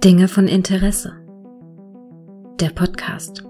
Dinge von Interesse. Der Podcast.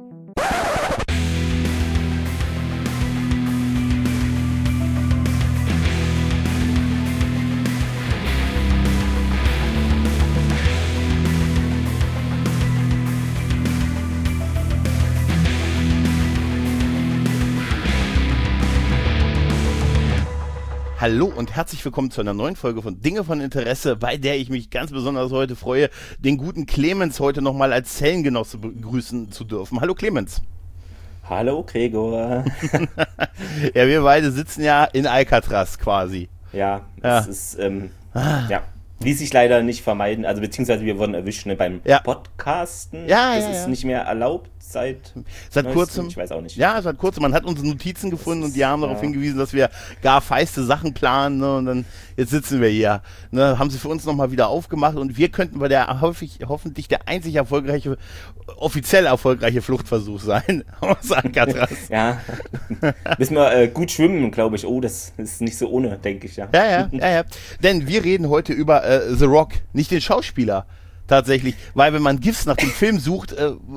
Hallo und herzlich willkommen zu einer neuen Folge von Dinge von Interesse, bei der ich mich ganz besonders heute freue, den guten Clemens heute nochmal als Zellengenosse begrüßen zu dürfen. Hallo Clemens. Hallo Gregor. Ja, wir beide sitzen ja in Alcatraz quasi. Ja, es ist, ließ sich leider nicht vermeiden, also beziehungsweise wir wurden erwischt beim Podcasten. Das ist nicht mehr erlaubt seit kurzem. Ich weiß auch nicht. Ja, seit kurzem. Man hat unsere Notizen gefunden und die haben darauf hingewiesen, dass wir gar feiste Sachen planen. Ne? Und dann, jetzt sitzen wir hier. Ne? Haben sie für uns nochmal wieder aufgemacht und wir könnten bei der hoffentlich der einzig offiziell erfolgreiche Fluchtversuch sein aus Alcatraz. Ja, müssen wir gut schwimmen, glaube ich. Oh, das ist nicht so ohne, denke ich. Ja. Denn wir reden heute über The Rock, nicht den Schauspieler. Tatsächlich, weil wenn man GIFs nach dem Film sucht,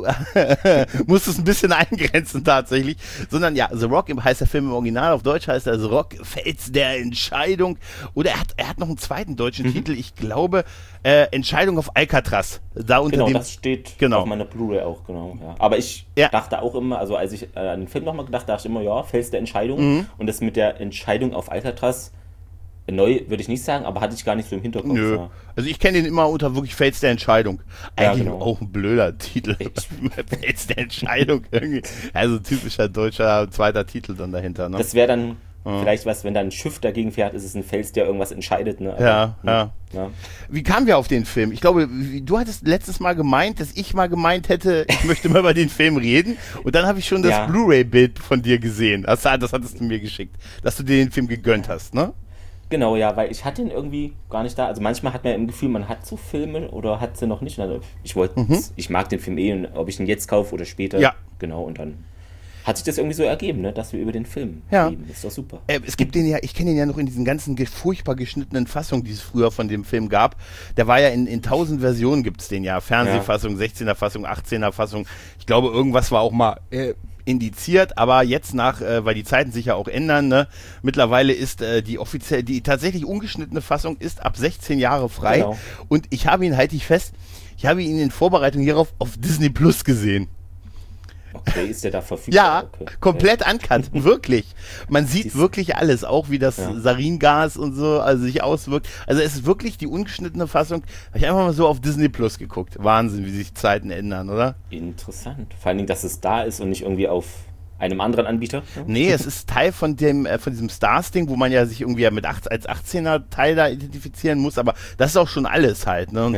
muss es ein bisschen eingrenzen tatsächlich, sondern ja, The Rock heißt der Film im Original, auf Deutsch heißt er The Rock, Fels der Entscheidung, oder er hat noch einen zweiten deutschen Titel, ich glaube, Entscheidung auf Alcatraz. Das steht auf meiner Blu-ray auch, genau. Ja. Aber ich dachte auch immer, also als ich an den Film nochmal gedacht, dachte ich immer, Fels der Entscheidung und das mit der Entscheidung auf Alcatraz, neu würde ich nicht sagen, aber hatte ich gar nicht so im Hinterkopf. Nö. Ja. Also ich kenne den immer unter wirklich Fels der Entscheidung. Eigentlich auch ein blöder Titel. Fels der Entscheidung irgendwie. Also typischer deutscher zweiter Titel dann dahinter. Ne? Das wäre dann vielleicht was, wenn da ein Schiff dagegen fährt, ist es ein Fels, der irgendwas entscheidet. Ne? Aber, ja. Wie kamen wir auf den Film? Ich glaube, du hattest letztes Mal gemeint, dass ich mal gemeint hätte, ich möchte mal über den Film reden. Und dann habe ich schon das Blu-ray-Bild von dir gesehen. Das hattest du mir geschickt, dass du dir den Film gegönnt hast, ne? Genau, ja, weil ich hatte ihn irgendwie gar nicht da. Also manchmal hat man ja im Gefühl, man hat so Filme oder hat sie noch nicht. Also ich mag den Film und ob ich ihn jetzt kaufe oder später. Ja. Genau, und dann hat sich das irgendwie so ergeben, ne, dass wir über den Film reden. Das ist doch super. Es gibt den ja, ich kenne ihn ja noch in diesen ganzen furchtbar geschnittenen Fassungen, die es früher von dem Film gab. Der war ja in 1000 Versionen gibt es den ja. Fernsehfassung, 16er Fassung, 18er Fassung. Ich glaube, irgendwas war auch mal indiziert, aber jetzt weil die Zeiten sich ja auch ändern, ne? Mittlerweile ist die tatsächlich ungeschnittene Fassung ist ab 16 Jahre frei. Genau. Und ich habe ihn, halte ich fest, in Vorbereitung hierauf auf Disney Plus gesehen. Okay, ist der da verfügbar? Ja, komplett uncut, wirklich. Man sieht wirklich alles, auch wie das Saringas und so sich auswirkt. Also es ist wirklich die ungeschnittene Fassung. Habe ich einfach mal so auf Disney Plus geguckt. Wahnsinn, wie sich die Zeiten ändern, oder? Interessant. Vor allen Dingen, dass es da ist und nicht irgendwie auf einem anderen Anbieter? Nee, es ist Teil von diesem Stars-Ding, wo man ja sich irgendwie als 18er-Teil da identifizieren muss, aber das ist auch schon alles halt, ne? Und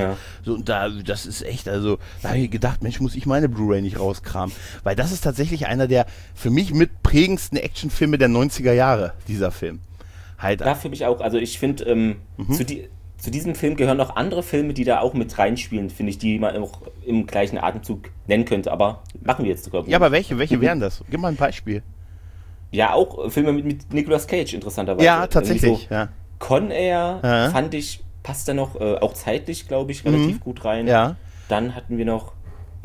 das ist echt, also, da habe ich gedacht, Mensch, muss ich meine Blu-ray nicht rauskramen, weil das ist tatsächlich einer der für mich mit prägendsten Actionfilme der 90er Jahre, dieser Film. Halt. Ja, für mich auch, also ich finde, zu diesem Film gehören noch andere Filme, die da auch mit reinspielen, finde ich, die man auch im gleichen Atemzug nennen könnte, aber machen wir jetzt sogar. Ja, aber welche wären das? Gib mal ein Beispiel. Ja, auch Filme mit Nicolas Cage, interessanterweise. Ja, tatsächlich. So Con Air, fand ich, passt da noch, auch zeitlich, glaube ich, relativ gut rein. Ja. Dann hatten wir noch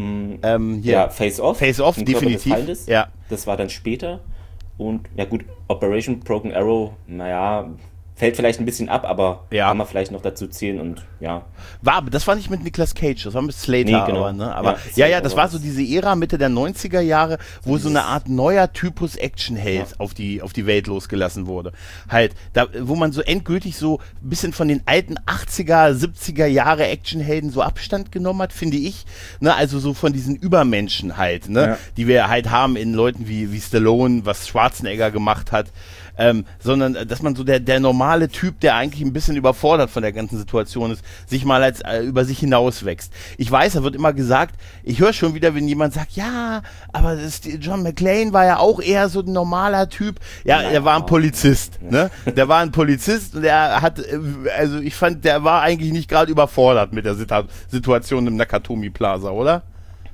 Face Off. Face Off, definitiv. Ja. Das war dann später. Und ja gut, Operation Broken Arrow, fällt vielleicht ein bisschen ab, aber kann man vielleicht noch dazu zählen und Das war nicht mit Nicolas Cage, das war mit Slater. Nee, genau. Aber das war so diese Ära Mitte der 90er Jahre, wo so eine Art neuer Typus Actionheld auf die Welt losgelassen wurde. Halt, wo man so endgültig so ein bisschen von den alten 80er, 70er Jahre Actionhelden so Abstand genommen hat, finde ich. Ne, also so von diesen Übermenschen halt, ne, die wir halt haben in Leuten wie Stallone, was Schwarzenegger gemacht hat. Sondern dass man so der normale Typ, der eigentlich ein bisschen überfordert von der ganzen Situation ist, sich mal als über sich hinaus wächst. Ich weiß, da wird immer gesagt, ich höre schon wieder, wenn jemand sagt, ja, aber John McClane war ja auch eher so ein normaler Typ. Ja, er war ein Polizist, ne? Der war ein Polizist und er hat, also ich fand, der war eigentlich nicht gerade überfordert mit der Situation im Nakatomi Plaza, oder?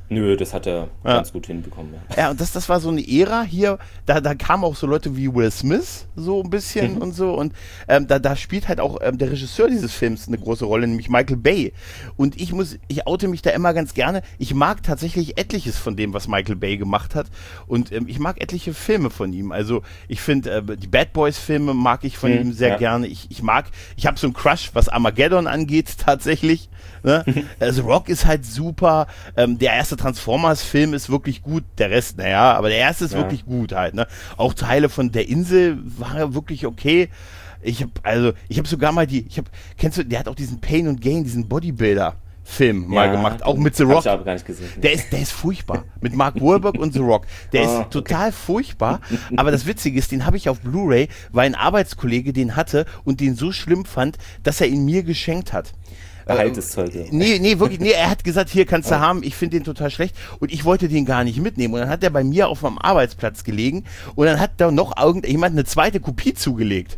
Nö, das hat er ganz gut hinbekommen. Ja, und das war so eine Ära hier, da kamen auch so Leute wie Will Smith so ein bisschen und so und da spielt halt auch der Regisseur dieses Films eine große Rolle, nämlich Michael Bay. Und ich oute mich da immer ganz gerne. Ich mag tatsächlich etliches von dem, was Michael Bay gemacht hat und ich mag etliche Filme von ihm. Also ich finde, die Bad Boys Filme mag ich von ihm sehr gerne. Ich habe so einen Crush, was Armageddon angeht tatsächlich. Ne? The Rock ist halt super. Der erste Transformers-Film ist wirklich gut. Der Rest, aber der erste ist wirklich gut halt. Ne? Auch Teile von Der Insel waren wirklich okay. Ich habe sogar mal kennst du, der hat auch diesen Pain and Gain, diesen Bodybuilder-Film mal gemacht, auch mit The Rock. Ich aber gar nicht gesehen. Der ist furchtbar. Mit Mark Wahlberg und The Rock. Der ist total furchtbar. Aber das Witzige ist, den habe ich auf Blu-ray, weil ein Arbeitskollege den hatte und den so schlimm fand, dass er ihn mir geschenkt hat. Altes Zeug. Ja. Nee, wirklich, er hat gesagt, hier kannst du haben, ich finde den total schlecht und ich wollte den gar nicht mitnehmen und dann hat er bei mir auf meinem Arbeitsplatz gelegen und dann hat da noch jemand eine zweite Kopie zugelegt.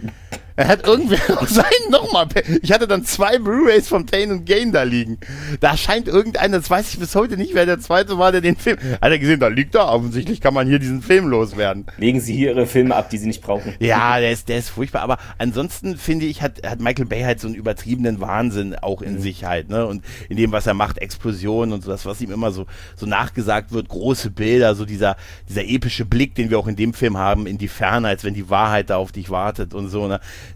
Er hat irgendwer noch seinen nochmal. Ich hatte dann 2 Blu-rays von Pain and Gain da liegen. Da scheint irgendeiner, das weiß ich bis heute nicht, wer der zweite war, der den Film. Hat er gesehen, da liegt er. Offensichtlich kann man hier diesen Film loswerden. Legen Sie hier Ihre Filme ab, die Sie nicht brauchen. Ja, der ist furchtbar. Aber ansonsten finde ich, hat Michael Bay halt so einen übertriebenen Wahnsinn auch in sich halt, ne? Und in dem, was er macht, Explosionen und so, das, was ihm immer so nachgesagt wird, große Bilder, so dieser epische Blick, den wir auch in dem Film haben, in die Ferne, als wenn die Wahrheit da auf dich wartet und so, ne?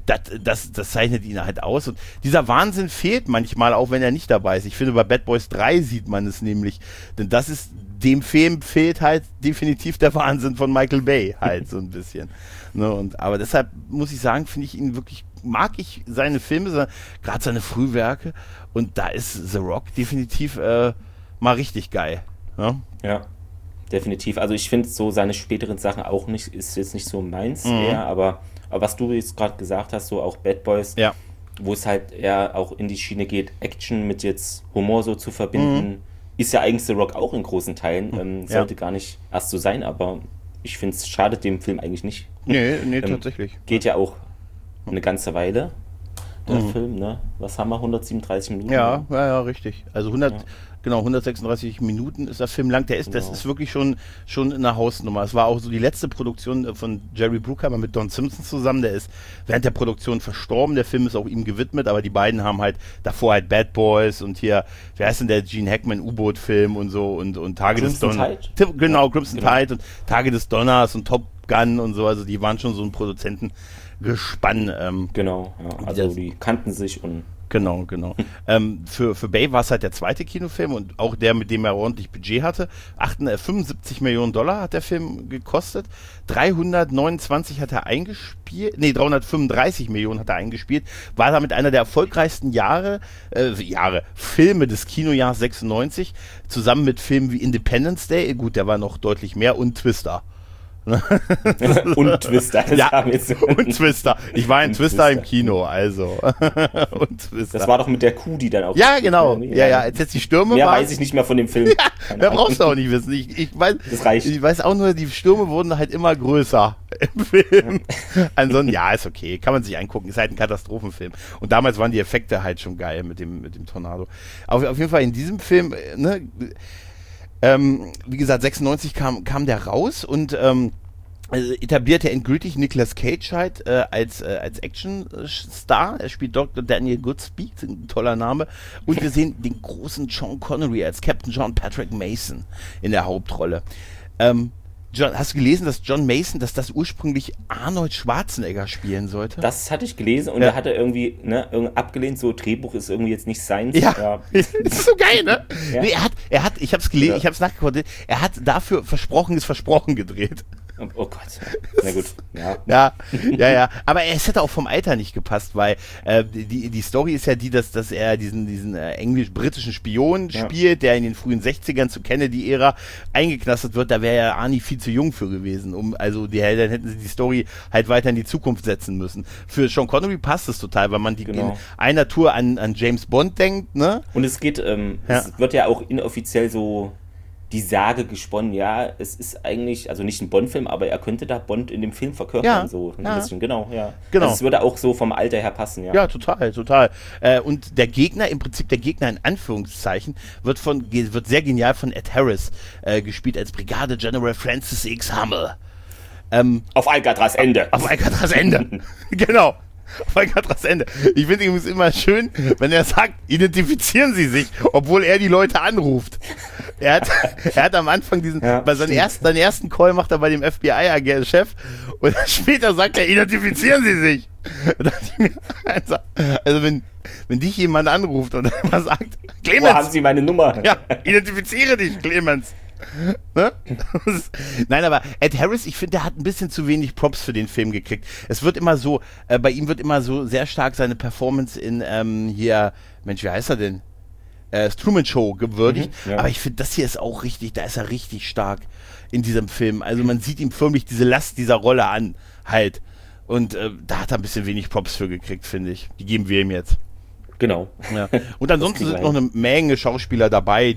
Das zeichnet ihn halt aus und dieser Wahnsinn fehlt manchmal auch, wenn er nicht dabei ist. Ich finde, bei Bad Boys 3 sieht man es nämlich, denn dem Film fehlt halt definitiv der Wahnsinn von Michael Bay halt so ein bisschen. Ne, aber deshalb muss ich sagen, mag ich seine Filme, gerade seine Frühwerke und da ist The Rock definitiv mal richtig geil. Ne? Ja. Definitiv. Also ich finde so seine späteren Sachen auch nicht, ist jetzt nicht so meins eher, aber was du jetzt gerade gesagt hast, so auch Bad Boys, wo es halt eher auch in die Schiene geht, Action mit jetzt Humor so zu verbinden, ist ja eigentlich The Rock auch in großen Teilen, sollte gar nicht erst so sein, aber ich finde es schadet dem Film eigentlich nicht. Nee, tatsächlich. Geht ja auch eine ganze Weile, der Film, ne? Was haben wir, 137 Minuten? Ja, richtig. Also 136 Minuten ist der Film lang. Das ist wirklich schon eine Hausnummer. Es war auch so die letzte Produktion von Jerry Bruckheimer mit Don Simpson zusammen. Der ist während der Produktion verstorben. Der Film ist auch ihm gewidmet, aber die beiden haben halt davor halt Bad Boys und hier, wie heißt denn der Gene Hackman U-Boot-Film und so und Tage des Donners. Genau, Crimson Tide und Tage des Donners und Top Gun und so. Also die waren schon so ein Produzentengespann. Genau, ja. Also die kannten sich und Genau. Für Bay war es halt der zweite Kinofilm und auch der, mit dem er ordentlich Budget hatte. 75 Millionen $, hat der Film gekostet. 329 hat er eingespielt. 335 Millionen hat er eingespielt. War damit einer der erfolgreichsten Filme des Kinojahrs 96. Zusammen mit Filmen wie Independence Day. Gut, der war noch deutlich mehr und Twister. Und Twister. Und Twister. Ich war in Twister im Kino, also. Und Twister. Das war doch mit der Kuh, die dann auch... Ja, genau. Ja. Jetzt die Stürme mehr weiß ich nicht mehr von dem Film. Ja, mehr brauchst du auch nicht wissen. Ich das reicht. Ich weiß auch nur, die Stürme wurden halt immer größer im Film. Ansonsten, ist okay. Kann man sich angucken. Ist halt ein Katastrophenfilm. Und damals waren die Effekte halt schon geil mit dem Tornado. Auf jeden Fall in diesem Film, ne... wie gesagt, 96 kam der raus und etablierte endgültig Nicolas Cage halt als Action-Star. Er spielt Dr. Daniel Goodspeed, ein toller Name. Und wir sehen den großen Sean Connery als Captain John Patrick Mason in der Hauptrolle. Hast du gelesen, dass John Mason, dass das ursprünglich Arnold Schwarzenegger spielen sollte? Das hatte ich gelesen und da hat er irgendwie abgelehnt, so Drehbuch ist irgendwie jetzt nicht seins. Ja. Das ist so geil, ne? Ja. Nee, er hat, ich hab's gelesen, ich hab's nachgeguckt, er hat dafür Versprochen gedreht. Oh Gott, na gut, ja. Aber es hätte auch vom Alter nicht gepasst, weil die Story ist ja die, dass er diesen englisch-britischen Spion spielt, der in den frühen 60ern zur Kennedy-Ära eingeknastet wird. Da wäre ja Arnie viel zu jung für gewesen. Dann hätten sie die Story halt weiter in die Zukunft setzen müssen. Für Sean Connery passt es total, weil man in einer Tour an James Bond denkt, ne? Und es geht, es wird ja auch inoffiziell so die Sage gesponnen, ja, es ist eigentlich, also nicht ein Bond-Film, aber er könnte da Bond in dem Film verkörpern, so ein bisschen, genau, ja. Genau. Also es würde auch so vom Alter her passen, ja. Ja, total. Und der Gegner, im Prinzip der Gegner in Anführungszeichen, wird sehr genial von Ed Harris gespielt als Brigade General Francis X. Hummel. Auf Alcatraz Ende. Auf Alcatraz Ende. Genau. Auf Alcatraz Ende. Ich finde übrigens immer schön, wenn er sagt, identifizieren Sie sich, obwohl er die Leute anruft. Er hat am Anfang bei seinem ersten Call macht er bei dem FBI-Chef und später sagt er, identifizieren Sie sich. Also wenn dich jemand anruft und immer sagt, Clemens, wo haben Sie meine Nummer? Ja, identifiziere dich, Clemens. Ne? Nein, aber Ed Harris, ich finde, der hat ein bisschen zu wenig Props für den Film gekriegt. Es wird immer so, bei ihm wird immer so sehr stark seine Performance in hier, Mensch, wie heißt er denn? Truman Show gewürdigt. Ja. Aber ich finde, das hier ist auch richtig, da ist er richtig stark in diesem Film. Also man sieht ihm förmlich diese Last dieser Rolle an, halt. Und da hat er ein bisschen wenig Props für gekriegt, finde ich. Die geben wir ihm jetzt. Genau. Ja. Und ansonsten sind noch eine Menge Schauspieler dabei,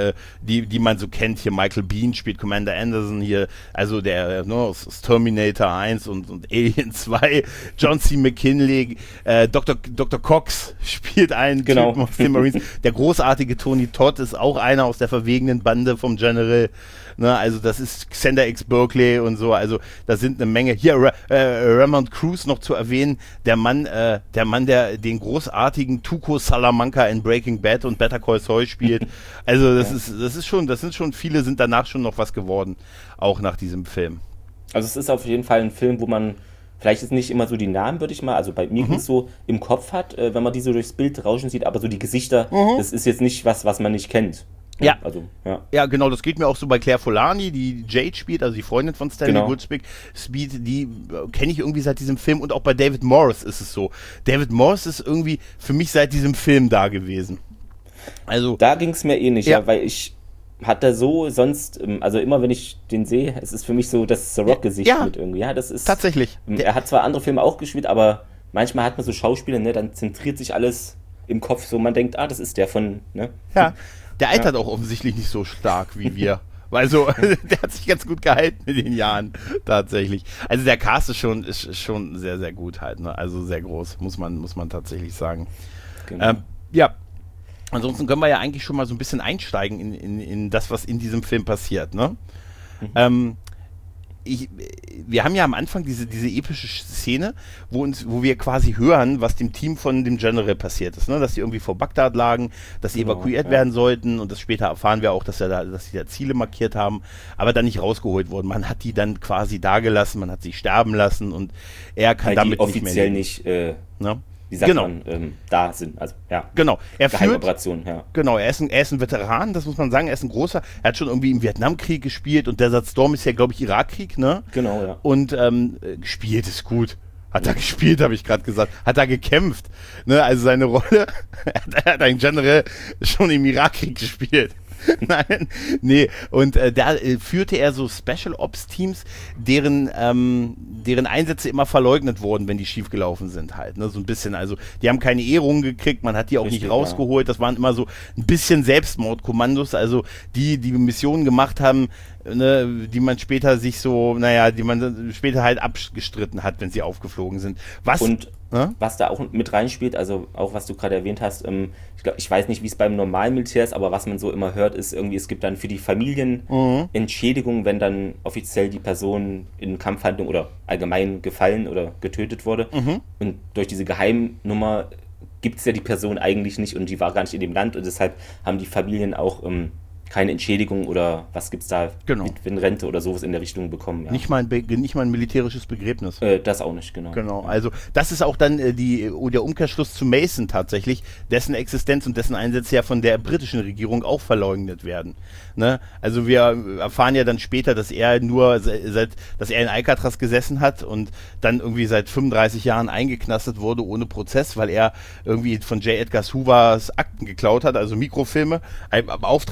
die man so kennt. Hier Michael Biehn spielt Commander Anderson hier, also der Terminator 1 und Alien 2. John C. McKinley, Dr. Cox spielt einen Typen aus den Marines. Der großartige Tony Todd ist auch einer aus der verwegenen Bande vom General. Ne, also das ist Xander X. Berkeley und so, also da sind eine Menge. Hier Ramon Cruz noch zu erwähnen, der Mann, der den großartigen Tuco Salamanca in Breaking Bad und Better Call Saul spielt. Also das sind schon viele, sind danach schon noch was geworden, auch nach diesem Film. Also es ist auf jeden Fall ein Film, wo man vielleicht ist nicht immer so die Namen, würde ich mal, also bei mir so im Kopf hat, wenn man die so durchs Bild rauschen sieht, aber so die Gesichter, das ist jetzt nicht was man nicht kennt. Ja. Also, ja, genau, das geht mir auch so bei Claire Forlani, die Jade spielt, also die Freundin von Stanley Goodspeed, die kenne ich irgendwie seit diesem Film, und auch bei David Morris ist es so. David Morris ist irgendwie für mich seit diesem Film da gewesen. Also da ging es mir ähnlich, weil ich hatte so sonst, also immer wenn ich den sehe, es ist für mich so das The Rock-Gesicht mit irgendwie. Ja, das ist tatsächlich. Er hat zwar andere Filme auch gespielt, aber manchmal hat man so Schauspieler, ne, dann zentriert sich alles im Kopf, so man denkt, das ist der von, ne? Ja. Der altert auch offensichtlich nicht so stark wie wir. Also, der hat sich ganz gut gehalten in den Jahren, tatsächlich. Also, der Cast ist schon sehr, sehr gut halt, ne? Also, sehr groß, muss man tatsächlich sagen. Genau. Ja. Ansonsten können wir ja eigentlich schon mal so ein bisschen einsteigen in das, was in diesem Film passiert, ne? Wir haben ja am Anfang diese epische Szene, wo wir quasi hören, was dem Team von dem General passiert ist, ne? Dass sie irgendwie vor Bagdad lagen, dass sie evakuiert werden sollten, und das später erfahren wir auch, dass sie da Ziele markiert haben, aber dann nicht rausgeholt wurden. Man hat die dann quasi da gelassen, man hat sie sterben lassen, und er kann damit nicht mehr leben. Nicht, ne? Wie sagt man, da sind, also, ja. Genau. Geheimoperation, ja. Genau, er ist ein Veteran, das muss man sagen, er ist ein großer, er hat schon irgendwie im Vietnamkrieg gespielt, und Desert Storm ist ja, glaube ich, Irakkrieg, ne? Genau, ja. Und gespielt ist gut. Hat er gespielt, habe ich gerade gesagt. Hat er gekämpft. Ne? Also seine Rolle, er hat einen General schon im Irakkrieg gespielt. Nein, nee. Und da führte er so Special Ops Teams, deren Einsätze immer verleugnet wurden, wenn die schiefgelaufen sind halt. Ne? So ein bisschen, also die haben keine Ehrungen gekriegt, man hat die auch nicht rausgeholt. Das waren immer so ein bisschen Selbstmordkommandos, also die Missionen gemacht haben, ne, die man später die man später halt abgestritten hat, wenn sie aufgeflogen sind. Was da auch mit reinspielt, also auch was du gerade erwähnt hast, ich weiß nicht, wie es beim normalen Militär ist, aber was man so immer hört, ist irgendwie, es gibt dann für die Familien Entschädigung, wenn dann offiziell die Person in Kampfhandlung oder allgemein gefallen oder getötet wurde. Und durch diese Geheimnummer gibt es ja die Person eigentlich nicht, und die war gar nicht in dem Land, und deshalb haben die Familien auch keine Entschädigung oder was gibt's da, wenn Rente oder sowas in der Richtung bekommen. Ja. Nicht mal ein militärisches Begräbnis. Das auch nicht, genau. Genau, also das ist auch dann der Umkehrschluss zu Mason tatsächlich, dessen Existenz und dessen Einsätze ja von der britischen Regierung auch verleugnet werden. Ne? Also wir erfahren ja dann später, dass er dass er in Alcatraz gesessen hat und dann irgendwie seit 35 Jahren eingeknastet wurde ohne Prozess, weil er irgendwie von J. Edgar Hoovers Akten geklaut hat, also Mikrofilme, beauftragte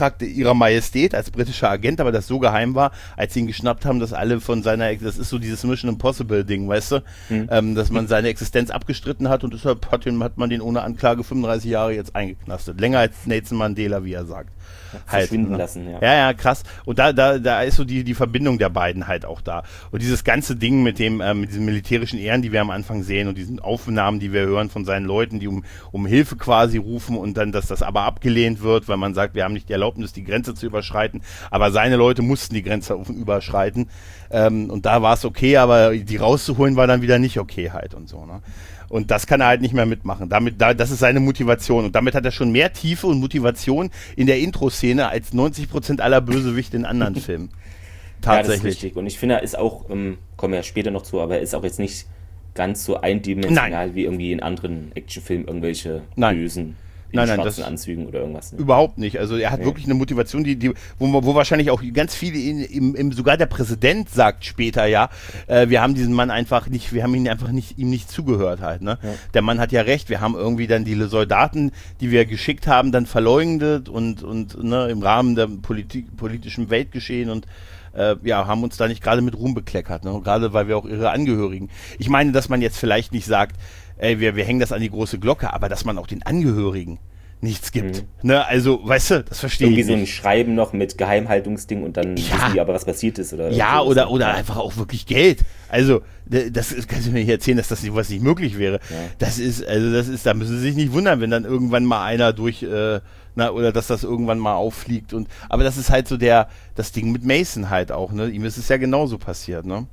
ihrer Majestät als britischer Agent, aber das so geheim war, als sie ihn geschnappt haben, dass alle von seiner, das ist so dieses Mission Impossible Ding, weißt du, dass man seine Existenz abgestritten hat und deshalb hat man den ohne Anklage 35 Jahre jetzt eingeknastet. Länger als Nelson Mandela, wie er sagt. Verschwinden lassen, ja. Ja, krass. Und da ist so die Verbindung der beiden halt auch da. Und dieses ganze Ding mit diesen militärischen Ehren, die wir am Anfang sehen und diesen Aufnahmen, die wir hören von seinen Leuten, die um Hilfe quasi rufen und dann, dass das aber abgelehnt wird, weil man sagt, wir haben nicht die Erlaubnis, die Grenze zu überschreiten, aber seine Leute mussten die Grenze überschreiten. Und da war es okay, aber die rauszuholen war dann wieder nicht okay halt und so, ne? Und das kann er halt nicht mehr mitmachen. Das ist seine Motivation. Und damit hat er schon mehr Tiefe und Motivation in der Intro-Szene als 90% aller Bösewichte in anderen Filmen. Tatsächlich. Ja, das ist richtig. Und ich finde, er ist auch, kommen wir ja später noch zu, aber er ist auch jetzt nicht ganz so eindimensional wie irgendwie in anderen Actionfilmen irgendwelche Bösen. In schwarzen Anzügen oder irgendwas. Ne? Überhaupt nicht. Also er hat wirklich eine Motivation, wo wahrscheinlich auch ganz viele, sogar der Präsident sagt später, wir haben diesen Mann einfach nicht, wir haben ihm nicht zugehört halt. Ne? Ja. Der Mann hat ja recht, wir haben irgendwie dann die Soldaten, die wir geschickt haben, dann verleugnet und ne, im Rahmen der politischen Weltgeschehen und haben uns da nicht gerade mit Ruhm bekleckert. Ne? Gerade weil wir auch ihre Angehörigen. Ich meine, dass man jetzt vielleicht nicht sagt, wir hängen das an die große Glocke, aber dass man auch den Angehörigen nichts gibt. Ne? Also, weißt du, das verstehe ich nicht. Irgendwie so ein Schreiben noch mit Geheimhaltungsding und dann wissen die aber, was passiert ist. Oder oder einfach auch wirklich Geld. Also, das kannst du mir nicht erzählen, dass das nicht möglich wäre. Ja. Da müssen sie sich nicht wundern, wenn dann irgendwann mal einer oder dass das irgendwann mal auffliegt. Aber das ist halt so das Ding mit Mason halt auch, ne? Ihm ist es ja genauso passiert, ne?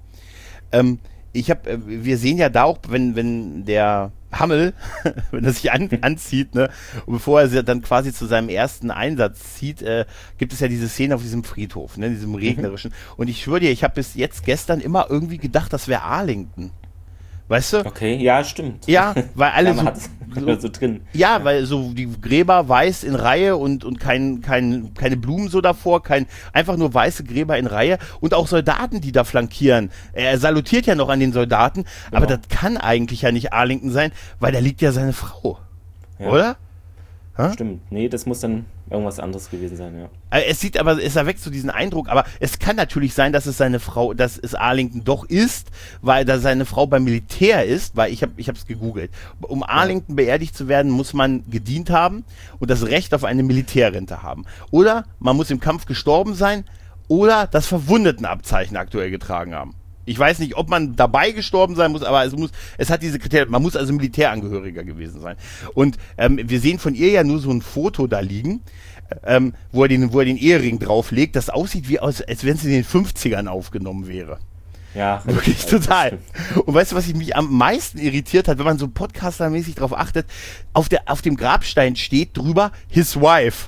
Wir sehen ja da auch, wenn der Hammel, wenn er sich anzieht, ne, und bevor er sich dann quasi zu seinem ersten Einsatz zieht, gibt es ja diese Szene auf diesem Friedhof, ne, diesem regnerischen. Und ich schwöre dir, ich habe bis jetzt gestern immer irgendwie gedacht, das wäre Arlington. Weißt du? Okay, ja, stimmt. Ja, weil alle so drin. Ja, weil so die Gräber weiß in Reihe und keine Blumen so davor, einfach nur weiße Gräber in Reihe und auch Soldaten, die da flankieren. Er salutiert ja noch an den Soldaten, aber das kann eigentlich ja nicht Arlington sein, weil da liegt ja seine Frau. Ja. Oder? Stimmt. Nee, das muss dann irgendwas anderes gewesen sein, ja. Es erweckt so diesen Eindruck, aber es kann natürlich sein, dass es Arlington doch ist, weil da seine Frau beim Militär ist, weil ich hab's gegoogelt. Um Arlington beerdigt zu werden, muss man gedient haben und das Recht auf eine Militärrente haben. Oder man muss im Kampf gestorben sein oder das Verwundetenabzeichen aktuell getragen haben. Ich weiß nicht, ob man dabei gestorben sein muss, aber es hat diese Kriterien, man muss also Militärangehöriger gewesen sein. Und wir sehen von ihr ja nur so ein Foto da liegen, wo er den Ehering drauflegt, das aussieht als wenn es in den 50ern aufgenommen wäre. Ja. Wirklich total. Und weißt du, was mich am meisten irritiert hat, wenn man so podcastermäßig drauf achtet, auf dem Grabstein steht drüber His Wife.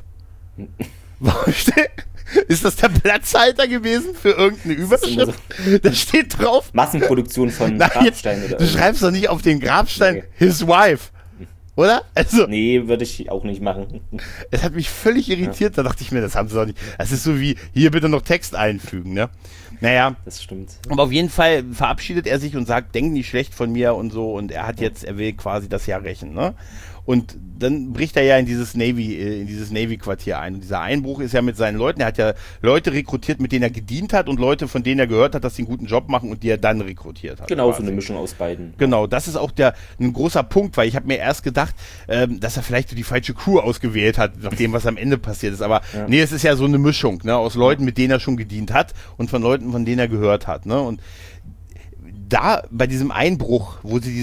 Warum steht... Ist das der Platzhalter gewesen für irgendeine Überschrift? So. Da steht drauf. Massenproduktion von Grabsteinen oder Du schreibst doch nicht auf den Grabstein His Wife. Oder? Also, nee, würde ich auch nicht machen. Es hat mich völlig irritiert, da dachte ich mir, das haben sie doch nicht. Das ist so wie, hier bitte noch Text einfügen, ne? Naja. Das stimmt. Aber auf jeden Fall verabschiedet er sich und sagt, denk nicht schlecht von mir und so. Und er will quasi das Jahr rächen, ne? Und dann bricht er ja in dieses Navy-Quartier ein. Und dieser Einbruch ist ja mit seinen Leuten. Er hat ja Leute rekrutiert, mit denen er gedient hat und Leute, von denen er gehört hat, dass sie einen guten Job machen und die er dann rekrutiert hat. Genau, quasi. So eine Mischung aus beiden. Genau, das ist auch ein großer Punkt, weil ich habe mir erst gedacht, dass er vielleicht die falsche Crew ausgewählt hat, nach dem, was am Ende passiert ist. Aber nee, es ist ja so eine Mischung, ne, aus Leuten, mit denen er schon gedient hat und von Leuten, von denen er gehört hat. Ne? Und da bei diesem Einbruch,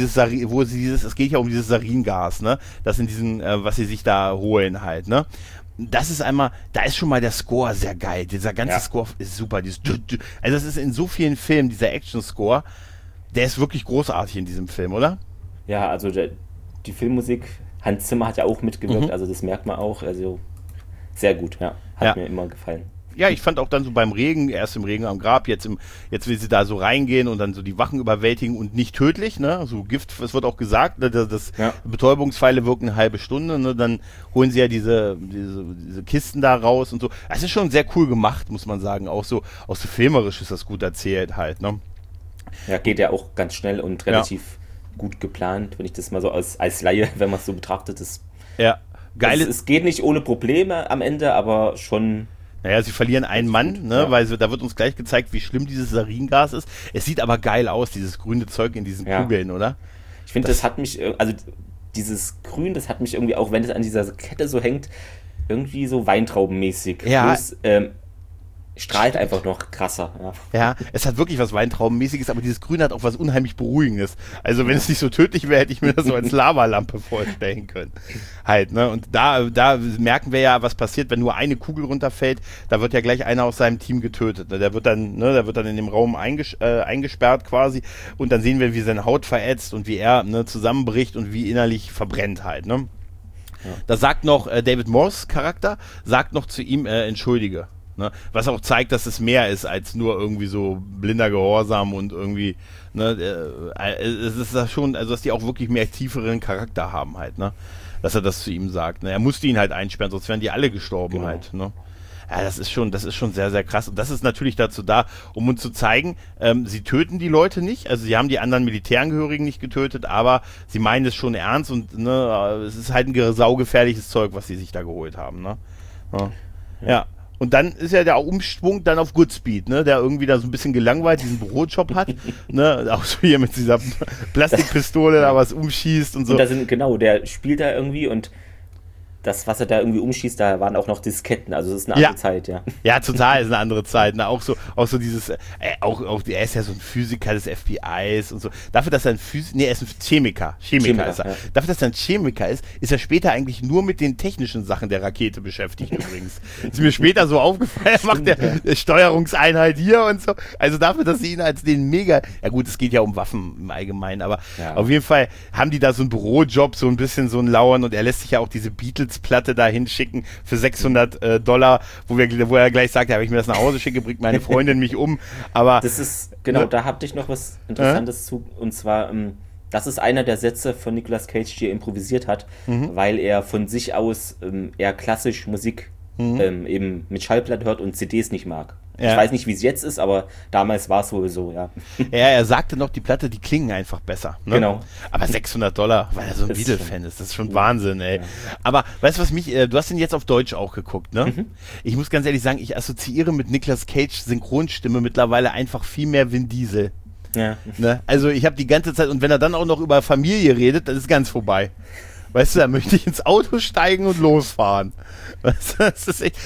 es geht ja um dieses Saringas, ne, das in diesen, was sie sich da holen halt, ne, das ist da ist schon mal der Score sehr geil, dieser ganze Score ist super, also das ist in so vielen Filmen, dieser Action-Score, der ist wirklich großartig in diesem Film, oder? Ja, also die Filmmusik, Hans Zimmer hat ja auch mitgewirkt, also das merkt man auch, also sehr gut, hat mir immer gefallen. Ja, ich fand auch dann so beim Regen, erst im Regen am Grab, jetzt will sie da so reingehen und dann so die Wachen überwältigen und nicht tödlich, ne, so Gift, es wird auch gesagt, ne, Betäubungspfeile wirken eine halbe Stunde, ne, dann holen sie ja diese Kisten da raus und so. Das ist schon sehr cool gemacht, muss man sagen, auch so filmerisch ist das gut erzählt halt, ne. Ja, geht ja auch ganz schnell und relativ gut geplant, wenn ich das mal so als Laie, wenn man es so betrachtet, ist. Ja, geil. Es geht nicht ohne Probleme am Ende, aber schon Naja, sie verlieren einen Mann, ne, weil da wird uns gleich gezeigt, wie schlimm dieses Saringas ist. Es sieht aber geil aus, dieses grüne Zeug in diesen Kugeln, oder? Ich finde, das hat mich, also dieses Grün, das hat mich irgendwie, auch wenn es an dieser Kette so hängt, irgendwie so weintraubenmäßig. Ja. Bloß, strahlt einfach noch krasser. Ja, es hat wirklich was Weintraubenmäßiges, aber dieses Grün hat auch was unheimlich Beruhigendes. Also wenn es nicht so tödlich wäre, hätte ich mir das so als Lavalampe vorstellen können. Halt, ne? Und da merken wir ja, was passiert, wenn nur eine Kugel runterfällt. Da wird ja gleich einer aus seinem Team getötet. Ne? Der wird dann in dem Raum eingesperrt quasi. Und dann sehen wir, wie seine Haut verätzt und wie er zusammenbricht und wie innerlich verbrennt halt. Ne? Ja. Da sagt noch David Morse Charakter, sagt noch zu ihm, entschuldige. Ne? Was auch zeigt, dass es mehr ist als nur irgendwie so blinder Gehorsam und irgendwie, es ist das schon, also dass die auch wirklich mehr tieferen Charakter haben halt, ne? Dass er das zu ihm sagt. Ne? Er musste ihn halt einsperren, sonst wären die alle gestorben halt, ne? Ja, das ist schon sehr, sehr krass. Und das ist natürlich dazu da, um uns zu zeigen, sie töten die Leute nicht, also sie haben die anderen Militärangehörigen nicht getötet, aber sie meinen es schon ernst und es ist halt ein saugefährliches Zeug, was sie sich da geholt haben, ne? Ja. Und dann ist ja der Umschwung dann auf Goodspeed, ne, der irgendwie da so ein bisschen gelangweilt diesen Bürojob hat, ne, auch so hier mit dieser Plastikpistole da was umschießt und so. Und da sind, der spielt da irgendwie und das, was er da irgendwie umschießt, da waren auch noch Disketten, also das ist eine andere Zeit, ja. Ja, total ist eine andere Zeit, ne? Auch so dieses, er ist ja so ein Physiker des FBIs und so. Dafür, dass er er ist ein Chemiker ist er. Ja. Dafür, dass er ein Chemiker ist er später eigentlich nur mit den technischen Sachen der Rakete beschäftigt übrigens. Ist mir später so aufgefallen, er macht der Steuerungseinheit hier und so. Also dafür, dass sie ihn als den mega, ja gut, es geht ja um Waffen im Allgemeinen, aber auf jeden Fall haben die da so einen Bürojob, so ein bisschen so einen Lauern und er lässt sich ja auch diese Beatles-Platte da hinschicken für $600, wo er gleich sagt, ja, wenn ich mir das nach Hause schicke, bringt meine Freundin mich um. Aber das ist, da hab ich noch was Interessantes zu, und zwar, das ist einer der Sätze von Nicolas Cage, die er improvisiert hat, weil er von sich aus eher klassisch Musik eben mit Schallplatten hört und CDs nicht mag. Ja. Ich weiß nicht, wie es jetzt ist, aber damals war es wohl so, ja. Ja, er sagte noch, die Platte, die klingen einfach besser. Ne? Genau. Aber $600, weil er so ein Beatle-Fan ist, das ist schon Wahnsinn, ey. Ja. Aber weißt du, du hast den jetzt auf Deutsch auch geguckt, ne? Ich muss ganz ehrlich sagen, ich assoziiere mit Nicolas Cage Synchronstimme mittlerweile einfach viel mehr Vin Diesel. Ja. Ne? Also ich habe die ganze Zeit, und wenn er dann auch noch über Familie redet, dann ist ganz vorbei. Weißt du, da möchte ich ins Auto steigen und losfahren. Weißt du, das ist echt,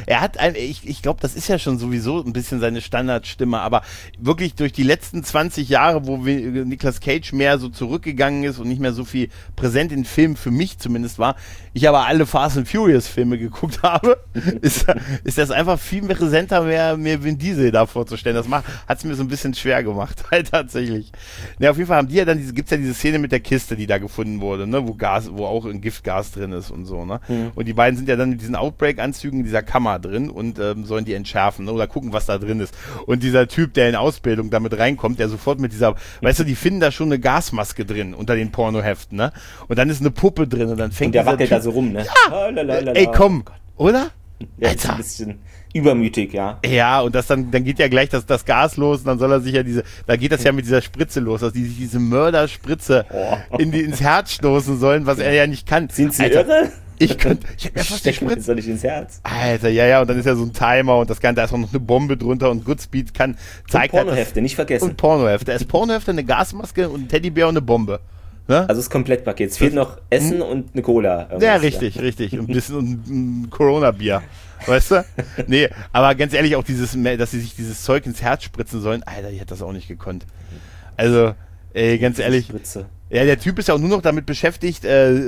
ich glaube, das ist ja schon sowieso ein bisschen seine Standardstimme, aber wirklich durch die letzten 20 Jahre, wo Nicolas Cage mehr so zurückgegangen ist und nicht mehr so viel präsent in Filmen, für mich zumindest war, ich aber alle Fast and Furious Filme geguckt habe, ist das einfach viel mehr präsenter, mehr Vin Diesel da vorzustellen. Das hat es mir so ein bisschen schwer gemacht, halt tatsächlich. Ja, auf jeden Fall haben die ja dann gibt's ja diese Szene mit der Kiste, die da gefunden wurde, ne, wo auch ein Giftgas drin ist und so, ne? Und die beiden sind ja dann mit diesen Outbreak-Anzügen in dieser Kammer drin und sollen die entschärfen, ne? Oder gucken, was da drin ist. Und dieser Typ, der in Ausbildung damit reinkommt, der sofort mit dieser, weißt du, die finden da schon eine Gasmaske drin unter den Pornoheften, ne? Und dann ist eine Puppe drin und dann fängt der wackelt da so rum, ne? Ja! Ey, komm, oder? Ja, ist ein bisschen übermütig, ja. Ja, und dann geht ja gleich das Gas los und dann soll er sich ja da geht das ja mit dieser Spritze los, dass die sich diese Mörderspritze ins Herz stoßen sollen, was er ja nicht kann. Sind sie irre? Ich hätte mir fast die Spritze soll nicht ins Herz. Alter, ja, und dann ist ja so ein Timer und da ist auch noch eine Bombe drunter und Goodspeed zeigt und Pornohefte, nicht vergessen. Und Pornohefte. Es ist Pornohefte, eine Gasmaske und ein Teddybär und eine Bombe. Ne? Also das Komplettpaket. Es fehlt noch Essen und eine Cola. Ja, richtig. Und ein bisschen ein Corona-Bier. Weißt du? Nee, aber ganz ehrlich, auch dass sie sich dieses Zeug ins Herz spritzen sollen, Alter, ich hätte das auch nicht gekonnt. Also, ganz ehrlich. Spritze. Ja, der Typ ist ja auch nur noch damit beschäftigt,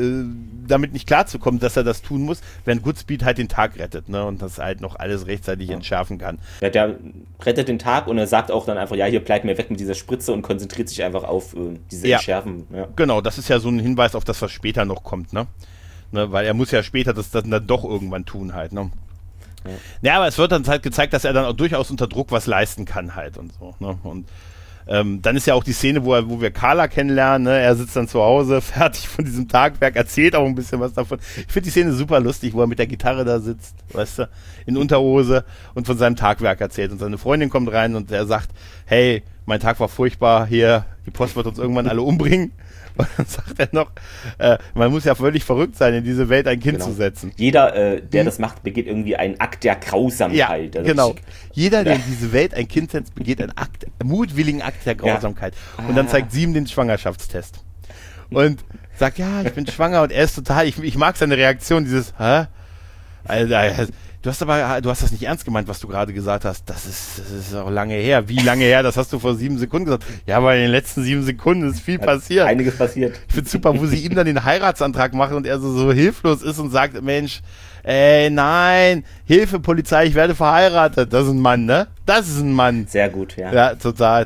damit nicht klarzukommen, dass er das tun muss, wenn Goodspeed halt den Tag rettet, ne, und das halt noch alles rechtzeitig entschärfen kann. Ja, der rettet den Tag und er sagt auch dann einfach, ja, hier bleibt mir weg mit dieser Spritze und konzentriert sich einfach auf diese Entschärfen. Ja. Genau, das ist ja so ein Hinweis auf das, was später noch kommt, ne, weil er muss ja später das dann doch irgendwann tun halt, ne. Ja, aber es wird dann halt gezeigt, dass er dann auch durchaus unter Druck was leisten kann halt und so, ne, und dann ist ja auch die Szene, wo wir Carla kennenlernen, ne? Er sitzt dann zu Hause, fertig von diesem Tagwerk, erzählt auch ein bisschen was davon. Ich finde die Szene super lustig, wo er mit der Gitarre da sitzt, weißt du, in Unterhose und von seinem Tagwerk erzählt. Und seine Freundin kommt rein und er sagt, hey, mein Tag war furchtbar, hier, die Post wird uns irgendwann alle umbringen. Und dann sagt er noch, man muss ja völlig verrückt sein, in diese Welt ein Kind zu setzen. Jeder, der das macht, begeht irgendwie einen Akt der Grausamkeit. Ja, genau. Jeder, der in diese Welt ein Kind setzt, begeht einen mutwilligen Akt der Grausamkeit. Ja. Und dann zeigt sie ihm den Schwangerschaftstest. Und sagt, ja, ich bin schwanger, und er ist total, ich mag seine Reaktion, dieses, hä? Alter, du hast das nicht ernst gemeint, was du gerade gesagt hast. Das ist auch lange her. Wie lange her? Das hast du vor 7 Sekunden gesagt. Ja, aber in den letzten 7 Sekunden ist viel passiert. Einiges passiert. Ich finde super, wo sie ihm dann den Heiratsantrag machen und er so hilflos ist und sagt, Mensch, nein, Hilfe, Polizei, ich werde verheiratet. Das ist ein Mann, ne? Das ist ein Mann. Sehr gut, ja. Ja, total.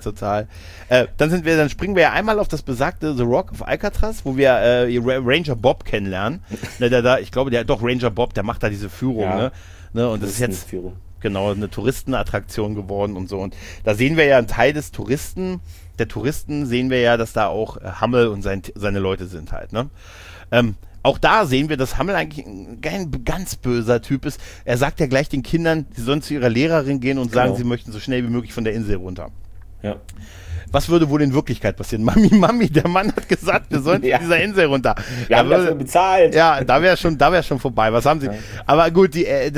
Dann springen wir ja einmal auf das besagte The Rock of Alcatraz, wo wir Ranger Bob kennenlernen. Ich glaube, Ranger Bob, der macht da diese Führung, ne? Und das ist jetzt eine Touristenattraktion geworden und so. Und da sehen wir ja einen Teil der Touristen sehen wir ja, dass da auch Hummel und seine Leute sind halt, ne? Auch da sehen wir, dass Hummel eigentlich ein ganz böser Typ ist. Er sagt ja gleich den Kindern, sie sollen zu ihrer Lehrerin gehen und sagen, sie möchten so schnell wie möglich von der Insel runter. Ja. Was würde wohl in Wirklichkeit passieren? Mami, der Mann hat gesagt, wir sollen von dieser Insel runter. Wir haben dafür bezahlt. Ja, da wäre schon vorbei. Was haben sie? Ja. Aber gut,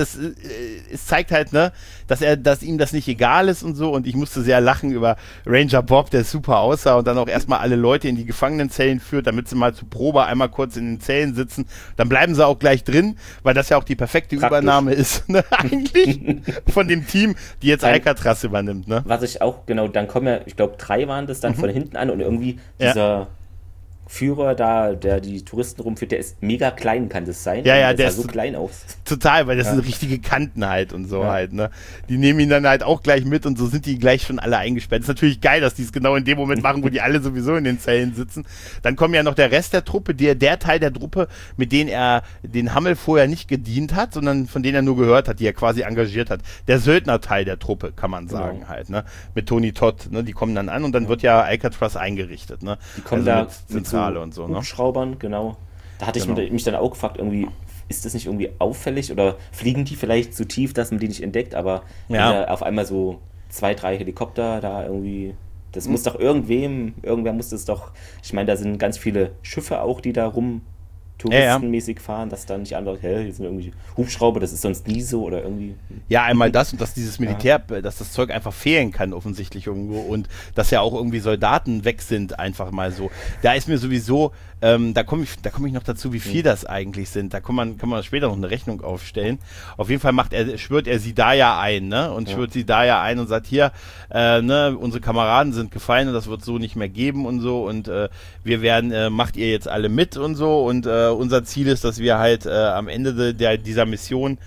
es zeigt halt, ne, dass ihm das nicht egal ist und so. Und ich musste sehr lachen über Ranger Bob, der super aussah und dann auch erstmal alle Leute in die Gefangenenzellen führt, damit sie mal zur Probe einmal kurz in den Zellen sitzen. Dann bleiben sie auch gleich drin, weil das ja auch die perfekte Übernahme ist, ne, eigentlich von dem Team, die jetzt Alcatraz übernimmt. Ne? Was ich auch, dann kommen ja, ich glaube, 3 waren das dann von hinten an und irgendwie dieser Führer da, der die Touristen rumführt, der ist mega klein, kann das sein? Ja, der sah so klein aus. Total, weil das sind richtige Kanten halt und so halt, ne? Die nehmen ihn dann halt auch gleich mit und so sind die gleich schon alle eingesperrt. Das ist natürlich geil, dass die es genau in dem Moment machen, wo die alle sowieso in den Zellen sitzen. Dann kommen ja noch der Rest der Truppe, der Teil der Truppe, mit denen er den Hummel vorher nicht gedient hat, sondern von denen er nur gehört hat, die er quasi engagiert hat. Der Söldnerteil der Truppe, kann man sagen halt, ne? Mit Tony Todd, ne? Die kommen dann an und dann wird ja Alcatraz eingerichtet, ne? Die kommen da mit Zentrale und so, ne? Hubschraubern, genau. Da hatte ich mich dann auch gefragt, irgendwie, ist das nicht irgendwie auffällig oder fliegen die vielleicht so tief, dass man die nicht entdeckt, aber wenn da auf einmal so 2, 3 Helikopter da irgendwie, das muss doch irgendwer muss das doch, ich meine, da sind ganz viele Schiffe auch, die da touristenmäßig fahren, dass da nicht andere, hier sind irgendwie Hubschrauber, das ist sonst nie so oder irgendwie. Ja, einmal das und dass dieses Militär, dass das Zeug einfach fehlen kann offensichtlich irgendwo und dass ja auch irgendwie Soldaten weg sind, einfach mal so. Da ist mir sowieso, da komme ich noch dazu, wie viel das eigentlich sind. Da kann man später noch eine Rechnung aufstellen. Auf jeden Fall schwört er sie da ja ein, ne? Und schwört sie da ja ein und sagt, hier, ne, unsere Kameraden sind gefallen und das wird so nicht mehr geben und so und wir werden, macht ihr jetzt alle mit und so und unser Ziel ist, dass wir halt am Ende dieser Mission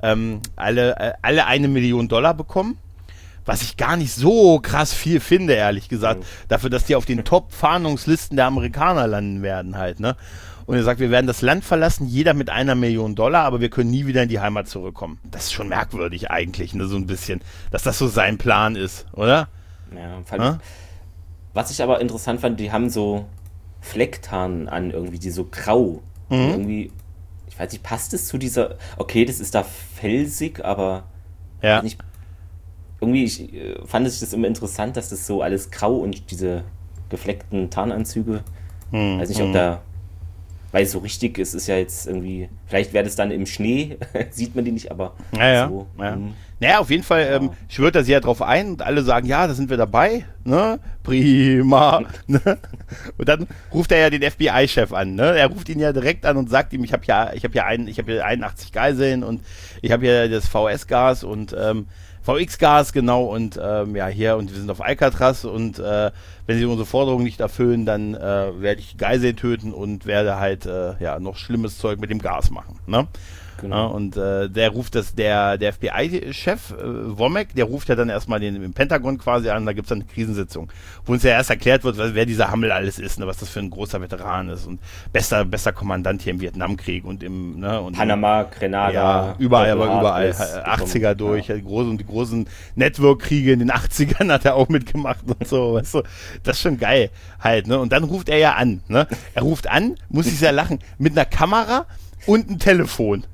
alle $1 Million bekommen. Was ich gar nicht so krass viel finde, ehrlich gesagt. Dafür, dass die auf den Top-Fahndungslisten der Amerikaner landen werden halt, ne? Und er sagt, wir werden das Land verlassen, jeder mit $1 Million, aber wir können nie wieder in die Heimat zurückkommen. Das ist schon merkwürdig eigentlich, ne, so ein bisschen, dass das so sein Plan ist, oder? Ja, was ich aber interessant fand, die haben so Flecktarn an, irgendwie, die so grau. Irgendwie, ich weiß nicht, passt es zu dieser, okay, das ist da felsig, aber nicht, irgendwie fand ich das immer interessant, dass das so alles grau und diese gefleckten Tarnanzüge, weiß nicht, ob da, weil so richtig ist, ist ja jetzt irgendwie, vielleicht wäre das dann im Schnee, sieht man die nicht, aber so. Naja, auf jeden Fall schwört er sich ja drauf ein und alle sagen, ja, da sind wir dabei, ne? Prima. Ne? Und dann ruft er ja den FBI-Chef an, ne? Er ruft ihn ja direkt an und sagt ihm, ich habe hier 81 Geiseln und ich habe hier das VS-Gas und VX-Gas, genau, und hier, und wir sind auf Alcatraz und wenn sie unsere Forderungen nicht erfüllen, dann werde ich Geiseln töten und werde halt noch schlimmes Zeug mit dem Gas machen, ne? Genau. Ja, und der FBI-Chef, Womack, der ruft ja dann erstmal im Pentagon quasi an, da gibt es dann eine Krisensitzung, wo uns ja erst erklärt wird, wer dieser Hummel alles ist, ne, was das für ein großer Veteran ist und bester Kommandant hier im Vietnamkrieg und und Panama, Grenada. Ja, überall, 80er durch, die großen Network-Kriege in den 80ern hat er auch mitgemacht und so, weißt du, das ist schon geil halt, ne, und dann ruft er ja an, ne, er ruft an, muss ich sehr lachen, mit einer Kamera und ein Telefon.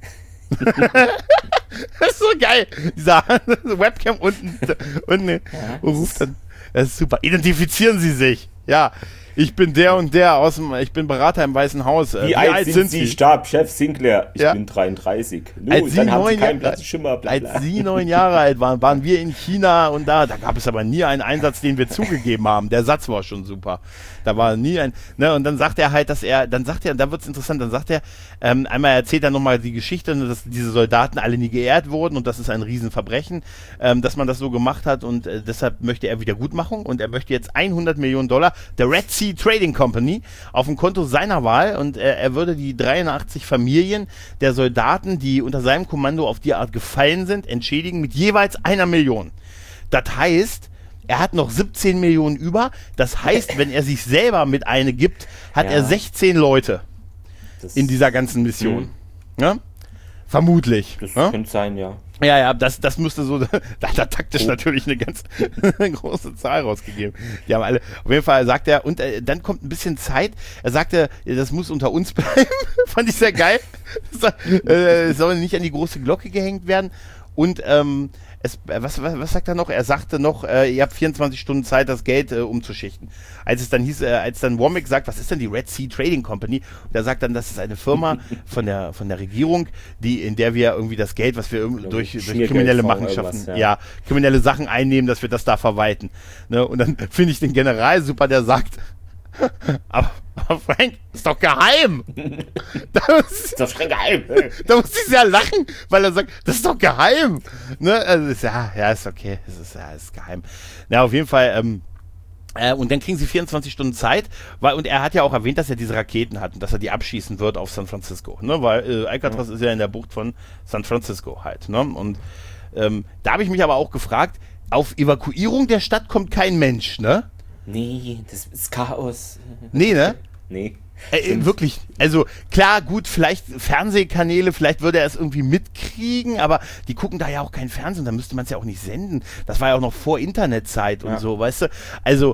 Das ist so geil. Dieser Webcam und ruft dann Das ist super. Identifizieren Sie sich. Ja, ich bin der und der ich bin Berater im Weißen Haus. Wie alt sind Sie? Stabschef Sinclair. Ich bin 33. Als Sie 9 Jahre alt waren wir in China und da gab es aber nie einen Einsatz, den wir zugegeben haben. Der Satz war schon super. Da war nie ein, ne, und dann sagt er halt, da wird es interessant, dann sagt er, einmal erzählt er nochmal die Geschichte, dass diese Soldaten alle nie geehrt wurden und das ist ein Riesenverbrechen, dass man das so gemacht hat und deshalb möchte er Wiedergutmachung und er möchte jetzt $100 Millionen der Red Sea Trading Company auf dem Konto seiner Wahl und er würde die 83 Familien der Soldaten, die unter seinem Kommando auf die Art gefallen sind, entschädigen mit jeweils $1 Million. Das heißt, er hat noch 17 Millionen über. Das heißt, wenn er sich selber mit eine gibt, hat er 16 Leute in dieser ganzen Mission. Ja? Vermutlich. Das könnte sein, ja. Ja, das müsste so, da hat er taktisch natürlich eine ganz große Zahl rausgegeben. Die haben alle, auf jeden Fall sagt er, und dann kommt ein bisschen Zeit, er sagte, das muss unter uns bleiben, fand ich sehr geil, es soll nicht an die große Glocke gehängt werden und was sagt er noch? Er sagte noch, ihr habt 24 Stunden Zeit, das Geld umzuschichten. Als dann Womack sagt, was ist denn die Red Sea Trading Company? Und er sagt dann, das ist eine Firma von der Regierung, in der wir irgendwie das Geld, was wir durch kriminelle Machenschaften, kriminelle Sachen einnehmen, dass wir das da verwalten. Ne? Und dann finde ich den General super, der sagt, aber Frank, ist doch geheim. Das ist doch streng geheim. Da muss ich ja lachen, weil er sagt, das ist doch geheim. Ne? Also ist okay. Ist geheim. Na, auf jeden Fall, und dann kriegen sie 24 Stunden Zeit, und er hat ja auch erwähnt, dass er diese Raketen hat und dass er die abschießen wird auf San Francisco. Ne? Weil Alcatraz ist ja in der Bucht von San Francisco halt. Ne? Und da habe ich mich aber auch gefragt, auf Evakuierung der Stadt kommt kein Mensch, ne? Nee, das ist Chaos. Nee, ne? Nee. Wirklich, also klar, gut, vielleicht Fernsehkanäle, vielleicht würde er es irgendwie mitkriegen, aber die gucken da ja auch kein Fernsehen, da müsste man es ja auch nicht senden. Das war ja auch noch vor Internetzeit und so, weißt du? Also,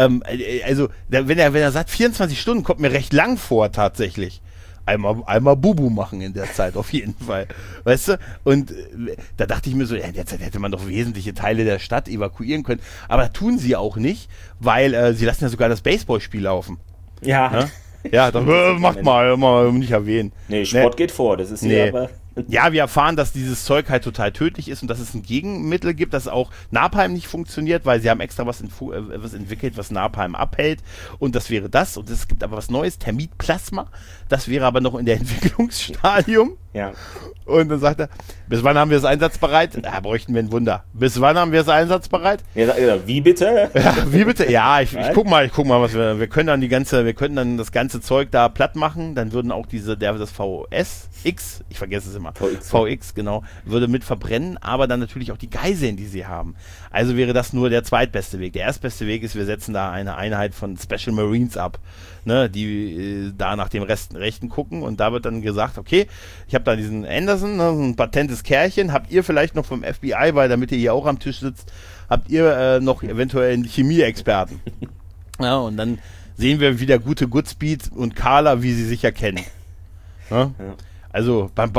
wenn er sagt, 24 Stunden, kommt mir recht lang vor tatsächlich. Einmal Bubu machen in der Zeit, auf jeden Fall. Weißt du? Und da dachte ich mir so, in der Zeit hätte man doch wesentliche Teile der Stadt evakuieren können. Aber das tun sie auch nicht, weil sie lassen ja sogar das Baseballspiel laufen. Ja. Ne? Ja, dann macht mal nicht erwähnen. Nee, Sport geht vor, das ist hier aber... Ja, wir erfahren, dass dieses Zeug halt total tödlich ist und dass es ein Gegenmittel gibt, dass auch Napalm nicht funktioniert, weil sie haben extra was entwickelt, was Napalm abhält und das wäre das. Und es gibt aber was Neues, Termitplasma, das wäre aber noch in der Entwicklungsstadium. Ja. Und dann sagt er, bis wann haben wir es einsatzbereit? Da bräuchten wir ein Wunder. Bis wann haben wir es einsatzbereit? Ja, wie bitte? Ja, wie bitte? Ja, ich guck mal, was wir können dann das ganze Zeug da platt machen, dann würden auch das VX, ich vergesse es immer, VX, genau, würde mit verbrennen, aber dann natürlich auch die Geiseln, die sie haben. Also wäre das nur der zweitbeste Weg. Der erstbeste Weg ist, wir setzen da eine Einheit von Special Marines ab, ne, die da nach dem Rechten gucken und da wird dann gesagt, okay, ich habe da diesen Anderson, ne, so ein patentes Kerlchen, habt ihr vielleicht noch vom FBI, weil damit ihr hier auch am Tisch sitzt, habt ihr noch eventuell einen Chemie-Experten. Ja, und dann sehen wir wieder gute Goodspeed und Carla, wie sie sich erkennen. Ja? Ja. Also beim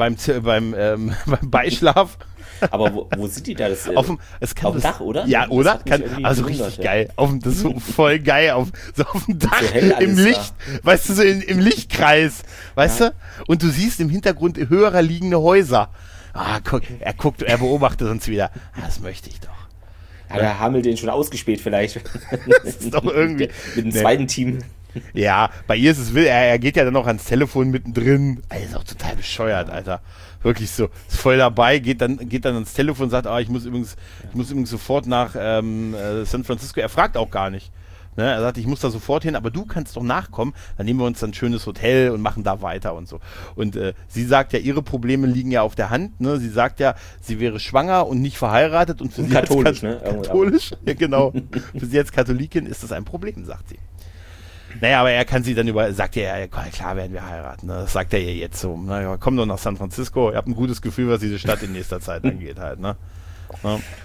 Beischlaf. Aber wo sind die da? Das, auf dem Dach, oder? Ja, oder? Also richtig geil. Das ist so voll geil. Auf dem Dach, so im Licht. Da. Weißt du, so im Lichtkreis. Weißt du? Und du siehst im Hintergrund höher liegende Häuser. Guck, er beobachtet uns wieder. Das möchte ich doch. Hat der Hammel den schon ausgespäht vielleicht? Das ist doch irgendwie... Mit dem zweiten Team. Ja, bei ihr ist es wild. Er geht ja dann noch ans Telefon mittendrin. Er ist auch total bescheuert, Alter. Wirklich so. Ist voll dabei, geht dann ans Telefon und sagt, ich muss übrigens sofort nach San Francisco. Er fragt auch gar nicht. Ne? Er sagt, ich muss da sofort hin, aber du kannst doch nachkommen. Dann nehmen wir uns dann ein schönes Hotel und machen da weiter und so. Und sie sagt ja, ihre Probleme liegen ja auf der Hand. Ne? Sie sagt ja, sie wäre schwanger und nicht verheiratet. Und für sie katholisch, katholisch, ja genau. Für sie als Katholikin ist das ein Problem, sagt sie. Naja, aber er kann sie dann sagt er, ja, klar werden wir heiraten. Ne? Das sagt er ihr jetzt so. Naja, komm doch nach San Francisco. Ihr habt ein gutes Gefühl, was diese Stadt in nächster Zeit angeht halt. Ne? Ja.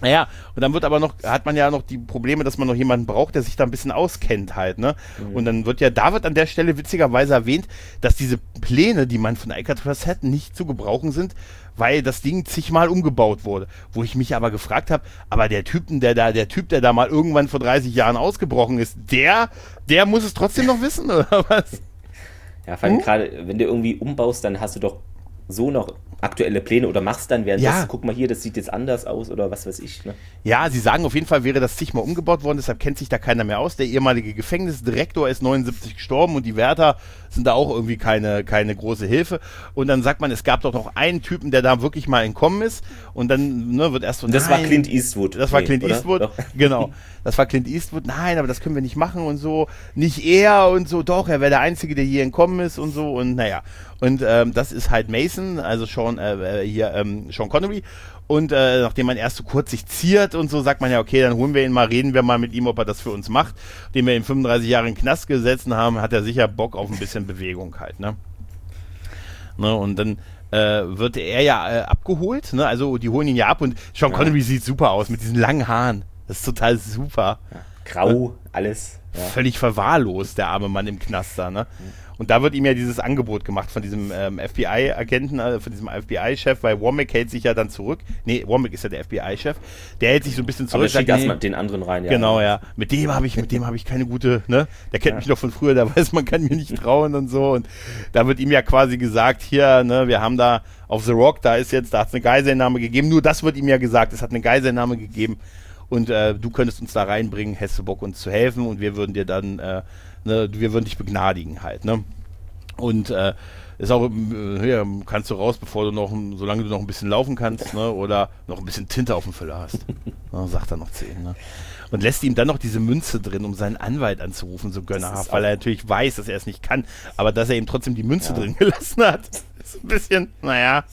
Naja, und dann hat man ja noch die Probleme, dass man noch jemanden braucht, der sich da ein bisschen auskennt halt, ne? Mhm. Und dann wird an der Stelle witzigerweise erwähnt, dass diese Pläne, die man von Alcatraz hat, nicht zu gebrauchen sind, weil das Ding zigmal umgebaut wurde. Wo ich mich aber gefragt habe, aber der Typ, der da mal irgendwann vor 30 Jahren ausgebrochen ist, der muss es trotzdem noch wissen, oder was? Ja, vor allem gerade, wenn du irgendwie umbaust, dann hast du doch so noch aktuelle Pläne oder machst dann währenddessen, guck mal hier, das sieht jetzt anders aus oder was weiß ich. Ne? Ja, sie sagen auf jeden Fall, wäre das zigmal umgebaut worden, deshalb kennt sich da keiner mehr aus. Der ehemalige Gefängnisdirektor ist 79 gestorben und die Wärter sind da auch irgendwie keine große Hilfe. Und dann sagt man, es gab doch noch einen Typen, der da wirklich mal entkommen ist und dann wird erst so, das war Clint Eastwood. Das war Clint Eastwood, genau. Das war Clint Eastwood, nein, aber das können wir nicht machen und so. Nicht er und so, doch, er wäre der Einzige, der hier entkommen ist und so und naja. Und das ist halt Mason, also Sean Connery. Und nachdem man erst so kurz sich ziert und so, sagt man ja, okay, dann holen wir ihn mal, reden wir mal mit ihm, ob er das für uns macht. Dem wir ihn 35 Jahre in den Knast gesetzt haben, hat er sicher Bock auf ein bisschen Bewegung halt, ne? Und dann wird er ja abgeholt, ne? Also die holen ihn ja ab und Sean Connery sieht super aus mit diesen langen Haaren. Das ist total super. Ja, grau, alles. Ja. Völlig verwahrlost, der arme Mann im Knast da, ne? Und da wird ihm ja dieses Angebot gemacht von diesem FBI-Agenten, von diesem FBI-Chef, weil Womack hält sich ja dann zurück. Nee, Womack ist ja der FBI-Chef. Der hält sich so ein bisschen zurück. Aber schickt erstmal den anderen rein, ja. Genau, ja. Mit dem habe ich keine gute, ne? Der kennt mich noch von früher, der weiß, man kann mir nicht trauen und so. Und da wird ihm ja quasi gesagt, hier, ne, wir haben da auf The Rock, da hat es eine Geiselnahme gegeben. Nur das wird ihm ja gesagt, es hat eine Geiselnahme gegeben. Und du könntest uns da reinbringen, hättest du Bock, uns zu helfen und wir würden dir dann, wir würden dich begnadigen halt, ne? Und ist auch, kannst du raus, solange du noch ein bisschen laufen kannst, ne? Oder noch ein bisschen Tinte auf dem Füller hast. Na, sagt er noch zu ihm, ne? Und lässt ihm dann noch diese Münze drin, um seinen Anwalt anzurufen, so gönnerhaft, weil er natürlich weiß, dass er es nicht kann, aber dass er ihm trotzdem die Münze drin gelassen hat, ist ein bisschen, naja.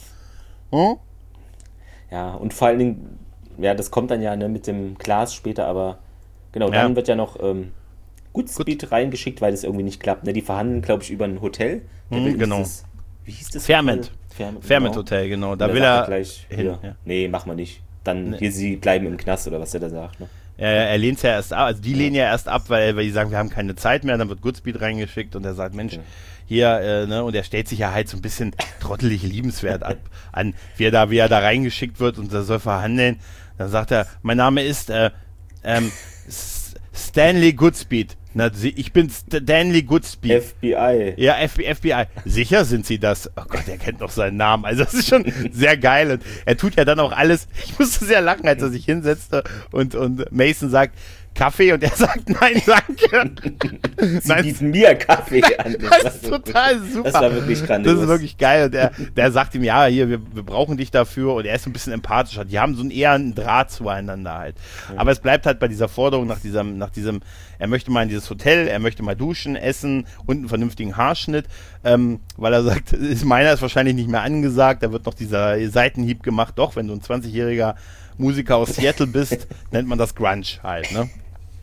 Ja, und vor allen Dingen, ja, das kommt dann ja, ne, mit dem Glas später, aber genau, dann wird ja noch Goodspeed reingeschickt, weil das irgendwie nicht klappt. Ne? Die verhandeln, glaube ich, über ein Hotel. Genau. Wie hieß das? Fairmont Hotel, genau. Da will er gleich hin. Ja. Nee, mach mal nicht. Dann hier, sie bleiben im Knast oder was der da sagt. Ne? Er lehnt es ja erst ab, also die lehnen ja erst ab, weil die sagen, wir haben keine Zeit mehr, dann wird Goodspeed reingeschickt und er sagt, Mensch, hier, ne, und er stellt sich ja halt so ein bisschen trottelig liebenswert an, wie er da reingeschickt wird und er soll verhandeln. Dann sagt er, mein Name ist Stanley Goodspeed. Na, ich bin Stanley Goodspeed. FBI. Ja, FBI. Sicher sind Sie das? Oh Gott, er kennt noch seinen Namen. Also das ist schon sehr geil. Und er tut ja dann auch alles. Ich musste sehr lachen, als er sich hinsetzte und Mason sagt, Kaffee, und er sagt, nein, danke. Sie bieten mir Kaffee an. Das ist total super. Das war wirklich grandios. Das ist wirklich geil. Und der sagt ihm, ja, hier, wir brauchen dich dafür. Und er ist ein bisschen empathischer. Die haben so eher einen Draht zueinander halt. Aber es bleibt halt bei dieser Forderung nach diesem, er möchte mal in dieses Hotel, er möchte mal duschen, essen und einen vernünftigen Haarschnitt, weil er sagt, meiner ist wahrscheinlich nicht mehr angesagt. Da wird noch dieser Seitenhieb gemacht. Doch, wenn du ein 20-jähriger Musiker aus Seattle bist, nennt man das Grunge halt, ne?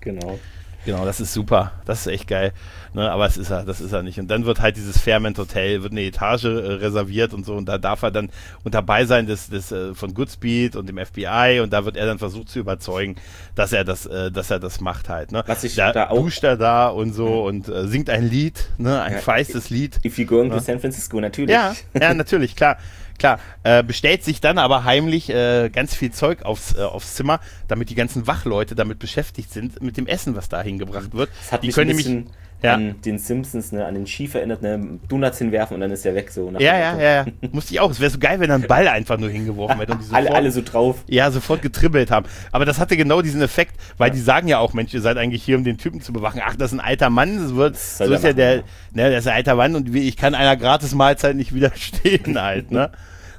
Genau, das ist super. Das ist echt geil. Ne? Aber das ist er nicht. Und dann wird halt dieses Fairmont Hotel, wird eine Etage reserviert und so. Und da darf er dann unter Beisein von Goodspeed und dem FBI, und da wird er dann versucht zu überzeugen, dass er das macht halt. Ne? Was ich da auch duscht er da und so und singt ein Lied, ne? Ein feistes Lied. If you're going to San Francisco, natürlich. Ja, natürlich, klar. Bestellt sich dann aber heimlich ganz viel Zeug aufs Zimmer, damit die ganzen Wachleute damit beschäftigt sind, mit dem Essen, was da hingebracht wird. Das hat mich ein bisschen an den Simpsons, ne, an den Chief erinnert, ne, Donuts hinwerfen und dann ist der weg. So Ja. Musste ich auch. Es wäre so geil, wenn er einen Ball einfach nur hingeworfen hätte. Und die alle so drauf. Ja, sofort getribbelt haben. Aber das hatte genau diesen Effekt, weil die sagen ja auch, Mensch, ihr seid eigentlich hier, um den Typen zu bewachen. Ach, das ist ein alter Mann. So ist ja der ist ein alter Mann und ich kann einer Gratis-Mahlzeit nicht widerstehen halt, ne?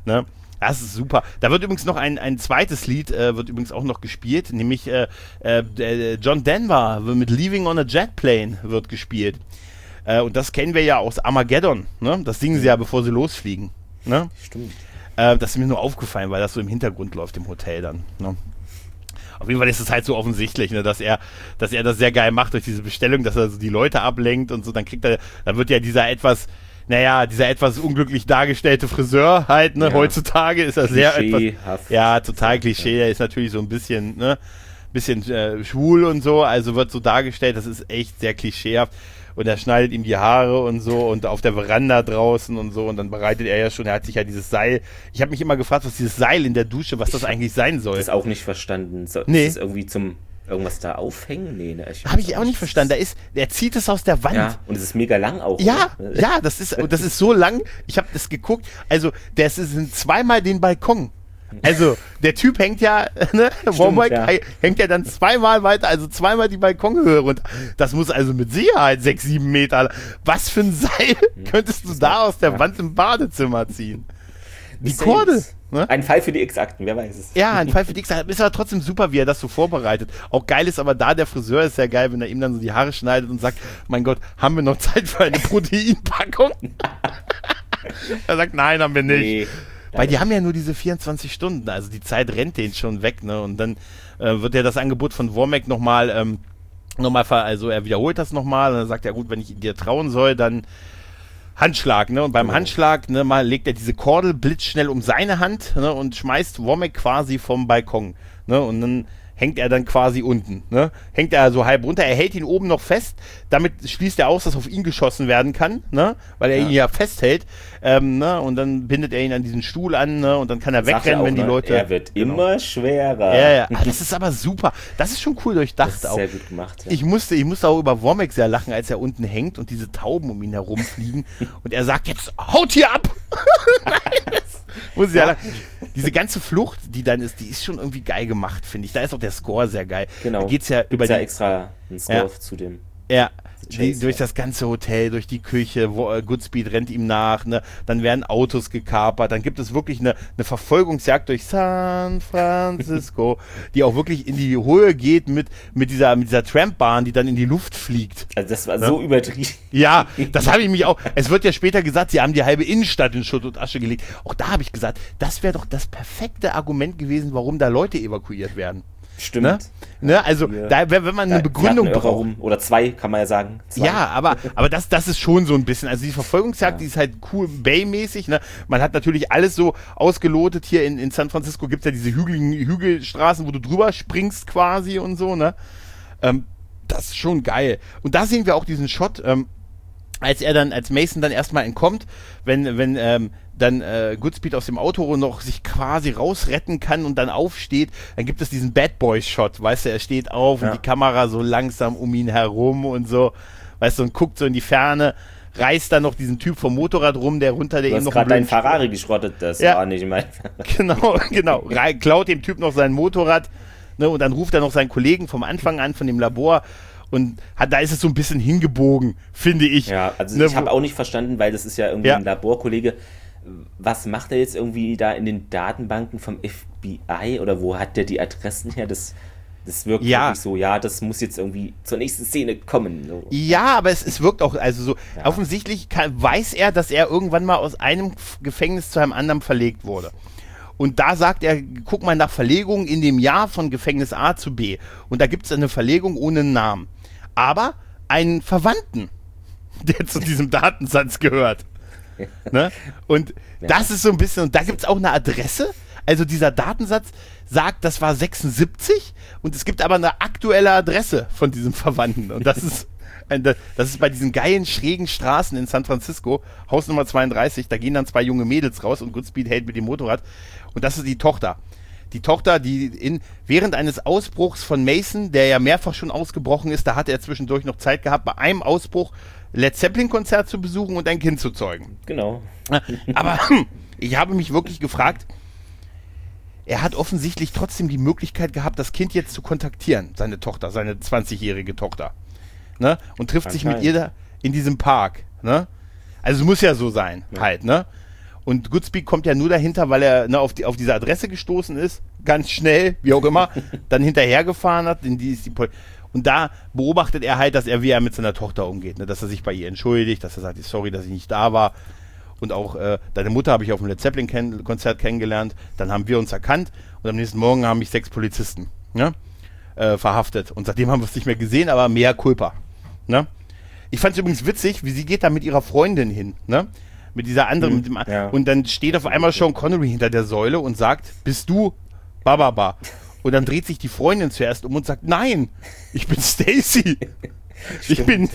Das ist super. Da wird übrigens noch ein zweites Lied, wird übrigens auch noch gespielt, nämlich John Denver mit Leaving on a Jet Plane wird gespielt. Und das kennen wir ja aus Armageddon, ne? Das singen sie ja, bevor sie losfliegen. Ne? Stimmt. Das ist mir nur aufgefallen, weil das so im Hintergrund läuft im Hotel dann. Ne? Auf jeden Fall ist es halt so offensichtlich, ne, dass er das sehr geil macht durch diese Bestellung, dass er so die Leute ablenkt und so. Dann wird ja dieser etwas naja, dieser etwas unglücklich dargestellte Friseur halt, ne, heutzutage ist er sehr etwas, ja, total Klischee, er ist natürlich so ein bisschen, ne, bisschen schwul und so, also wird so dargestellt, das ist echt sehr klischeehaft. Und er schneidet ihm die Haare und so und auf der Veranda draußen und so und dann bereitet er ja schon, er hat sich ja dieses Seil, ich habe mich immer gefragt, was dieses Seil in der Dusche, was das eigentlich sein soll. Das auch nicht verstanden. Ist das irgendwie zum irgendwas da aufhängen? Nee, ne? Habe ich auch nicht verstanden. Er zieht es aus der Wand. Ja, und es ist mega lang auch. Ja, oder? Ja, das ist so lang. Ich habe das geguckt. Also, sind zweimal den Balkon. Also, der Typ hängt ja, ne, Womack hängt ja dann zweimal weiter, also zweimal die Balkonhöhe runter. Das muss also mit Sicherheit 6, 7 Meter. Was für ein Seil könntest du da aus der Wand im Badezimmer ziehen? Die Kordel. Ne? Ein Fall für die X-Akten, wer weiß es. Ja, ein Fall für die X-Akten. Ist aber trotzdem super, wie er das so vorbereitet. Auch geil ist aber da, der Friseur ist sehr geil, wenn er ihm dann so die Haare schneidet und sagt, mein Gott, haben wir noch Zeit für eine Proteinpackung? Er sagt, nein, haben wir nicht. Nee. Weil die haben ja nur diese 24 Stunden, also die Zeit rennt denen schon weg, ne? Und dann wird ja das Angebot von Womack nochmal, also er wiederholt das nochmal und dann sagt er, gut, wenn ich dir trauen soll, dann Handschlag, ne? Und beim Handschlag, ne, legt er diese Kordel blitzschnell um seine Hand, ne, und schmeißt Womack quasi vom Balkon, ne? Und dann hängt er dann quasi unten, ne? Hängt er so halb runter, er hält ihn oben noch fest, damit schließt er aus, dass auf ihn geschossen werden kann, ne? Weil er ihn ja festhält, ne? Und dann bindet er ihn an diesen Stuhl an, ne? Und dann kann er wegrennen, wenn die Leute... Er wird immer schwerer. Ja. Das ist aber super. Das ist schon cool durchdacht. Das ist auch sehr gut gemacht. Ja. Ich musste auch über Womack sehr lachen, als er unten hängt und diese Tauben um ihn herumfliegen und er sagt, jetzt haut hier ab! Muss ich ja lachen. Diese ganze Flucht, die dann ist, die ist schon irgendwie geil gemacht, finde ich. Da ist auch der Score sehr geil. Genau. Da geht's ja über extra einen Score zu dem. Ja. Durch das ganze Hotel, durch die Küche, Goodspeed rennt ihm nach, ne? Dann werden Autos gekapert, dann gibt es wirklich eine Verfolgungsjagd durch San Francisco, die auch wirklich in die Höhe geht mit dieser Trambahn, die dann in die Luft fliegt. Also das war so übertrieben. Ja, das habe ich mich auch, es wird ja später gesagt, sie haben die halbe Innenstadt in Schutt und Asche gelegt. Auch da habe ich gesagt, das wäre doch das perfekte Argument gewesen, warum da Leute evakuiert werden. Stimmt. Ne? Also, wenn man eine Begründung braucht. Oder 2, kann man ja sagen. 2. Ja, aber das ist schon so ein bisschen. Also, die Verfolgungsjagd, die ist halt cool, Bay-mäßig. Ne? Man hat natürlich alles so ausgelotet. Hier in San Francisco gibt es ja diese Hügelstraßen, wo du drüber springst quasi und so. Ne? Das ist schon geil. Und da sehen wir auch diesen Shot, als Mason dann erstmal entkommt, wenn dann Goodspeed aus dem Auto noch sich quasi rausretten kann und dann aufsteht, dann gibt es diesen Bad Boy-Shot, weißt du, er steht auf und die Kamera so langsam um ihn herum und so, weißt du, und guckt so in die Ferne, reißt dann noch diesen Typ vom Motorrad rum, der runter, der ihm noch gerade dein Ferrari geschrottet, das war nicht mein Genau, klaut dem Typ noch sein Motorrad, ne, und dann ruft er noch seinen Kollegen vom Anfang an, von dem Labor. Und da ist es so ein bisschen hingebogen, finde ich. Ja, also ich habe auch nicht verstanden, weil das ist ja irgendwie ein Laborkollege. Was macht er jetzt irgendwie da in den Datenbanken vom FBI? Oder wo hat der die Adressen her? Das wirkt wirklich so, das muss jetzt irgendwie zur nächsten Szene kommen. So. Ja, aber es wirkt auch, also so, offensichtlich weiß er, dass er irgendwann mal aus einem Gefängnis zu einem anderen verlegt wurde. Und da sagt er, guck mal nach Verlegungen in dem Jahr von Gefängnis A zu B. Und da gibt es eine Verlegung ohne einen Namen. Aber einen Verwandten, der zu diesem Datensatz gehört. Ne? Und das ist so ein bisschen, und da gibt es auch eine Adresse. Also dieser Datensatz sagt, das war 76 und es gibt aber eine aktuelle Adresse von diesem Verwandten. Und das ist bei diesen geilen, schrägen Straßen in San Francisco, Haus Nummer 32, da gehen dann 2 junge Mädels raus und Goodspeed hält mit dem Motorrad. Und das ist die Tochter. Die Tochter, die während eines Ausbruchs von Mason, der ja mehrfach schon ausgebrochen ist, da hat er zwischendurch noch Zeit gehabt, bei einem Ausbruch Led Zeppelin-Konzert zu besuchen und ein Kind zu zeugen. Genau. Aber ich habe mich wirklich gefragt, er hat offensichtlich trotzdem die Möglichkeit gehabt, das Kind jetzt zu kontaktieren, seine Tochter, seine 20-jährige Tochter. Ne? Und trifft sich mit ihr da in diesem Park. Ne? Also es muss ja so sein, halt, ne? Und Goodspeed kommt ja nur dahinter, weil er auf diese Adresse gestoßen ist, ganz schnell, wie auch immer, dann hinterhergefahren hat. Und da beobachtet er halt, wie er mit seiner Tochter umgeht, ne? Dass er sich bei ihr entschuldigt, dass er sagt, sorry, dass ich nicht da war. Und auch deine Mutter habe ich auf dem Led Zeppelin-Konzert kennengelernt. Dann haben wir uns erkannt und am nächsten Morgen haben mich 6 Polizisten verhaftet. Und seitdem haben wir es nicht mehr gesehen, aber mehr Culpa. Ne? Ich fand es übrigens witzig, wie sie geht da mit ihrer Freundin hin, ne? Mit dieser anderen, und dann steht auf einmal Sean Connery hinter der Säule und sagt, bist du Bababa? Und dann dreht sich die Freundin zuerst um und sagt, nein, ich bin Stacy. Ich bin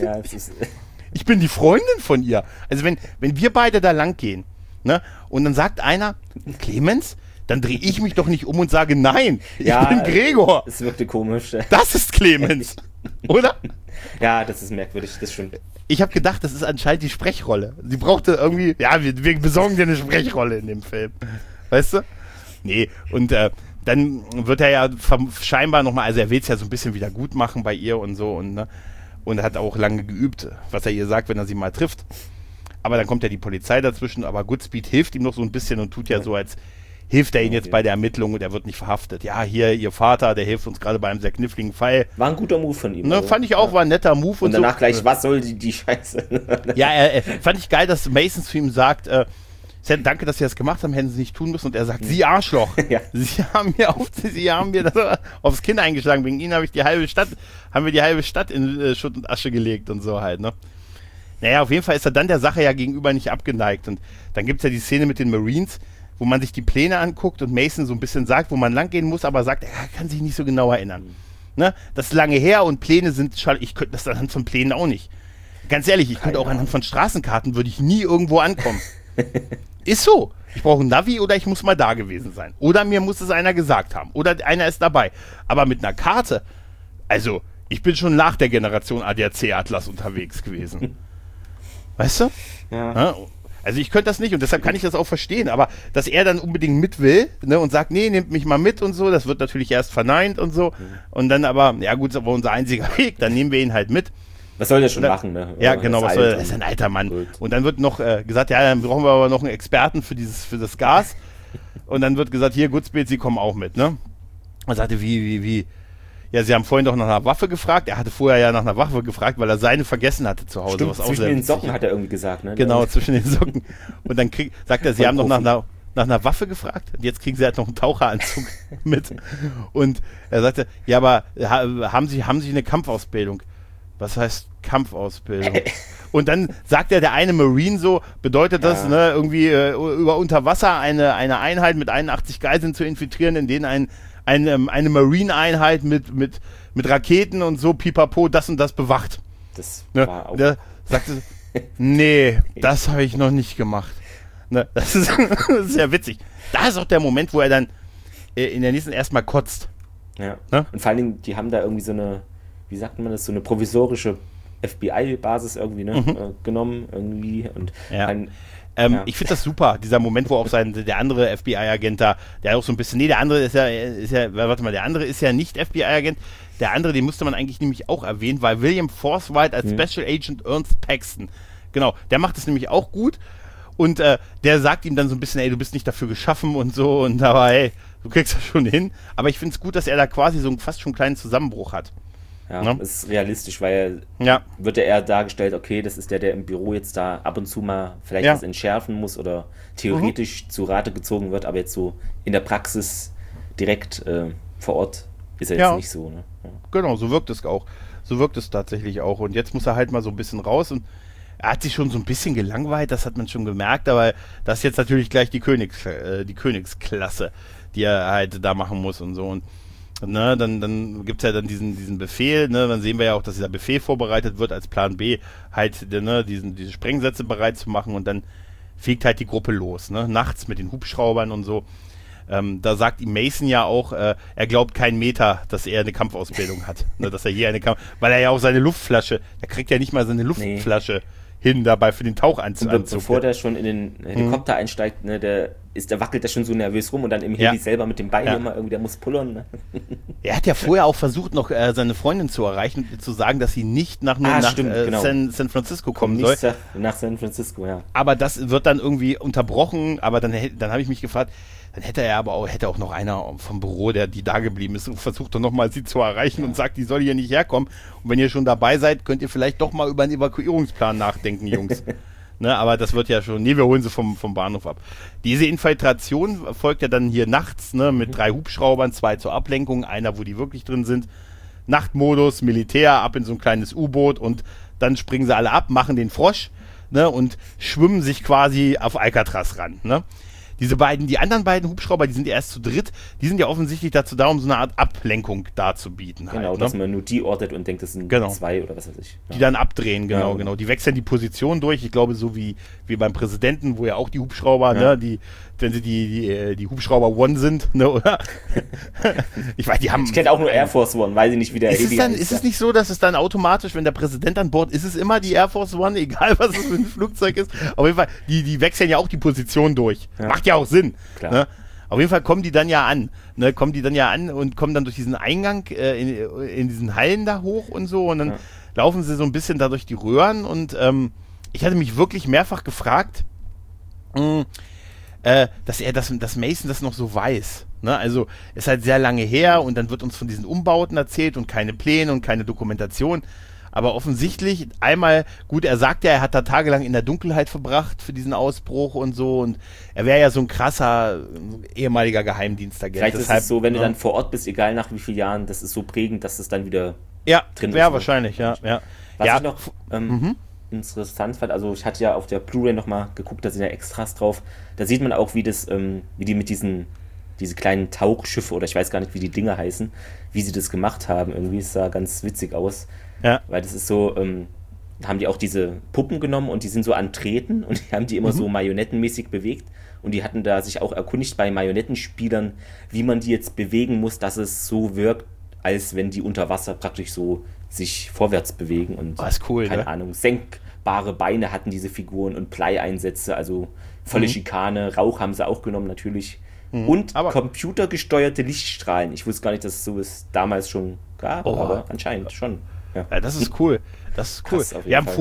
die Freundin von ihr. Also wenn wir beide da lang gehen, ne, und dann sagt einer, Clemens, dann drehe ich mich doch nicht um und sage, nein, ich bin Gregor. Es wirkte komisch. Das ist Clemens, oder? Ja, das ist merkwürdig, das stimmt. Ich habe gedacht, das ist anscheinend die Sprechrolle. Sie brauchte irgendwie, wir besorgen dir eine Sprechrolle in dem Film. Weißt du? Nee, und dann wird er ja scheinbar nochmal, also er will es ja so ein bisschen wieder gut machen bei ihr und so und hat auch lange geübt, was er ihr sagt, wenn er sie mal trifft. Aber dann kommt ja die Polizei dazwischen, aber Goodspeed hilft ihm noch so ein bisschen und tut ja so, als hilft er ihn jetzt bei der Ermittlung und er wird nicht verhaftet. Ja, hier, ihr Vater, der hilft uns gerade bei einem sehr kniffligen Fall. War ein guter Move von ihm. Ne, fand ich auch, war ein netter Move. Und danach so. Gleich, was soll die Scheiße? Ja, fand ich geil, dass Mason zu ihm sagt, danke, dass Sie das gemacht haben, hätten Sie nicht tun müssen. Und er sagt, Sie Arschloch. Ja. Sie haben mir das aufs Kinn eingeschlagen. Wegen Ihnen haben wir die halbe Stadt in Schutt und Asche gelegt und so halt, ne? Naja, auf jeden Fall ist er dann der Sache ja gegenüber nicht abgeneigt. Und dann gibt es ja die Szene mit den Marines, wo man sich die Pläne anguckt und Mason so ein bisschen sagt, wo man lang gehen muss, aber sagt, er kann sich nicht so genau erinnern. Ne? Das ist lange her und Pläne sind, ich könnte das anhand von Plänen auch nicht. Ganz ehrlich, ich könnte auch anhand von Straßenkarten, würde ich nie irgendwo ankommen. Ist so. Ich brauche ein Navi oder ich muss mal da gewesen sein. Oder mir muss es einer gesagt haben. Oder einer ist dabei. Aber mit einer Karte, also ich bin schon nach der Generation ADAC-Atlas unterwegs gewesen. Weißt du? Ja. Also ich könnte das nicht und deshalb kann ich das auch verstehen, aber dass er dann unbedingt mit will, ne, und sagt, nee, nehmt mich mal mit und so, das wird natürlich erst verneint und so und dann aber, ja gut, ist aber unser einziger Weg, dann nehmen wir ihn halt mit. Was soll der schon machen, ne? Ja, genau, das ist ein alter Mann. Gut. Und dann wird noch gesagt, ja, dann brauchen wir aber noch einen Experten für das Gas und dann wird gesagt, hier, Goodspeed, Sie kommen auch mit, ne? Und sagte, wie? Ja, Sie haben vorhin doch nach einer Waffe gefragt. Er hatte vorher ja nach einer Waffe gefragt, weil er seine vergessen hatte zu Hause. Stimmt, was zwischen den Socken hat er irgendwie gesagt, ne? Genau, zwischen den Socken. Und dann sagt er, Sie haben doch nach einer Waffe gefragt. Und jetzt kriegen Sie halt noch einen Taucheranzug mit. Und er sagte, ja, aber haben Sie eine Kampfausbildung? Was heißt Kampfausbildung? Und dann sagt ja der eine Marine so, bedeutet das, ne, irgendwie über unter Wasser eine Einheit mit 81 Geiseln zu infiltrieren, in denen eine Marine-Einheit mit Raketen und so, pipapo, das und das bewacht. Das ne? War auch... Der sagte, nee, das habe ich noch nicht gemacht. Ne? Das ist sehr witzig. Da ist auch der Moment, wo er dann in der nächsten erstmal kotzt. Ja. Ne? Und vor allen Dingen, die haben da irgendwie so eine, wie sagt man das, so eine provisorische FBI-Basis irgendwie genommen irgendwie und ich finde das super, dieser Moment, wo auch der andere FBI-Agent da, der auch so ein bisschen, der andere ist ja nicht FBI-Agent, der andere, den müsste man eigentlich nämlich auch erwähnen, weil William Forsythe als Special Agent Ernst Paxton, genau, der macht es nämlich auch gut und der sagt ihm dann so ein bisschen, ey, du bist nicht dafür geschaffen und so und aber hey, du kriegst das schon hin, aber ich finde es gut, dass er da quasi so fast schon einen kleinen Zusammenbruch hat. Ja, ist realistisch, weil wird ja eher dargestellt, okay, das ist der im Büro jetzt da ab und zu mal vielleicht was entschärfen muss oder theoretisch zu Rate gezogen wird, aber jetzt so in der Praxis direkt vor Ort ist er jetzt nicht so. Ne? Ja. Genau, so wirkt es auch. So wirkt es tatsächlich auch. Und jetzt muss er halt mal so ein bisschen raus und er hat sich schon so ein bisschen gelangweilt, das hat man schon gemerkt, aber das ist jetzt natürlich gleich die Königsklasse, die er halt da machen muss und so. Und ne, dann gibt es ja dann diesen Befehl, ne, dann sehen wir ja auch, dass dieser Befehl vorbereitet wird als Plan B, halt ne, diese Sprengsätze bereit zu machen und dann fliegt halt die Gruppe los, ne, nachts mit den Hubschraubern und so. Da sagt ihm Mason ja auch, er glaubt keinen Meter, dass er eine Kampfausbildung hat, ne, dass er hier weil er ja auch seine Luftflasche, er kriegt ja nicht mal seine Luftflasche hin dabei für den Tauchanzug. Und bevor der schon in den Helikopter einsteigt, ne, der wackelt der schon so nervös rum und dann im Heli selber mit dem Bein immer irgendwie, der muss pullern. Ne? Er hat ja vorher auch versucht, noch seine Freundin zu erreichen und zu sagen, dass sie nicht nach San Francisco kommen soll. Nach San Francisco, ja. Aber das wird dann irgendwie unterbrochen, aber dann habe ich mich gefragt, dann hätte auch noch einer vom Büro, die da geblieben ist und versucht doch nochmal sie zu erreichen und sagt, die soll hier nicht herkommen. Und wenn ihr schon dabei seid, könnt ihr vielleicht doch mal über einen Evakuierungsplan nachdenken, Jungs. Ne, aber das wird ja schon, wir holen sie vom Bahnhof ab. Diese Infiltration folgt ja dann hier nachts, ne, mit 3 Hubschraubern, 2 zur Ablenkung, einer, wo die wirklich drin sind. Nachtmodus, Militär, ab in so ein kleines U-Boot und dann springen sie alle ab, machen den Frosch, ne, und schwimmen sich quasi auf Alcatraz ran, ne. Die anderen beiden Hubschrauber, die sind ja erst zu dritt, die sind ja offensichtlich dazu da, um so eine Art Ablenkung darzubieten. Genau, halt, dass man nur die ortet und denkt, das sind zwei oder was weiß ich. Ja. Die dann abdrehen, genau. Die wechseln die Position durch, ich glaube so wie beim Präsidenten, wo ja auch die Hubschrauber, ne, wenn sie die Hubschrauber One sind, ne, oder? Ich kenne auch nur Air Force One, weiß ich nicht, wie der Heli ist. Ist es nicht so, dass es dann automatisch, wenn der Präsident an Bord ist, es immer die Air Force One, egal was es für ein Flugzeug ist? Auf jeden Fall, die wechseln ja auch die Position durch. Ja. Macht ja auch Sinn. Klar. Ne? Auf jeden Fall kommen die dann ja an. Ne? Kommen dann durch diesen Eingang in diesen Hallen da hoch und so und dann laufen sie so ein bisschen da durch die Röhren und ich hatte mich wirklich mehrfach gefragt, dass Mason das noch so weiß. Ne? Also ist halt sehr lange her und dann wird uns von diesen Umbauten erzählt und keine Pläne und keine Dokumentation. Aber offensichtlich einmal, gut, er sagt ja, er hat da tagelang in der Dunkelheit verbracht für diesen Ausbruch und so und er wäre ja so ein krasser ehemaliger Geheimdienstagent. Vielleicht ist es so, wenn du dann vor Ort bist, egal nach wie vielen Jahren, das ist so prägend, dass es dann wieder drin ist. Ja, wahrscheinlich, ja. Was ich noch interessant fand, also ich hatte ja auf der Blu-ray nochmal geguckt, da sind ja Extras drauf, da sieht man auch, wie die mit diese kleinen Tauchschiffe oder ich weiß gar nicht, wie die Dinger heißen, wie sie das gemacht haben. Irgendwie, es sah ganz witzig aus. Ja. Weil das ist so, haben die auch diese Puppen genommen und die sind so an Treten und die haben die immer so marionettenmäßig bewegt und die hatten da sich auch erkundigt bei Marionettenspielern, wie man die jetzt bewegen muss, dass es so wirkt, als wenn die unter Wasser praktisch so sich vorwärts bewegen und ist cool, keine Ahnung, senkbare Beine hatten diese Figuren und Bleieinsätze, also volle Schikane, Rauch haben sie auch genommen natürlich und computergesteuerte Lichtstrahlen. Ich wusste gar nicht, dass es sowas damals schon gab, aber anscheinend schon. Ja, das ist cool. Krass, wir haben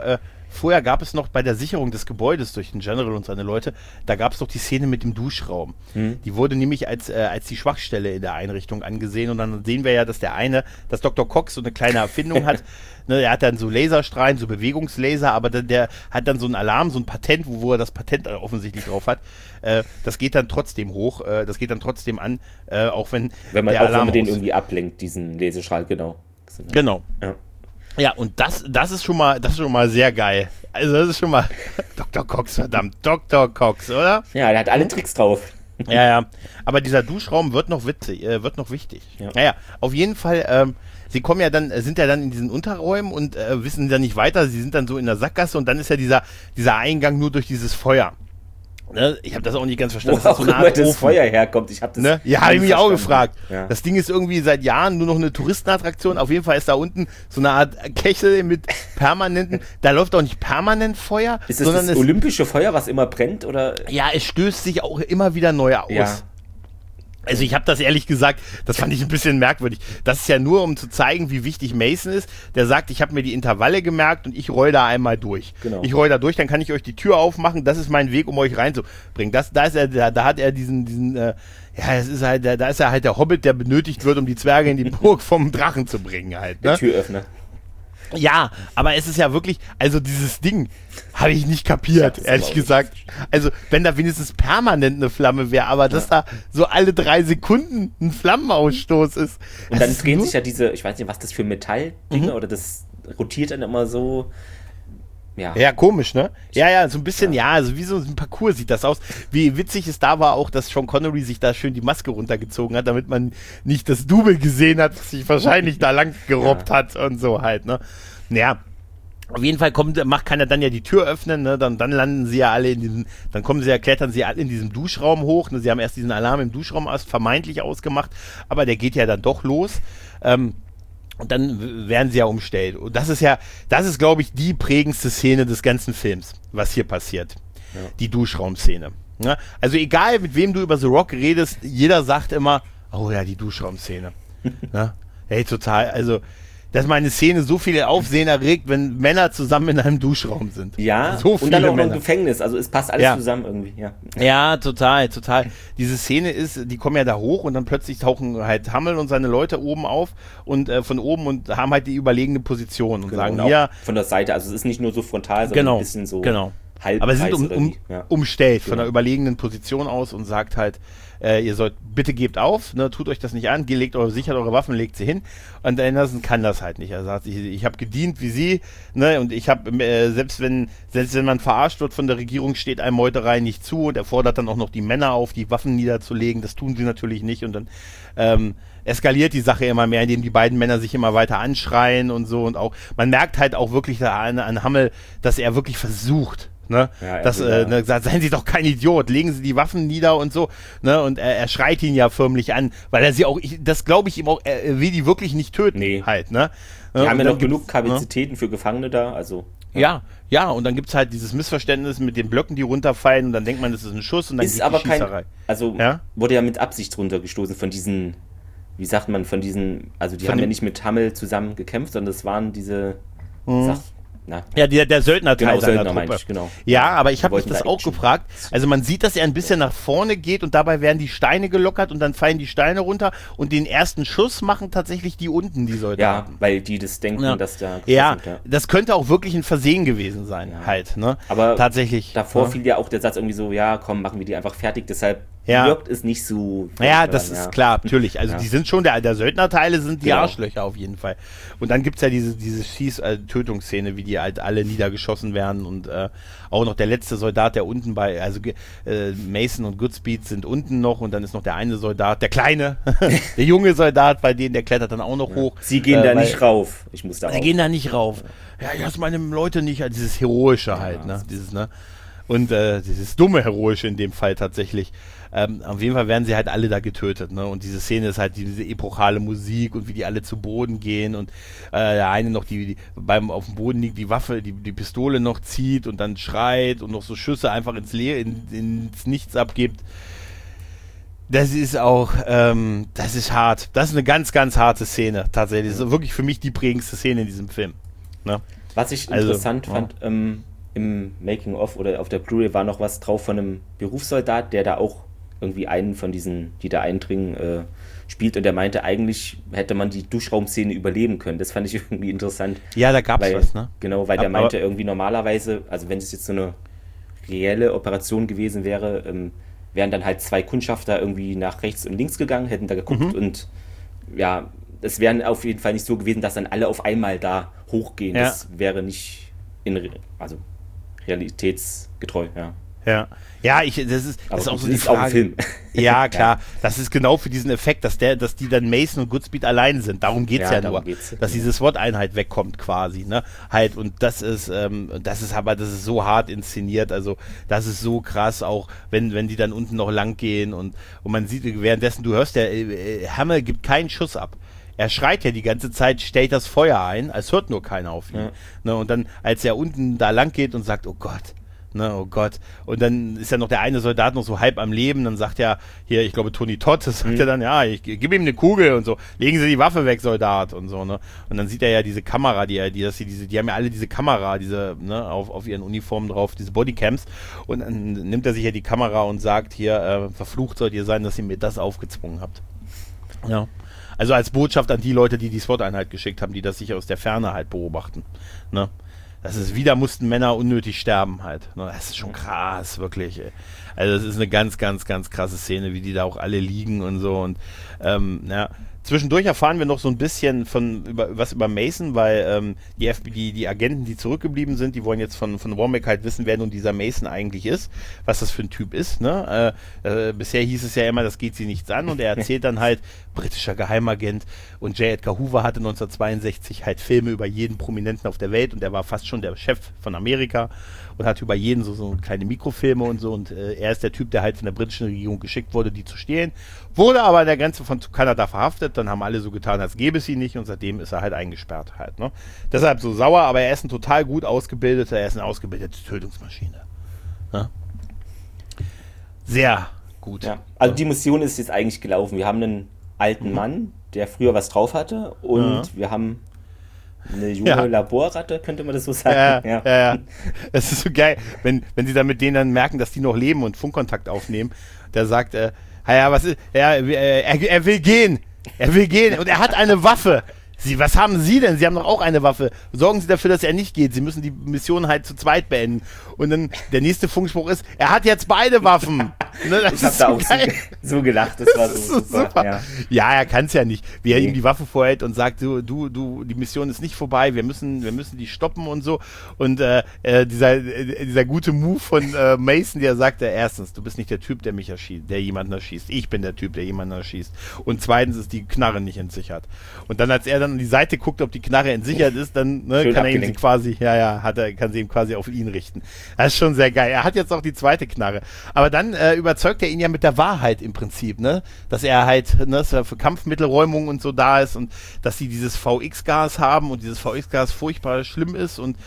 vorher gab es noch bei der Sicherung des Gebäudes durch den General und seine Leute, da gab es doch die Szene mit dem Duschraum. Die wurde nämlich als die Schwachstelle in der Einrichtung angesehen und dann sehen wir ja, dass dass Dr. Cox so eine kleine Erfindung hat. Ne, er hat dann so Laserstrahlen, so Bewegungslaser, aber der hat dann so einen Alarm, so ein Patent, wo er das Patent offensichtlich drauf hat. Das geht dann trotzdem hoch, das geht dann trotzdem an, auch wenn man den irgendwie ablenkt, diesen Laserstrahl, genau. Genau. Ja, und das ist schon mal sehr geil. Also das ist schon mal Dr. Cox, verdammt, Dr. Cox, oder? Ja, der hat alle Tricks drauf. Ja. Aber dieser Duschraum wird noch wichtig. Ja. Naja, auf jeden Fall, sie sind ja dann in diesen Unterräumen und wissen dann nicht weiter, sie sind dann so in der Sackgasse und dann ist ja dieser Eingang nur durch dieses Feuer. Ne? Ich habe das auch nicht ganz verstanden. Wo auch immer das Feuer herkommt. Ich habe das habe ich mich auch gefragt. Ja. Das Ding ist irgendwie seit Jahren nur noch eine Touristenattraktion. Auf jeden Fall ist da unten so eine Art Kessel mit permanenten, da läuft auch nicht permanent Feuer. Ist das olympische Feuer, was immer brennt? Oder? Ja, es stößt sich auch immer wieder neu aus. Ja. Also ich habe das ehrlich gesagt, das fand ich ein bisschen merkwürdig. Das ist ja nur, um zu zeigen, wie wichtig Mason ist. Der sagt, ich habe mir die Intervalle gemerkt und ich roll da einmal durch. Genau. Ich roll da durch, dann kann ich euch die Tür aufmachen. Das ist mein Weg, um euch reinzubringen. Da hat er es ist halt, da ist er halt der Hobbit, der benötigt wird, um die Zwerge in die Burg vom Drachen zu bringen halt. Ne? Der Türöffner. Ja, aber es ist ja wirklich, also dieses Ding habe ich nicht kapiert, ehrlich gesagt. Also, wenn da wenigstens permanent eine Flamme wäre, aber dass da so alle 3 Sekunden ein Flammenausstoß ist. Und dann drehen sich ja ich weiß nicht, was das für Metalldinge oder das rotiert dann immer so. Ja, komisch, ne? Ja, so ein bisschen, also wie so ein Parcours sieht das aus. Wie witzig es da war auch, dass Sean Connery sich da schön die Maske runtergezogen hat, damit man nicht das Double gesehen hat, was sich wahrscheinlich da lang gerobbt hat und so halt, ne? Naja, auf jeden Fall kann er dann ja die Tür öffnen, ne? Dann landen sie ja alle klettern sie alle in diesem Duschraum hoch, ne? Sie haben erst diesen Alarm im Duschraum vermeintlich ausgemacht, aber der geht ja dann doch los, und dann werden sie ja umstellt. Und das ist, glaube ich, die prägendste Szene des ganzen Films, was hier passiert. Ja. Die Duschraumszene. Ja? Also egal, mit wem du über The Rock redest, jeder sagt immer, oh ja, die Duschraumszene. Ja? Hey, total, also, dass meine Szene so viel Aufsehen erregt, wenn Männer zusammen in einem Duschraum sind. Ja, so und dann auch noch im Gefängnis, also es passt alles zusammen irgendwie. Ja, total. Diese Szene die kommen ja da hoch und dann plötzlich tauchen halt Hummel und seine Leute oben auf und von oben und haben halt die überlegene Position und sagen, und hier von der Seite, also es ist nicht nur so frontal, sondern ein bisschen so halben Aber sie sind umstellt von einer überlegenen Position aus und sagt halt, ihr sollt, bitte gebt auf, ne, tut euch das nicht an, sichert eure Waffen, legt sie hin. Und Anderson kann das halt nicht. Er sagt, ich habe gedient wie sie, ne, und ich habe, selbst wenn man verarscht wird von der Regierung, steht einem Meuterei nicht zu, und er fordert dann auch noch die Männer auf, die Waffen niederzulegen. Das tun sie natürlich nicht, und dann eskaliert die Sache immer mehr, indem die beiden Männer sich immer weiter anschreien und so, und auch, man merkt halt auch wirklich an Hammel, dass er wirklich versucht, ne? Ja, seien Sie doch kein Idiot, legen Sie die Waffen nieder und so, ne? Und er schreit ihn ja förmlich an, weil er sie auch, das glaube ich ihm auch, er will die wirklich nicht töten, halt, ne? Die haben ja noch genug Kapazitäten für Gefangene da, also. Ja, und dann gibt es halt dieses Missverständnis mit den Blöcken, die runterfallen, und dann denkt man, das ist ein Schuss, und dann geht die Schießerei. Wurde ja mit Absicht runtergestoßen von diesen, wie sagt man, von diesen, also die haben ja nicht mit Hammel zusammen gekämpft, sondern das waren diese, ja, der Söldnerteil seiner Söldner, Truppe. Genau. Ja, aber ich habe mich das auch gefragt. Also man sieht, dass er ein bisschen nach vorne geht, und dabei werden die Steine gelockert, und dann fallen die Steine runter, und den ersten Schuss machen tatsächlich die unten, die Soldaten. Ja, weil die das denken, dass da... Das könnte auch wirklich ein Versehen gewesen sein, halt, ne? Aber tatsächlich. Davor fiel ja auch der Satz irgendwie so, ja, komm, machen wir die einfach fertig, deshalb wirkt es nicht so... Ja, das ist klar, natürlich. Also die sind schon, der Söldnerteile sind die Arschlöcher auf jeden Fall. Und dann gibt es ja diese Tötungsszene, wie die halt alle niedergeschossen werden, und auch noch der letzte Soldat, der unten Mason und Goodspeed sind unten noch, und dann ist noch der eine Soldat, der kleine, der junge Soldat, bei denen, der klettert dann auch noch hoch. Sie gehen da nicht rauf. Ich muss da rauf. Sie gehen da nicht rauf. Ja, ich lasse meine Leute nicht, also dieses Heroische halt, ne? Dieses, ne? Und dieses dumme Heroische in dem Fall tatsächlich. Auf jeden Fall werden sie halt alle da getötet, ne? Und diese Szene ist halt diese epochale Musik, und wie die alle zu Boden gehen, und der eine noch auf dem Boden liegt, die Waffe, die Pistole noch zieht und dann schreit und noch so Schüsse einfach ins Nichts abgibt. Das ist auch, das ist hart. Das ist eine ganz, ganz harte Szene, tatsächlich. Das ist wirklich für mich die prägendste Szene in diesem Film. Ne? Was ich interessant fand, im Making-of oder auf der Blu-ray war noch was drauf von einem Berufssoldat, der da auch irgendwie einen von diesen, die da eindringen, spielt, und der meinte, eigentlich hätte man die Duschraumszene überleben können. Das fand ich irgendwie interessant. Ja, da gab es was, ne? Genau, weil der meinte irgendwie normalerweise, also wenn es jetzt so eine reelle Operation gewesen wäre, wären dann halt 2 Kundschafter irgendwie nach rechts und links gegangen, hätten da geguckt, und ja, es wäre auf jeden Fall nicht so gewesen, dass dann alle auf einmal da hochgehen. Ja. Das wäre nicht realitätsgetreu, Ja, das ist auch so die Frage. Auch ein Film. Ja, klar. Das ist genau für diesen Effekt, dass die dann Mason und Goodspeed allein sind. Darum geht's ja nur. Dass diese SWAT-Einheit wegkommt quasi, ne? Halt, und das ist so hart inszeniert, also das ist so krass, auch wenn die dann unten noch lang gehen, und man sieht währenddessen, du hörst, der Hammel gibt keinen Schuss ab. Er schreit ja die ganze Zeit, stellt das Feuer ein, als hört nur keiner auf ihn. Ja. Ne, und dann, als er unten da lang geht und sagt, oh Gott, ne, oh Gott. Und dann ist ja noch der eine Soldat noch so halb am Leben, dann sagt er, hier, ich glaube Tony Todd, das sagt er dann, ja, ich gebe ihm eine Kugel und so, legen Sie die Waffe weg, Soldat, und so, ne. Und dann sieht er ja diese Kamera, die haben ja alle diese Kamera, ne, auf ihren Uniformen drauf, diese Bodycams, und dann nimmt er sich ja die Kamera und sagt, hier, verflucht sollt ihr sein, dass ihr mir das aufgezwungen habt. Ja. Also als Botschaft an die Leute, die SWAT-Einheit geschickt haben, die das sich aus der Ferne halt beobachten. Ne? Das ist, wieder mussten Männer unnötig sterben halt. Ne? Das ist schon krass, wirklich. Ey. Also das ist eine ganz, ganz, ganz krasse Szene, wie die da auch alle liegen und so. Und zwischendurch erfahren wir noch so ein bisschen was über Mason, weil die Agenten, die zurückgeblieben sind, die wollen jetzt von Womack halt wissen, wer nun dieser Mason eigentlich ist, was das für ein Typ ist. Ne? Bisher hieß es ja immer, das geht sie nichts an, und er erzählt dann halt, britischer Geheimagent, und J. Edgar Hoover hatte 1962 halt Filme über jeden Prominenten auf der Welt, und er war fast schon der Chef von Amerika und hat über jeden so kleine Mikrofilme und so, und er ist der Typ, der halt von der britischen Regierung geschickt wurde, die zu stehlen, wurde aber an der Grenze von Kanada verhaftet, dann haben alle so getan, als gäbe es ihn nicht, und seitdem ist er halt eingesperrt halt, ne? Deshalb so sauer, aber er ist ein total gut ausgebildeter, er ist eine ausgebildete Tötungsmaschine. Ne? Sehr gut. Ja. Also die Mission ist jetzt eigentlich gelaufen. Wir haben einen alten Mann, der früher was drauf hatte, und wir haben eine junge Laborratte, könnte man das so sagen. Ja. Es ist so geil, wenn sie dann mit denen dann merken, dass die noch leben und Funkkontakt aufnehmen. Der sagt, was ist, er will gehen. Er will gehen, und er hat eine Waffe. Was haben Sie denn? Sie haben doch auch eine Waffe. Sorgen Sie dafür, dass er nicht geht. Sie müssen die Mission halt zu zweit beenden. Und dann der nächste Funkspruch ist, er hat jetzt beide Waffen. Ne, ich hab da auch so gelacht. Das war so super. Ja, er kann es ja nicht. Wie er ihm die Waffe vorhält und sagt, du, die Mission ist nicht vorbei. Wir müssen die stoppen und so. Und dieser gute Move von Mason, der sagte, erstens, du bist nicht der Typ, der jemanden erschießt. Ich bin der Typ, der jemanden erschießt. Und zweitens ist die Knarre nicht entsichert. Und dann, als er dann an die Seite guckt, ob die Knarre entsichert ist, dann kann er ihm sie quasi, kann sie ihm quasi auf ihn richten. Das ist schon sehr geil. Er hat jetzt auch die zweite Knarre. Aber dann überzeugt er ihn ja mit der Wahrheit im Prinzip, ne? Dass er halt, dass er für Kampfmittelräumung und so da ist und dass sie dieses VX-Gas haben und dieses VX-Gas furchtbar schlimm ist und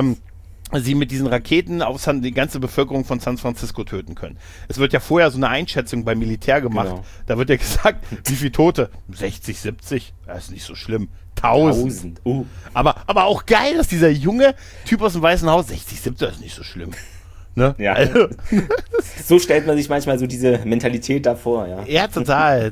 sie mit diesen Raketen die ganze Bevölkerung von San Francisco töten können. Es wird ja vorher so eine Einschätzung beim Militär gemacht. Genau. Da wird ja gesagt, wie viele Tote? 60, 70? Das ist nicht so schlimm. 1000. Aber auch geil, dass dieser junge Typ aus dem Weißen Haus, 60, 70, das ist nicht so schlimm. Ne? Ja. Also. So stellt man sich manchmal so diese Mentalität davor, ja. Ja, total.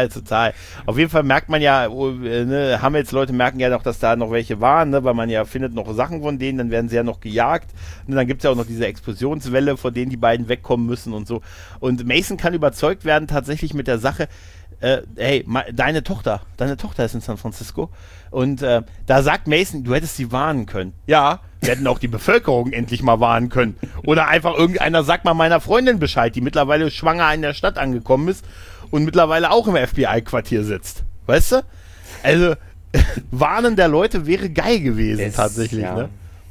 Auf jeden Fall merkt man ja, Hamels-Leute merken ja noch, dass da noch welche waren, ne? Weil man ja findet noch Sachen von denen, dann werden sie ja noch gejagt. Und dann gibt es ja auch noch diese Explosionswelle, vor denen die beiden wegkommen müssen und so. Und Mason kann überzeugt werden, tatsächlich mit der Sache, hey, deine Tochter ist in San Francisco. Und da sagt Mason, du hättest sie warnen können. Ja, wir hätten auch die Bevölkerung endlich mal warnen können. Oder einfach irgendeiner sagt mal meiner Freundin Bescheid, die mittlerweile schwanger in der Stadt angekommen ist und mittlerweile auch im FBI-Quartier sitzt. Weißt du? Also, Warnen der Leute wäre geil gewesen, tatsächlich. Ja. Ne?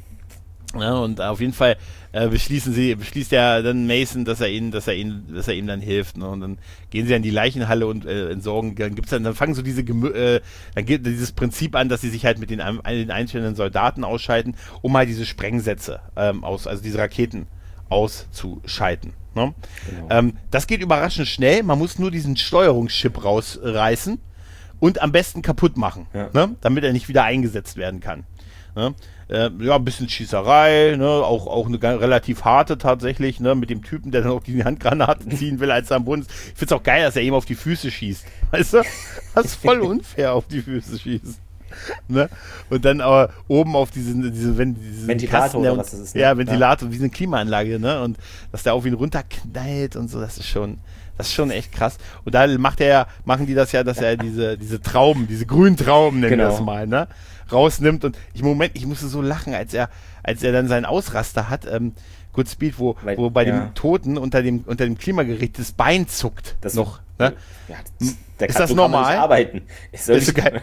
Ja, und auf jeden Fall beschließt ja dann Mason, dass er ihm dann hilft, ne? Und dann gehen sie in die Leichenhalle und entsorgen. Dann fangen so dann geht dieses Prinzip an, dass sie sich halt mit den einzelnen Soldaten ausschalten, um halt diese Sprengsätze also diese Raketen auszuschalten. Ne? Genau. Das geht überraschend schnell. Man muss nur diesen Steuerungschip rausreißen und am besten kaputt machen, ne? Damit er nicht wieder eingesetzt werden kann. Ne? Ein bisschen Schießerei, ne? Auch eine relativ harte tatsächlich, ne? Mit dem Typen, der dann auch die Handgranaten ziehen will, als er am Boden ist. Ich find's auch geil, dass er ihm auf die Füße schießt. Weißt du? Das ist voll unfair, auf die Füße schießen. Ne? Und dann aber oben auf diesen Ventilator Kasten, oder was das ist. Ne? Ja, Ventilator, wie eine Klimaanlage, ne? Und dass der auf ihn runterknallt und so, das ist schon echt krass. Und da machen die das ja, dass er diese Trauben, diese grünen Trauben, nennen wir das mal, ne? Rausnimmt. Und ich musste so lachen, als er dann seinen Ausraster hat, Good Speed, wo bei dem Toten unter dem Klimagerät das Bein zuckt. Das noch. Ne? Ja, ist das normal? Kann nicht arbeiten. Ist so geil.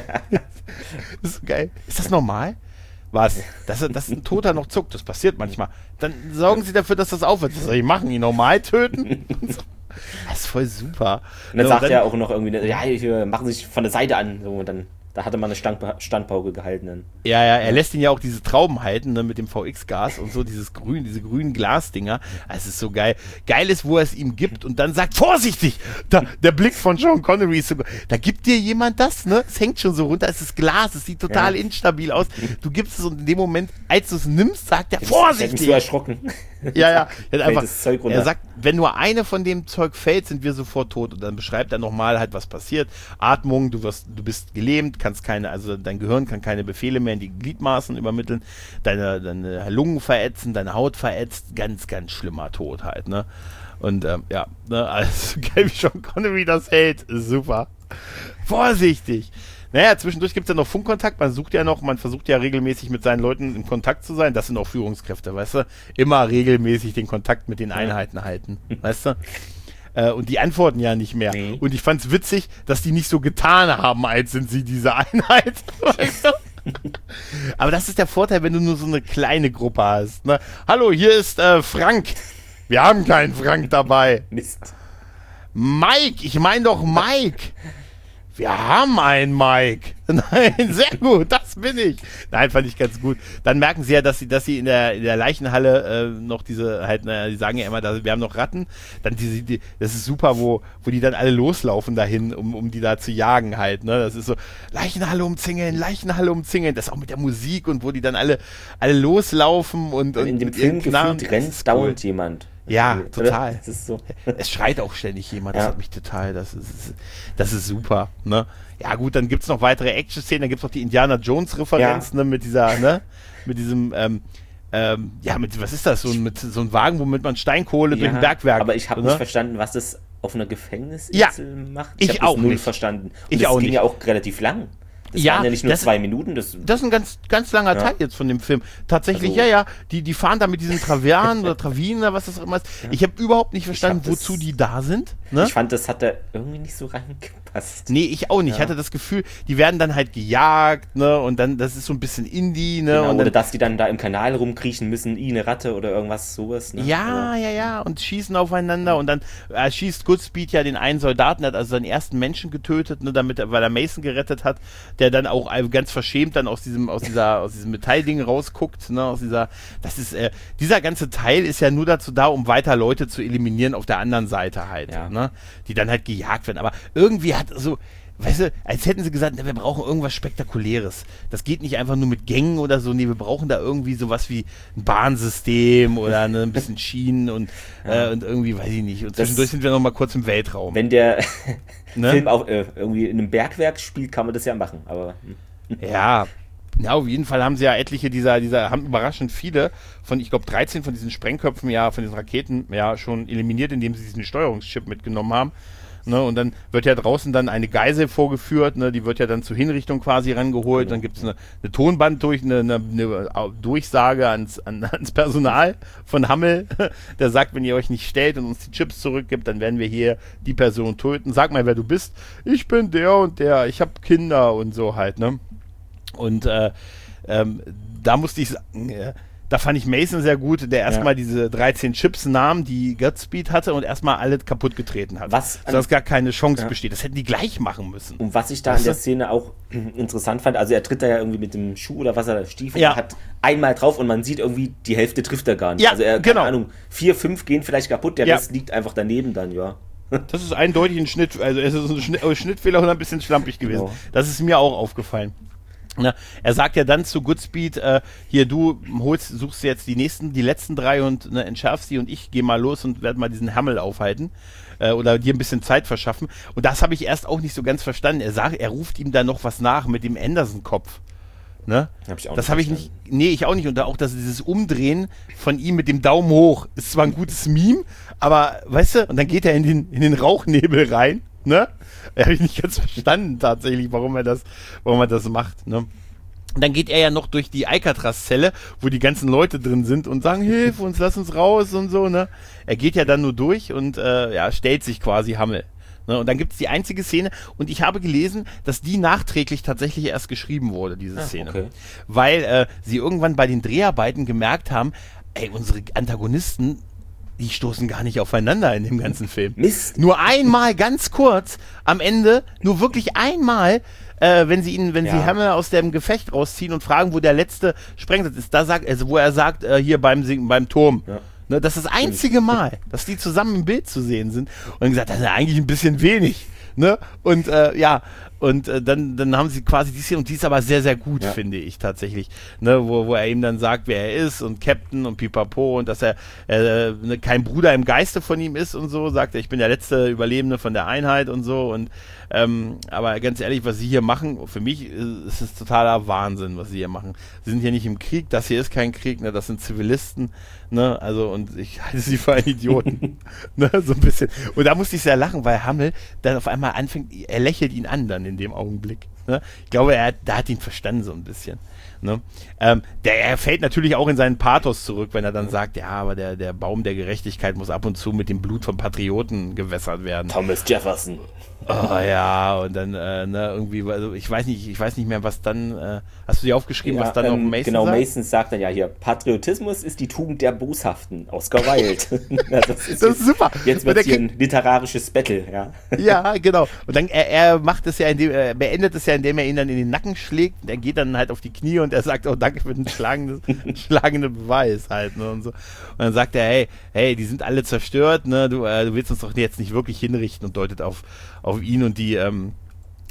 Das ist so geil. Ist das normal? Was? Dass ein Toter noch zuckt, das passiert manchmal. Dann sorgen Sie dafür, dass das aufhört. Was soll ich machen? Ihn normal töten? Das ist voll super. Und dann sagt er auch noch irgendwie, ja, machen Sie sich von der Seite an. So, und dann, da hatte man eine Standpauke gehalten. Dann. Ja, er lässt ihn ja auch diese Trauben halten, ne, mit dem VX-Gas und so, diese grünen Glasdinger. Es ist so geil. Geil ist, wo er es ihm gibt und dann sagt, vorsichtig! Der Blick von Sean Connery ist so, da gibt dir jemand das, ne? Es hängt schon so runter, es ist Glas, es sieht total instabil aus. Du gibst es und in dem Moment, als du es nimmst, sagt er, vorsichtig! Ich bin so erschrocken. Ja. Er sagt, wenn nur eine von dem Zeug fällt, sind wir sofort tot. Und dann beschreibt er nochmal halt, was passiert. Atmung, du bist gelähmt, also dein Gehirn kann keine Befehle mehr in die Gliedmaßen übermitteln, deine Lungen verätzen, deine Haut verätzt, ganz, ganz schlimmer Tod halt, ne? Und also geil, wie Sean Connery das hält, super. Vorsichtig! Naja, zwischendurch gibt es ja noch Funkkontakt, man versucht ja regelmäßig mit seinen Leuten in Kontakt zu sein, das sind auch Führungskräfte, weißt du? Immer regelmäßig den Kontakt mit den Einheiten halten, weißt du? Und die antworten ja nicht mehr. Nee. Und ich fand's witzig, dass die nicht so getan haben, als sind sie diese Einheit, weißt du? Aber das ist der Vorteil, wenn du nur so eine kleine Gruppe hast, ne? Hallo, hier ist Frank. Wir haben keinen Frank dabei. Mist. Mike, ich meine doch Mike. Wir haben einen Mike. Nein, sehr gut, das bin ich. Nein, fand ich ganz gut. Dann merken sie ja, dass sie in der Leichenhalle noch diese, halt, die sagen ja immer, wir haben noch Ratten. Dann das ist super, wo die dann alle loslaufen dahin, um die da zu jagen halt. Ne? Das ist so, Leichenhalle umzingeln. Das ist auch mit der Musik und wo die dann alle loslaufen und in dem Film gefühlt rennt dauernd jemand. Ja, total. Das ist so. Es schreit auch ständig jemand, das hat mich total, das ist super, ne? Ja gut, dann gibt's noch weitere Action-Szenen, dann gibt's noch die Indiana Jones-Referenz, ne, mit diesem, was ist das, so ein Wagen, womit man Steinkohle durch ein Bergwerk. Aber ich habe nicht verstanden, was das auf einer Gefängnisinsel macht. Ich habe das null verstanden. Und das ging ja auch relativ lang. Das waren ja nicht nur 2 Minuten. Das ist ein ganz, ganz langer Teil jetzt von dem Film. Tatsächlich, die fahren da mit diesen Travianen oder Travinen oder was das auch immer ist. Ja. Ich habe überhaupt nicht verstanden, wozu die da sind. Ne? Ich fand, das hat da irgendwie nicht so reingepasst. Nee, ich auch nicht. Ja. Ich hatte das Gefühl, die werden dann halt gejagt, ne, und dann, das ist so ein bisschen Indie, ne. Genau, und oder dass die dann da im Kanal rumkriechen müssen, eine Ratte oder irgendwas, sowas. Ne? Ja, und schießen aufeinander und dann schießt Goodspeed ja den einen Soldaten, hat also seinen ersten Menschen getötet, ne, weil er Mason gerettet hat, der dann auch ganz verschämt dann aus diesem Metallding rausguckt, ne, dieser ganze Teil ist ja nur dazu da, um weiter Leute zu eliminieren auf der anderen Seite halt, ne, die dann halt gejagt werden, aber irgendwie hat so, weißt du, als hätten sie gesagt, wir brauchen irgendwas Spektakuläres. Das geht nicht einfach nur mit Gängen oder so, nee, wir brauchen da irgendwie sowas wie ein Bahnsystem oder ein bisschen Schienen und irgendwie, weiß ich nicht. Und zwischendurch sind wir noch mal kurz im Weltraum. Wenn der Film auch irgendwie in einem Bergwerk spielt, kann man das ja machen, aber... Ja, auf jeden Fall haben sie ja etliche haben überraschend viele von, ich glaube 13 von diesen Sprengköpfen, von diesen Raketen, schon eliminiert, indem sie diesen Steuerungschip mitgenommen haben. Ne, und dann wird ja draußen dann eine Geisel vorgeführt, ne, die wird ja dann zur Hinrichtung quasi rangeholt, dann gibt es eine Tonband eine Durchsage ans Personal von Hammel, der sagt, wenn ihr euch nicht stellt und uns die Chips zurückgibt, dann werden wir hier die Person töten. Sag mal, wer du bist. Ich bin der und der, ich habe Kinder und so halt, ne. Und da musste ich sagen, da fand ich Mason sehr gut, der erstmal diese 13 Chips nahm, die Goodspeed hatte und erstmal alle kaputt getreten hat. Sodass gar keine Chance besteht. Das hätten die gleich machen müssen. Und was ich da in der Szene auch interessant fand, also er tritt da ja irgendwie mit dem Schuh oder was er Stiefel hat einmal drauf und man sieht irgendwie, die Hälfte trifft er gar nicht. Ja, also keine Ahnung, 4, 5 gehen vielleicht kaputt, der Rest liegt einfach daneben dann, Das ist eindeutig ein Schnitt, also es ist ein Schnittfehler und ein bisschen schlampig gewesen. Genau. Das ist mir auch aufgefallen. Na, er sagt ja dann zu Goodspeed, hier, du suchst jetzt die letzten 3 und entschärfst die und ich gehe mal los und werde mal diesen Hammel aufhalten oder dir ein bisschen Zeit verschaffen. Und das habe ich erst auch nicht so ganz verstanden. Er ruft ihm da noch was nach mit dem Anderson-Kopf. Ne? Das habe ich nicht. Nee, ich auch nicht. Und auch dieses Umdrehen von ihm mit dem Daumen hoch ist zwar ein gutes Meme, aber weißt du, und dann geht er in den Rauchnebel rein. Ne? Habe ich nicht ganz verstanden tatsächlich, warum er das macht. Ne? Und dann geht er ja noch durch die Alcatraz-Zelle, wo die ganzen Leute drin sind und sagen, hilf uns, lass uns raus und so. Ne? Er geht ja dann nur durch und stellt sich quasi Hammel. Ne? Und dann gibt es die einzige Szene und ich habe gelesen, dass die nachträglich tatsächlich erst geschrieben wurde, diese Szene. Okay. Weil sie irgendwann bei den Dreharbeiten gemerkt haben, unsere Antagonisten, die stoßen gar nicht aufeinander in dem ganzen Film. Mist. Nur einmal, ganz kurz, am Ende, nur wirklich einmal, wenn sie Hammel aus dem Gefecht rausziehen und fragen, wo der letzte Sprengsatz ist, wo er sagt, hier beim Turm. Ja. Ne, das ist das einzige Mal, dass die zusammen im Bild zu sehen sind. Und gesagt, das ist ja eigentlich ein bisschen wenig. Ne? Und dann haben sie quasi die Szene, und die ist aber sehr, sehr gut, finde ich tatsächlich, ne? Wo er ihm dann sagt, wer er ist und Captain und Pipapo und dass er kein Bruder im Geiste von ihm ist und so, sagt er, ich bin der letzte Überlebende von der Einheit und so und aber ganz ehrlich, was sie hier machen, für mich ist es totaler Wahnsinn, was sie hier machen. Sie sind hier nicht im Krieg, das hier ist kein Krieg, ne? Das sind Zivilisten, ne? Also, und ich halte sie für einen Idioten, ne? So ein bisschen. Und da musste ich sehr lachen, weil Hammel dann auf einmal anfängt, er lächelt ihn an dann in dem Augenblick. Ne? Ich glaube, da hat ihn verstanden so ein bisschen. Ne? Er fällt natürlich auch in seinen Pathos zurück, wenn er dann sagt, ja, aber der Baum der Gerechtigkeit muss ab und zu mit dem Blut von Patrioten gewässert werden. Thomas Jefferson. Oh ja, und dann irgendwie, also ich weiß nicht mehr, was dann, hast du dir aufgeschrieben, was dann noch Mason sagt? Genau, Mason sagt dann ja hier, Patriotismus ist die Tugend der Boshaften, Oscar Wilde. das ist super. Jetzt wird hier ein literarisches Battle, ja. Ja, genau. Und dann, er macht es ja, beendet es ja, indem er ihn dann in den Nacken schlägt, er geht dann halt auf die Knie und er sagt, oh, danke für den schlagenden Beweis halt, ne, und so. Und dann sagt er, hey, die sind alle zerstört, ne, du willst uns doch jetzt nicht wirklich hinrichten, und deutet auf ihn und die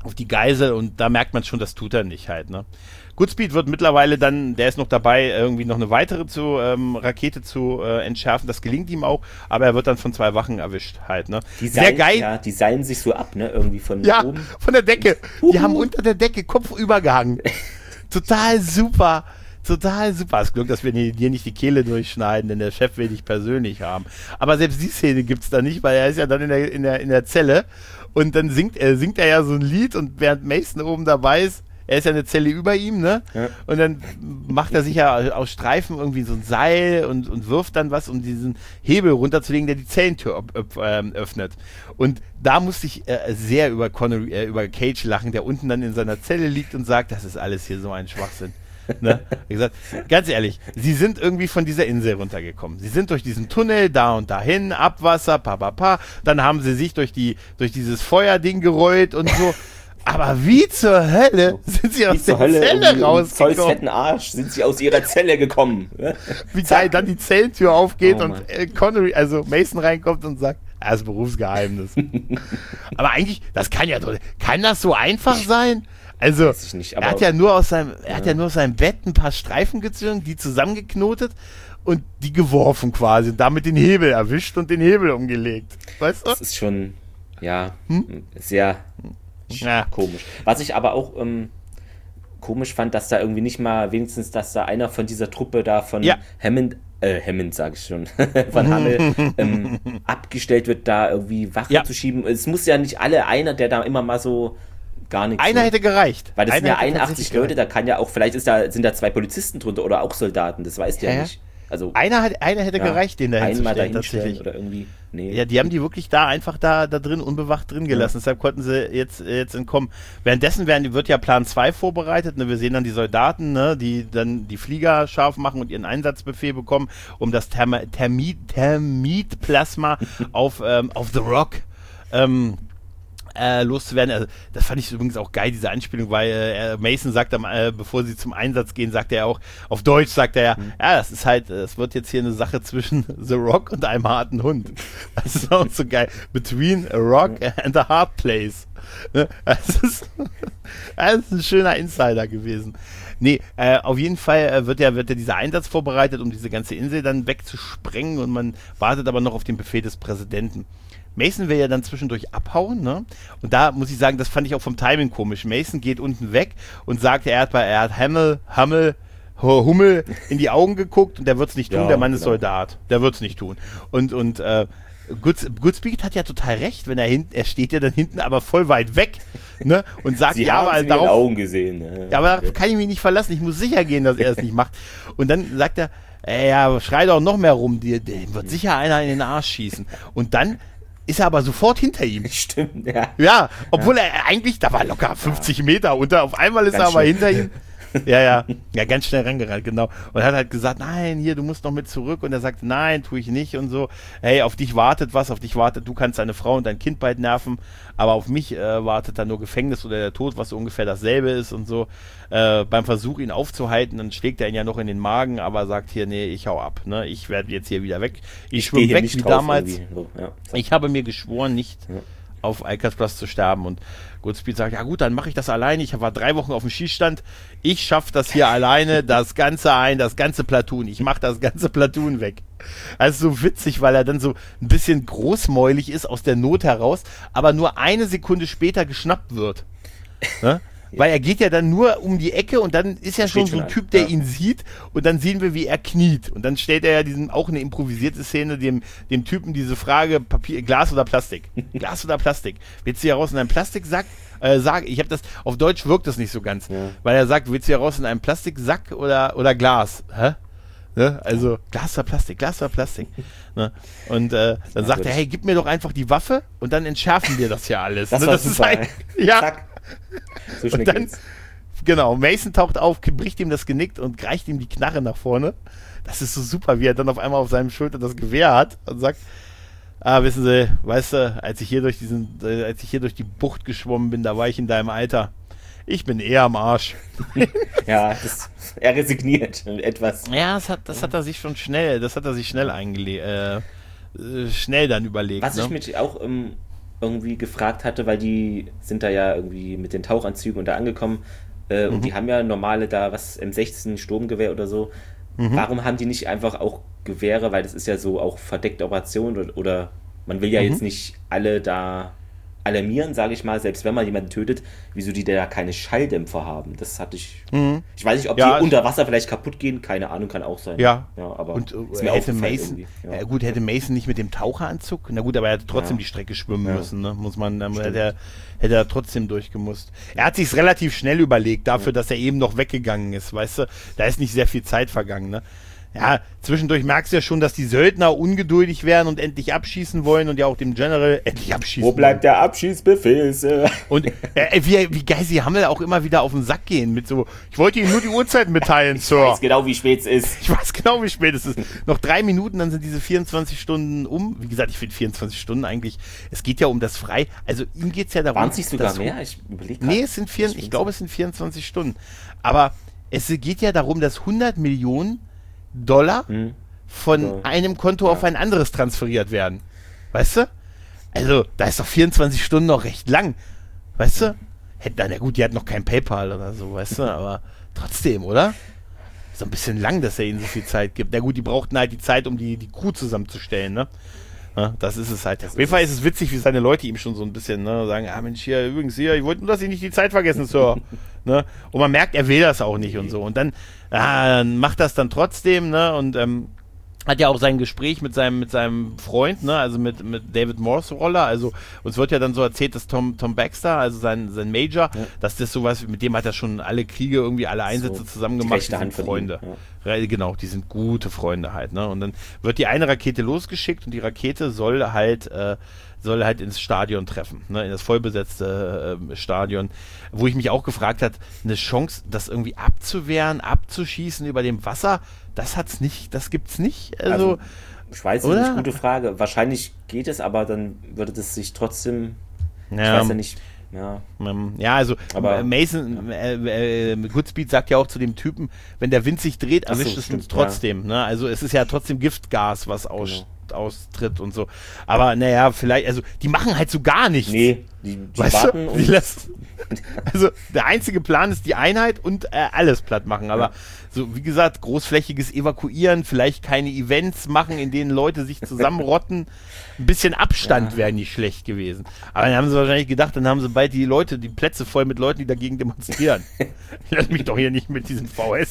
auf die Geisel und da merkt man schon, das tut er nicht halt, ne. Goodspeed wird mittlerweile dann, der ist noch dabei, irgendwie noch eine weitere Rakete zu entschärfen, das gelingt ihm auch, aber er wird dann von 2 Wachen erwischt halt, ne. Sehr geil. Ja, die seilen sich so ab, ne, irgendwie von oben. Ja, von der Decke. Die haben unter der Decke Kopf übergehangen. Total super. Total super. Es Glück, dass wir dir nicht die Kehle durchschneiden, denn der Chef will dich persönlich haben. Aber selbst die Szene gibt's da nicht, weil er ist ja dann in der Zelle und dann singt er ja so ein Lied und während Mason oben dabei ist, er ist ja eine Zelle über ihm, ne? Ja. Und dann macht er sich ja aus Streifen irgendwie so ein Seil und wirft dann was, um diesen Hebel runterzulegen, der die Zellentür öffnet. Und da musste ich sehr über Cage lachen, der unten dann in seiner Zelle liegt und sagt, das ist alles hier so ein Schwachsinn. Ne? Wie gesagt, ganz ehrlich, sie sind irgendwie von dieser Insel runtergekommen. Sie sind durch diesen Tunnel da und dahin, Abwasser, dann haben sie sich durch dieses Feuerding gerollt und so. Aber wie zur Hölle sind sie aus der Zelle rausgekommen? Voll fetten Arsch sind sie aus ihrer Zelle gekommen. Wie geil dann die Zellentür aufgeht und Mason reinkommt und sagt, das ist Berufsgeheimnis. Aber eigentlich, kann das so einfach sein? Also, nicht, er hat ja nur aus seinem Bett ein paar Streifen gezogen, die zusammengeknotet und die geworfen quasi und damit den Hebel erwischt und den Hebel umgelegt. Weißt du? Das ist schon, sehr komisch. Was ich aber auch komisch fand, dass da irgendwie nicht mal wenigstens, dass da einer von dieser Truppe da von Hammond sage ich schon, von Hammel abgestellt wird, da irgendwie Wache zu schieben. Es muss ja nicht einer, der da immer mal so gar nichts. Einer hätte gereicht. Weil das sind ja 81 Leute, da kann ja auch, vielleicht sind da 2 Polizisten drunter oder auch Soldaten, das weißt du ja nicht. Also, einer hätte gereicht, den da hinzustellen, tatsächlich. Oder irgendwie, Ja, die haben die wirklich da einfach da drin, unbewacht drin gelassen, deshalb konnten sie jetzt entkommen. Währenddessen wird ja Plan 2 vorbereitet, ne? Wir sehen dann die Soldaten, ne? Die dann die Flieger scharf machen und ihren Einsatzbefehl bekommen, um das Thermitplasma auf The Rock loszuwerden. Also, das fand ich übrigens auch geil, diese Anspielung, weil Mason sagt, bevor sie zum Einsatz gehen, sagt er auch, auf Deutsch sagt er das ist halt, es wird jetzt hier eine Sache zwischen The Rock und einem harten Hund. Das ist auch so geil. Between a Rock and a hard place. Das ist ein schöner Insider gewesen. Nee, auf jeden Fall wird ja dieser Einsatz vorbereitet, um diese ganze Insel dann wegzusprengen und man wartet aber noch auf den Befehl des Präsidenten. Mason will ja dann zwischendurch abhauen, ne? Und da muss ich sagen, das fand ich auch vom Timing komisch. Mason geht unten weg und sagt, er hat Hummel in die Augen geguckt und der wird's nicht tun, der Mann ist Soldat. Der wird's nicht tun. Und Goodspeed hat ja total recht, wenn er steht ja dann hinten, aber voll weit weg, ne? Und sagt, Sie haben es in den Augen gesehen. Ja, aber da kann ich mich nicht verlassen, ich muss sicher gehen, dass er es nicht macht. Und dann sagt er, schrei doch noch mehr rum, dir wird sicher einer in den Arsch schießen. Und dann ist er aber sofort hinter ihm. Stimmt, ja. Ja, obwohl er eigentlich, da war locker 50 Meter unter, auf einmal ist er aber hinter ihm. Ja, ganz schnell rangerannt, genau. Und er hat halt gesagt, nein, hier, du musst noch mit zurück. Und er sagt, nein, tue ich nicht und so. Hey, auf dich wartet, du kannst deine Frau und dein Kind bald nerven, aber auf mich wartet dann nur Gefängnis oder der Tod, was ungefähr dasselbe ist und so. Beim Versuch, ihn aufzuhalten, dann schlägt er ihn ja noch in den Magen, aber sagt hier, nee, ich hau ab, ne? Ich werde jetzt hier wieder weg. Ich schwimme weg wie damals. So, ja. Ich habe mir geschworen, nicht auf Alcatraz zu sterben. Und Goodspeed sagt, ja gut, dann mache ich das alleine. Ich war 3 Wochen auf dem Schießstand. Ich schaffe das hier alleine, das ganze Platoon. Ich mache das ganze Platoon weg. Also so witzig, weil er dann so ein bisschen großmäulig ist aus der Not heraus, aber nur 1 Sekunde später geschnappt wird. Ne? Weil er geht ja dann nur um die Ecke und dann ist ja schon so ein Typ, der ihn sieht und dann sehen wir, wie er kniet. Und dann stellt er ja auch eine improvisierte Szene, dem Typen diese Frage, Glas oder Plastik? Glas oder Plastik? Willst du hier raus in einen Plastiksack? Auf Deutsch wirkt das nicht so ganz, weil er sagt, willst du hier raus in einen Plastiksack oder Glas? Hä? Ne? Also Glas oder Plastik. Ne? Und dann sagt er, hey, gib mir doch einfach die Waffe und dann entschärfen wir das ja alles. Das ist halt, Zack. So schnell und dann, genau, Mason taucht auf, bricht ihm das Genick und reicht ihm die Knarre nach vorne. Das ist so super, wie er dann auf einmal auf seinem Schulter das Gewehr hat und sagt, wissen Sie, weißt du, als ich hier durch die Bucht geschwommen bin, da war ich in deinem Alter. Ich bin eher am Arsch. Ja, er resigniert etwas. Ja, das hat er sich schnell schnell dann überlegt. Was ich mich auch irgendwie gefragt hatte, weil die sind da ja irgendwie mit den Tauchanzügen und da angekommen und die haben ja normale da, M16 Sturmgewehr oder so. Warum haben die nicht einfach auch Gewehre, weil das ist ja so auch verdeckte Operation oder man will ja jetzt nicht alle da alarmieren, sage ich mal, selbst wenn man jemanden tötet, wieso die da keine Schalldämpfer haben. Das hatte ich. Ich weiß nicht, ob die unter Wasser vielleicht kaputt gehen, keine Ahnung, kann auch sein. Ja, aber und hätte Mason, hätte Mason nicht mit dem Taucheranzug, na gut, aber er hätte trotzdem die Strecke schwimmen müssen, ne? Muss man, hätte er trotzdem durchgemusst. Er hat sich's relativ schnell überlegt, dafür, dass er eben noch weggegangen ist, weißt du, da ist nicht sehr viel Zeit vergangen, ne? Ja, zwischendurch merkst du ja schon, dass die Söldner ungeduldig werden und endlich abschießen wollen und ja auch dem General endlich abschießen wollen. Wo bleibt der Abschießbefehl, Sir? Und wie geil sie Hammel auch immer wieder auf den Sack gehen mit so, ich wollte Ihnen nur die Uhrzeit mitteilen, Sir. Ich weiß genau, wie spät es ist. Ich weiß genau, wie spät es ist. Noch 3 Minuten, dann sind diese 24 Stunden um. Wie gesagt, ich finde 24 Stunden eigentlich, es geht ja um das Frei, also ihm geht es ja darum. Waren es nicht sogar mehr? Ich überlege gerade. Nee, ich glaube, es sind 24 Stunden. Aber es geht ja darum, dass 100 Millionen Dollar von einem Konto auf ein anderes transferiert werden. Weißt du? Also, da ist doch 24 Stunden noch recht lang. Weißt du? Na gut, die hat noch kein PayPal oder so, weißt du? Aber trotzdem, oder? So ein bisschen lang, dass er ihnen so viel Zeit gibt. Na gut, die brauchten halt die Zeit, um die Crew zusammenzustellen, ne? Ja, das ist es halt. Auf jeden Fall ist es witzig, wie seine Leute ihm schon so ein bisschen sagen, Mensch, hier, übrigens, hier, ich wollte nur, dass Sie nicht die Zeit vergessen, Sir. Ne? Und man merkt, er will das auch nicht und so. Und dann macht das dann trotzdem, ne? Und hat ja auch sein Gespräch mit seinem Freund, ne, also mit David Morse Roller, also uns wird ja dann so erzählt, dass Tom Baxter, also sein Major, dass das sowas, mit dem hat er schon alle Kriege, irgendwie alle Einsätze zusammen gemacht, die sind Freunde. Ja, genau, die sind gute Freunde halt, ne, und dann wird die eine Rakete losgeschickt und die Rakete soll halt ins Stadion treffen, ne, in das vollbesetzte Stadion, wo ich mich auch gefragt habe, eine Chance, das irgendwie abzuwehren, abzuschießen über dem Wasser, das gibt's nicht. Also ich weiß nicht, gute Frage. Wahrscheinlich geht es, aber dann würde das sich trotzdem, ich weiß ja nicht, ja, also aber Mason, Goodspeed sagt ja auch zu dem Typen, wenn der Wind sich dreht, erwischt es uns trotzdem. Ne? Also es ist ja trotzdem Giftgas, was austritt und so. Aber naja, vielleicht, also die machen halt so gar nichts. Nee, die warten also der einzige Plan ist die Einheit und alles platt machen, aber so, wie gesagt, großflächiges Evakuieren, vielleicht keine Events machen, in denen Leute sich zusammenrotten, ein bisschen Abstand wäre nicht schlecht gewesen. Aber dann haben sie wahrscheinlich gedacht, dann haben sie bald die Plätze voll mit Leuten, die dagegen demonstrieren. Lass mich doch hier nicht mit diesem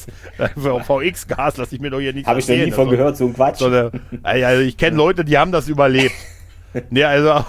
VX-Gas, lass ich mir doch hier nicht Habe ich noch nie von gehört, so ein Quatsch. Also ich kenne Leute, die haben das überlebt. Aber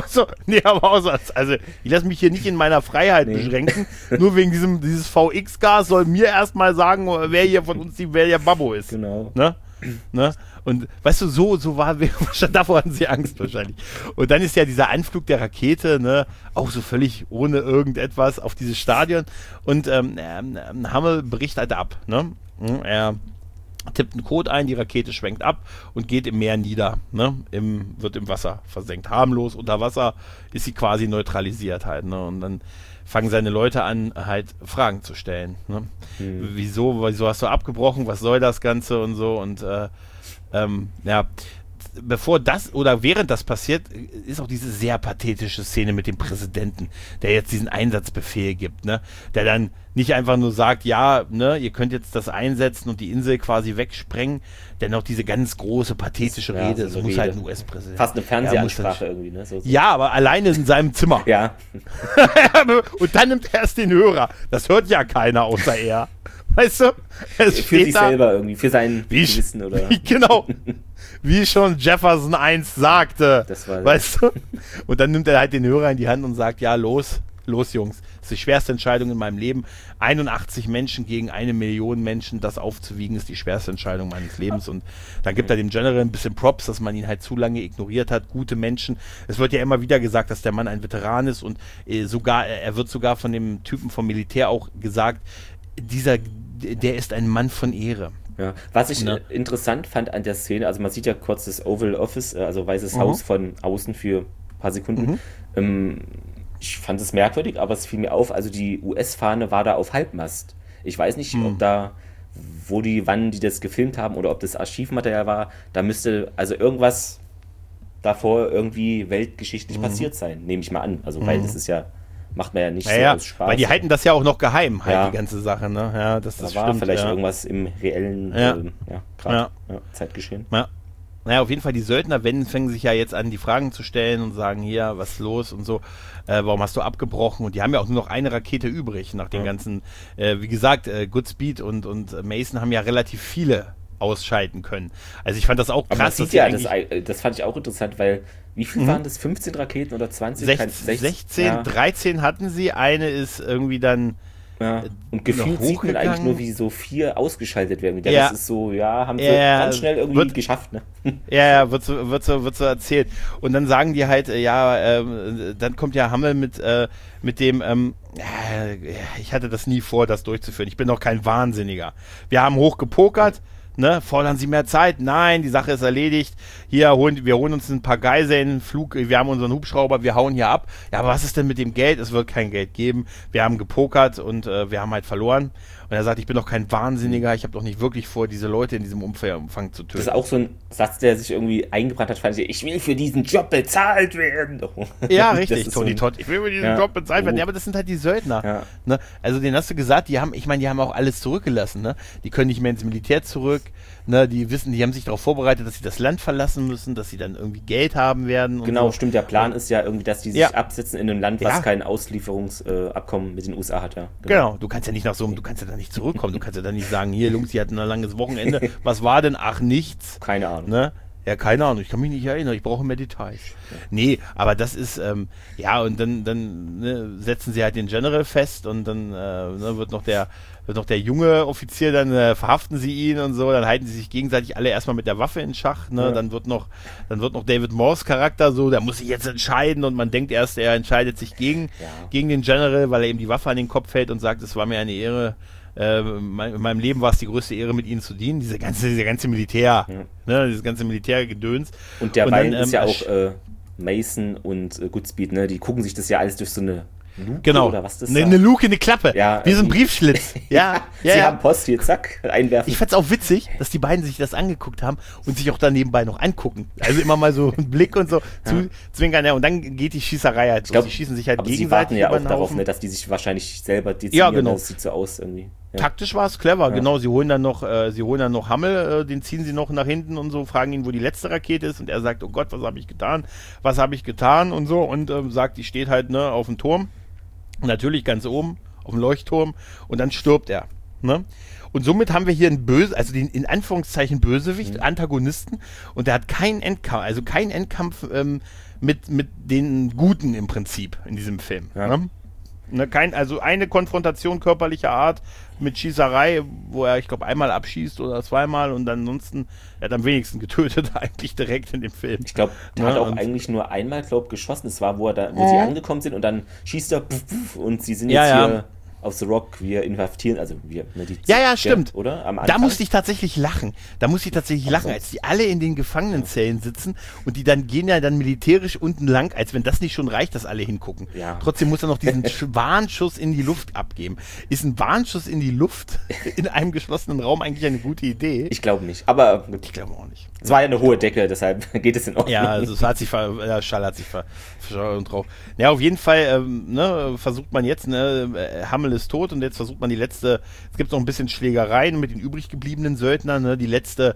ich lasse mich hier nicht in meiner Freiheit beschränken. Nur wegen dieses VX-Gas soll mir erstmal sagen, wer hier von uns wer Babbo ist. Genau. Ne? Und weißt du, so war, davor hatten sie Angst wahrscheinlich. Und dann ist ja dieser Anflug der Rakete, ne, auch so völlig ohne irgendetwas auf dieses Stadion. Und Hammel bricht halt ab. Ne? Er tippt einen Code ein, die Rakete schwenkt ab und geht im Meer nieder, ne? Wird im Wasser versenkt. Harmlos unter Wasser ist sie quasi neutralisiert halt, ne? Und dann fangen seine Leute an, halt Fragen zu stellen, ne? Wieso hast du abgebrochen, was soll das Ganze und so und bevor das oder während das passiert, ist auch diese sehr pathetische Szene mit dem Präsidenten, der jetzt diesen Einsatzbefehl gibt, ne? Der dann nicht einfach nur sagt, ja, ne, ihr könnt jetzt das einsetzen und die Insel quasi wegsprengen, denn auch diese ganz große, pathetische Rede, es muss halt ein US-Präsident. Fast eine Fernsehansprache irgendwie, ne? So. Ja, aber alleine in seinem Zimmer. Ja. Und dann nimmt er erst den Hörer. Das hört ja keiner außer er. Weißt du? Für sich selber irgendwie, für sein Gewissen oder... Genau. Wie schon Jefferson einst sagte. Das war weißt du? Und dann nimmt er halt den Hörer in die Hand und sagt, ja, los Jungs. Das ist die schwerste Entscheidung in meinem Leben. 81 Menschen gegen 1 Million Menschen, das aufzuwiegen, ist die schwerste Entscheidung meines Lebens. Und dann gibt er dem General ein bisschen Props, dass man ihn halt zu lange ignoriert hat. Gute Menschen. Es wird ja immer wieder gesagt, dass der Mann ein Veteran ist und er wird sogar von dem Typen vom Militär auch gesagt, der ist ein Mann von Ehre. Ja. Was ich interessant fand an der Szene, also man sieht ja kurz das Oval Office, also Weißes Haus von außen für ein paar Sekunden. Ich fand es merkwürdig, aber es fiel mir auf, also die US-Fahne war da auf Halbmast. Ich weiß nicht, ob da, wann die das gefilmt haben oder ob das Archivmaterial war, da müsste, also irgendwas davor irgendwie weltgeschichtlich passiert sein, nehme ich mal an. Also, weil das ist ja, macht man ja nicht so aus Spaß. Weil die halten das ja auch noch geheim, die ganze Sache, ne? Ja, das da war vielleicht irgendwas im reellen Zeitgeschehen. Ja. Naja, auf jeden Fall, die Söldner fängen sich ja jetzt an, die Fragen zu stellen und sagen, hier, was ist los und so, warum hast du abgebrochen? Und die haben ja auch nur noch eine Rakete übrig nach den ganzen, wie gesagt, Goodspeed und Mason haben ja relativ viele ausschalten können. Also ich fand das auch krass. Das fand ich auch interessant, weil wie viel waren das? 15 Raketen oder 20? 16, 13 hatten sie, eine ist irgendwie dann und gefühlt sieht man eigentlich nur, wie so 4 ausgeschaltet werden. Das ist so, haben sie ganz schnell irgendwie geschafft, ne? Ja, wird so erzählt. Und dann sagen die halt, dann kommt ja Hammel mit dem, ich hatte das nie vor, das durchzuführen. Ich bin doch kein Wahnsinniger. Wir haben hoch gepokert, ne? Fordern Sie mehr Zeit? Nein, die Sache ist erledigt. Hier, wir holen uns ein paar Geiseln, Flug, wir haben unseren Hubschrauber, wir hauen hier ab. Ja, aber was ist denn mit dem Geld? Es wird kein Geld geben. Wir haben gepokert und wir haben halt verloren. Und er sagt, ich bin doch kein Wahnsinniger, ich habe doch nicht wirklich vor, diese Leute in diesem Umfang zu töten. Das ist auch so ein Satz, der sich irgendwie eingebrannt hat, fand ich will für diesen Job bezahlt werden. Ja, richtig, Tony Todd, ich will für diesen Job bezahlt werden. Ja, aber das sind halt die Söldner. Ja. Ne? Also denen hast du gesagt, die haben auch alles zurückgelassen. Ne? Die können nicht mehr ins Militär zurück. Ne? Die haben sich darauf vorbereitet, dass sie das Land verlassen müssen, dass sie dann irgendwie Geld haben werden. Und genau, so. Stimmt. Der Plan ist ja irgendwie, dass die sich absetzen in einem Land, was kein Auslieferungsabkommen mit den USA hat. Ja. Genau, du kannst ja nicht nicht zurückkommen. Du kannst ja dann nicht sagen, hier Jungs, die hatten ein langes Wochenende. Was war denn? Ach, nichts. Keine Ahnung. Ne? Ja, keine Ahnung. Ich kann mich nicht erinnern. Ich brauche mehr Details. Ja. Nee, aber das ist, und dann setzen sie halt den General fest und dann wird noch der junge Offizier, dann verhaften sie ihn und so, dann halten sie sich gegenseitig alle erstmal mit der Waffe in Schach, ne? Ja. Dann wird noch David Morse Charakter so, der muss sich jetzt entscheiden und man denkt erst, er entscheidet sich gegen den General, weil er ihm die Waffe an den Kopf hält und sagt, es war mir eine Ehre, in meinem Leben war es die größte Ehre, mit ihnen zu dienen, diese ganze Militär, dieses ganze Militärgedöns. Und derweil ist ja auch Mason und Goodspeed, ne, die gucken sich das ja alles durch so eine Luke oder was das ist. Eine Luke, eine Klappe, wie so ein Briefschlitz. Sie haben Post hier, zack, einwerfen. Ich fand's auch witzig, dass die beiden sich das angeguckt haben und sich auch dann nebenbei noch angucken. Also immer mal so einen Blick und so zwinkern, und dann geht die Schießerei halt. Die schießen sich halt aber gegenseitig. Sie warten ja auch darauf, ne, dass die sich wahrscheinlich selber dezimieren, das sieht so aus irgendwie. Ja. Taktisch war es clever, genau. Sie holen dann noch Hammel, den ziehen sie noch nach hinten und so, fragen ihn, wo die letzte Rakete ist und er sagt, oh Gott, was habe ich getan und so und sagt, die steht halt auf dem Turm. Natürlich ganz oben auf dem Leuchtturm und dann stirbt er. Ne? Und somit haben wir hier einen den in Anführungszeichen Bösewicht, Antagonisten und der hat keinen Endkampf mit den Guten im Prinzip in diesem Film. Ja. Ne? Eine Konfrontation körperlicher Art mit Schießerei, wo er, ich glaube, einmal abschießt oder zweimal und dann ansonsten, er hat am wenigsten getötet eigentlich direkt in dem Film. Ich glaube, der hat auch eigentlich nur einmal, geschossen. Das war, wo sie angekommen sind und dann schießt er und sie sind jetzt hier auf The Rock, wir inhaftieren, also wir. Ne, stimmt. Oder? Am Anfang. Da musste ich tatsächlich lachen. Als die alle in den Gefangenenzellen sitzen und die gehen ja dann militärisch unten lang, als wenn das nicht schon reicht, dass alle hingucken. Ja. Trotzdem muss er noch diesen Warnschuss in die Luft abgeben. Ist ein Warnschuss in die Luft in einem geschlossenen Raum eigentlich eine gute Idee? Ich glaube nicht, aber ich glaube auch nicht. Es war ja eine hohe Decke, deshalb geht es in Ordnung. Ja, also der Schall hat sich verschaut drauf. Ja, auf jeden Fall versucht man jetzt, Hammel ist tot und jetzt versucht man es gibt noch ein bisschen Schlägereien mit den übrig gebliebenen Söldnern, ne? Die letzte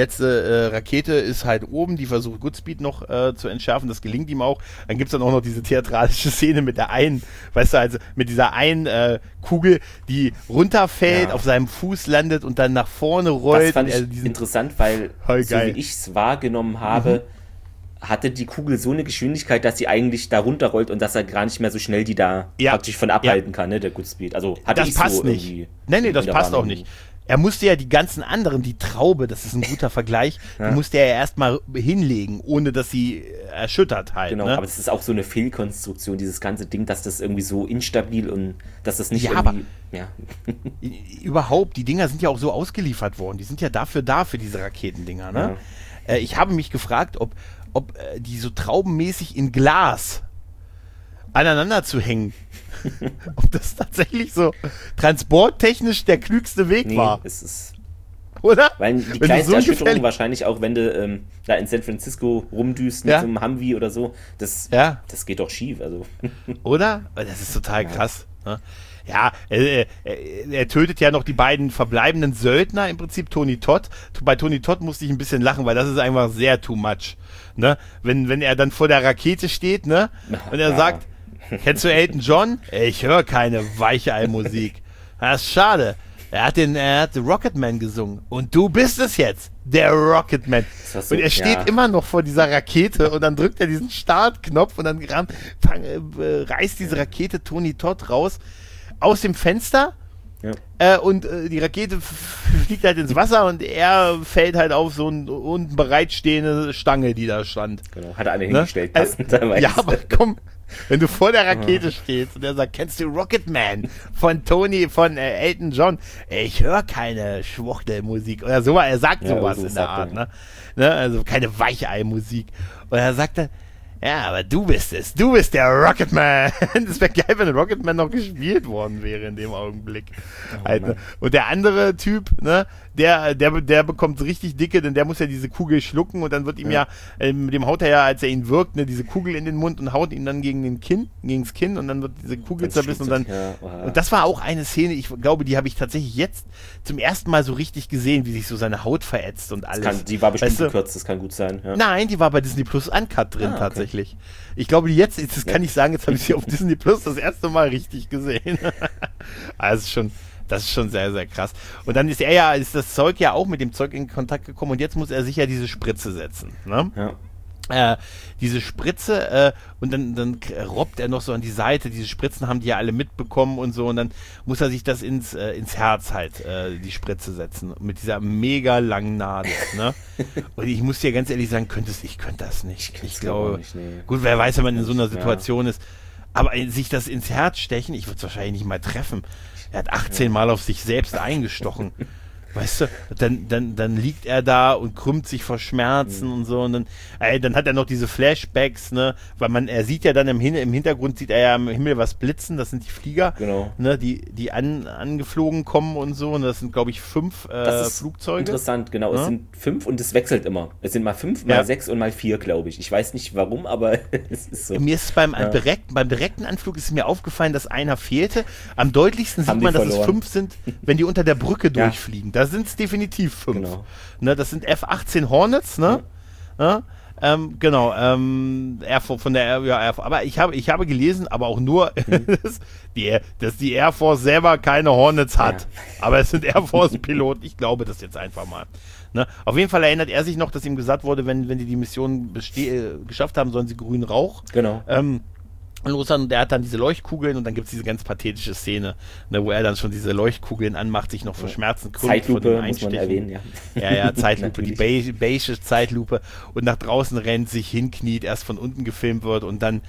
Rakete ist halt oben, die versucht Goodspeed noch zu entschärfen, das gelingt ihm auch. Dann gibt es dann auch noch diese theatralische Szene mit der einen, mit dieser einen Kugel, die runterfällt, auf seinem Fuß landet und dann nach vorne rollt. Das fand ich interessant, weil so wie ich es wahrgenommen habe, hatte die Kugel so eine Geschwindigkeit, dass sie eigentlich da runterrollt und dass er gar nicht mehr so schnell die da praktisch von abhalten kann, ne, der Goodspeed. Also das passt nicht. Nee, das passt auch nicht. Er musste ja die ganzen anderen, die Traube, das ist ein guter Vergleich, die musste er ja erstmal hinlegen, ohne dass sie erschüttert halt. Genau, aber das ist auch so eine Fehlkonstruktion, dieses ganze Ding, dass das irgendwie so instabil und dass das nicht irgendwie... Überhaupt, die Dinger sind ja auch so ausgeliefert worden, die sind ja dafür da, für diese Raketendinger, ne? Ja. Ich habe mich gefragt, ob die so traubenmäßig in Glas aneinander zu hängen, ob das tatsächlich so transporttechnisch der klügste Weg war. Oder? Weil die kleinste Erschütterung wahrscheinlich auch, wenn du da in San Francisco rumdüst mit so einem Humvee oder so, das geht doch schief. Also. Oder? Das ist total krass. Ne? Ja, er tötet ja noch die beiden verbleibenden Söldner, im Prinzip Tony Todd. Bei Tony Todd musste ich ein bisschen lachen, weil das ist einfach sehr too much. Ne? Wenn er dann vor der Rakete steht, ne? Und er sagt, kennst du Elton John? Ich höre keine Weichei-Musik. Das ist schade. Er hat Rocketman gesungen. Und du bist es jetzt, der Rocketman. So, und er steht immer noch vor dieser Rakete und dann drückt er diesen Startknopf und dann reißt diese Rakete Tony Todd raus aus dem Fenster. Ja. Und die Rakete fliegt halt ins Wasser und er fällt halt auf so eine unten bereitstehende Stange, die da stand. Genau, hat er eine hingestellt. Passenderweise. Ja, aber komm, wenn du vor der Rakete stehst und er sagt, kennst du Rocketman von Elton John? Ich höre keine Schwuchtelmusik oder so, er sagt sowas in der Art, ne? Also keine Weichei-Musik. Und er sagt dann, ja, aber du bist es. Du bist der Rocketman. Das wäre geil, wenn Rocketman noch gespielt worden wäre in dem Augenblick. Und der andere Typ, ne, der bekommt richtig dicke, denn der muss ja diese Kugel schlucken und dann wird ihm dem haut er ja, als er ihn wirkt, ne, diese Kugel in den Mund und haut ihn dann gegens Kinn und dann wird diese Kugel zerbissen und dann. Und das war auch eine Szene, ich glaube, die habe ich tatsächlich jetzt zum ersten Mal so richtig gesehen, wie sich so seine Haut verätzt und alles. Die war bestimmt gekürzt, das kann gut sein. Ja. Nein, die war bei Disney Plus Uncut drin tatsächlich. Ich glaube, das kann ich sagen, jetzt habe ich sie auf Disney Plus das erste Mal richtig gesehen. Also das ist schon sehr, sehr krass. Und dann ist das Zeug ja auch mit dem Zeug in Kontakt gekommen und jetzt muss er sich ja diese Spritze setzen. Ne? Ja. Diese Spritze und dann robbt er noch so an die Seite, diese Spritzen haben die ja alle mitbekommen und so und dann muss er sich das ins Herz halt, die Spritze setzen mit dieser mega langen Nadel, ne? Und ich muss dir ganz ehrlich sagen, ich könnte das nicht. Ich glaube, nicht, nee. Gut, wer weiß, wenn man in so einer Situation ist, aber sich das ins Herz stechen, ich würde es wahrscheinlich nicht mal treffen. Er hat 18 Mal auf sich selbst eingestochen. Weißt du, dann liegt er da und krümmt sich vor Schmerzen und so und dann hat er noch diese Flashbacks, ne, weil er sieht ja dann im Hintergrund sieht er ja im Himmel was blitzen, das sind die Flieger, ne, die angeflogen kommen und so und das sind, glaube ich, 5 Flugzeuge. Interessant, genau, es sind 5 und es wechselt immer. Es sind mal 5, mal 6 und mal 4, glaube ich. Ich weiß nicht warum, aber es ist so. Mir ist beim direkten Anflug ist mir aufgefallen, dass einer fehlte. Am deutlichsten sieht man, dass es 5 sind, wenn die unter der Brücke durchfliegen. Da sind es definitiv 5. Genau. Ne, das sind F-18 Hornets, ne? Ja. Genau, Air Force, von der Air Force. Aber ich habe gelesen, aber auch nur, dass die Air Force selber keine Hornets hat. Ja. Aber es sind Air Force-Piloten. Ich glaube das jetzt einfach mal. Ne? Auf jeden Fall erinnert er sich noch, dass ihm gesagt wurde, wenn die Mission geschafft haben, sollen sie grünen Rauch. Genau. Und der hat dann diese Leuchtkugeln und dann gibt es diese ganz pathetische Szene, ne, wo er dann schon diese Leuchtkugeln anmacht, sich noch vor Schmerzen krümmt. Zeitlupe muss man erwähnen, ja. Ja, Zeitlupe, die beige Zeitlupe und nach draußen rennt, sich hinkniet, erst von unten gefilmt wird und dann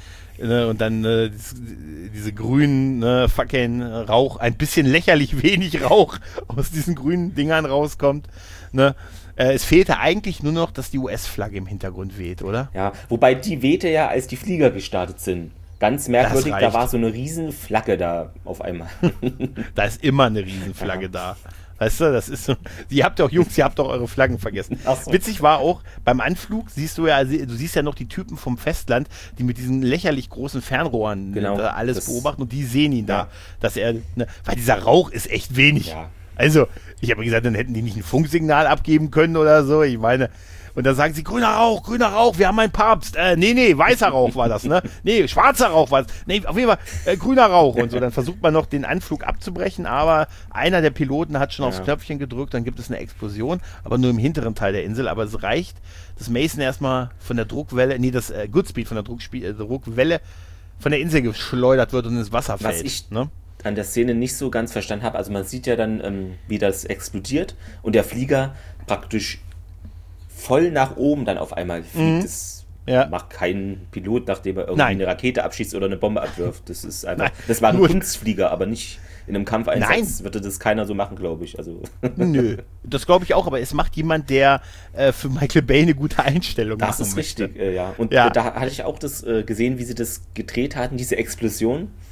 diese grünen Fackeln, Rauch, ein bisschen lächerlich wenig Rauch aus diesen grünen Dingern rauskommt, ne. Es fehlte eigentlich nur noch, dass die US-Flagge im Hintergrund weht, oder? Ja, wobei die wehte ja, als die Flieger gestartet sind. Ganz merkwürdig, da war so eine riesen Flagge da auf einmal. Da ist immer eine Riesenflagge da. Weißt du, das ist so. Ihr habt doch eure Flaggen vergessen. So. Witzig war auch, beim Anflug du siehst ja noch die Typen vom Festland, die mit diesen lächerlich großen Fernrohren alles beobachten und die sehen ihn da, dass er, weil dieser Rauch ist echt wenig. Ja. Also, ich habe gesagt, dann hätten die nicht ein Funksignal abgeben können oder so. Ich meine, und dann sagen sie, grüner Rauch, wir haben einen Papst. Nee, weißer Rauch war das, ne? Nee, schwarzer Rauch war das. Nee, auf jeden Fall grüner Rauch und so. Dann versucht man noch den Anflug abzubrechen, aber einer der Piloten hat schon aufs Knöpfchen gedrückt, dann gibt es eine Explosion, aber nur im hinteren Teil der Insel. Aber es reicht, dass Mason erstmal von der Druckwelle, Goodspeed von der Druckwelle von der Insel geschleudert wird und ins Wasser fällt. Was ich an der Szene nicht so ganz verstanden habe, also man sieht ja dann, wie das explodiert und der Flieger praktisch voll nach oben dann auf einmal fliegt. Das macht kein Pilot, nachdem er irgendwie eine Rakete abschießt oder eine Bombe abwirft. Das ist einfach, das war ein Kunstflieger, aber nicht in einem Kampfeinsatz würde das keiner so machen, glaube ich. Also. Nö, das glaube ich auch, aber es macht jemand, der für Michael Bay eine gute Einstellung hat. Das ist richtig, ja. Und da hatte ich auch das gesehen, wie sie das gedreht hatten, diese Explosion.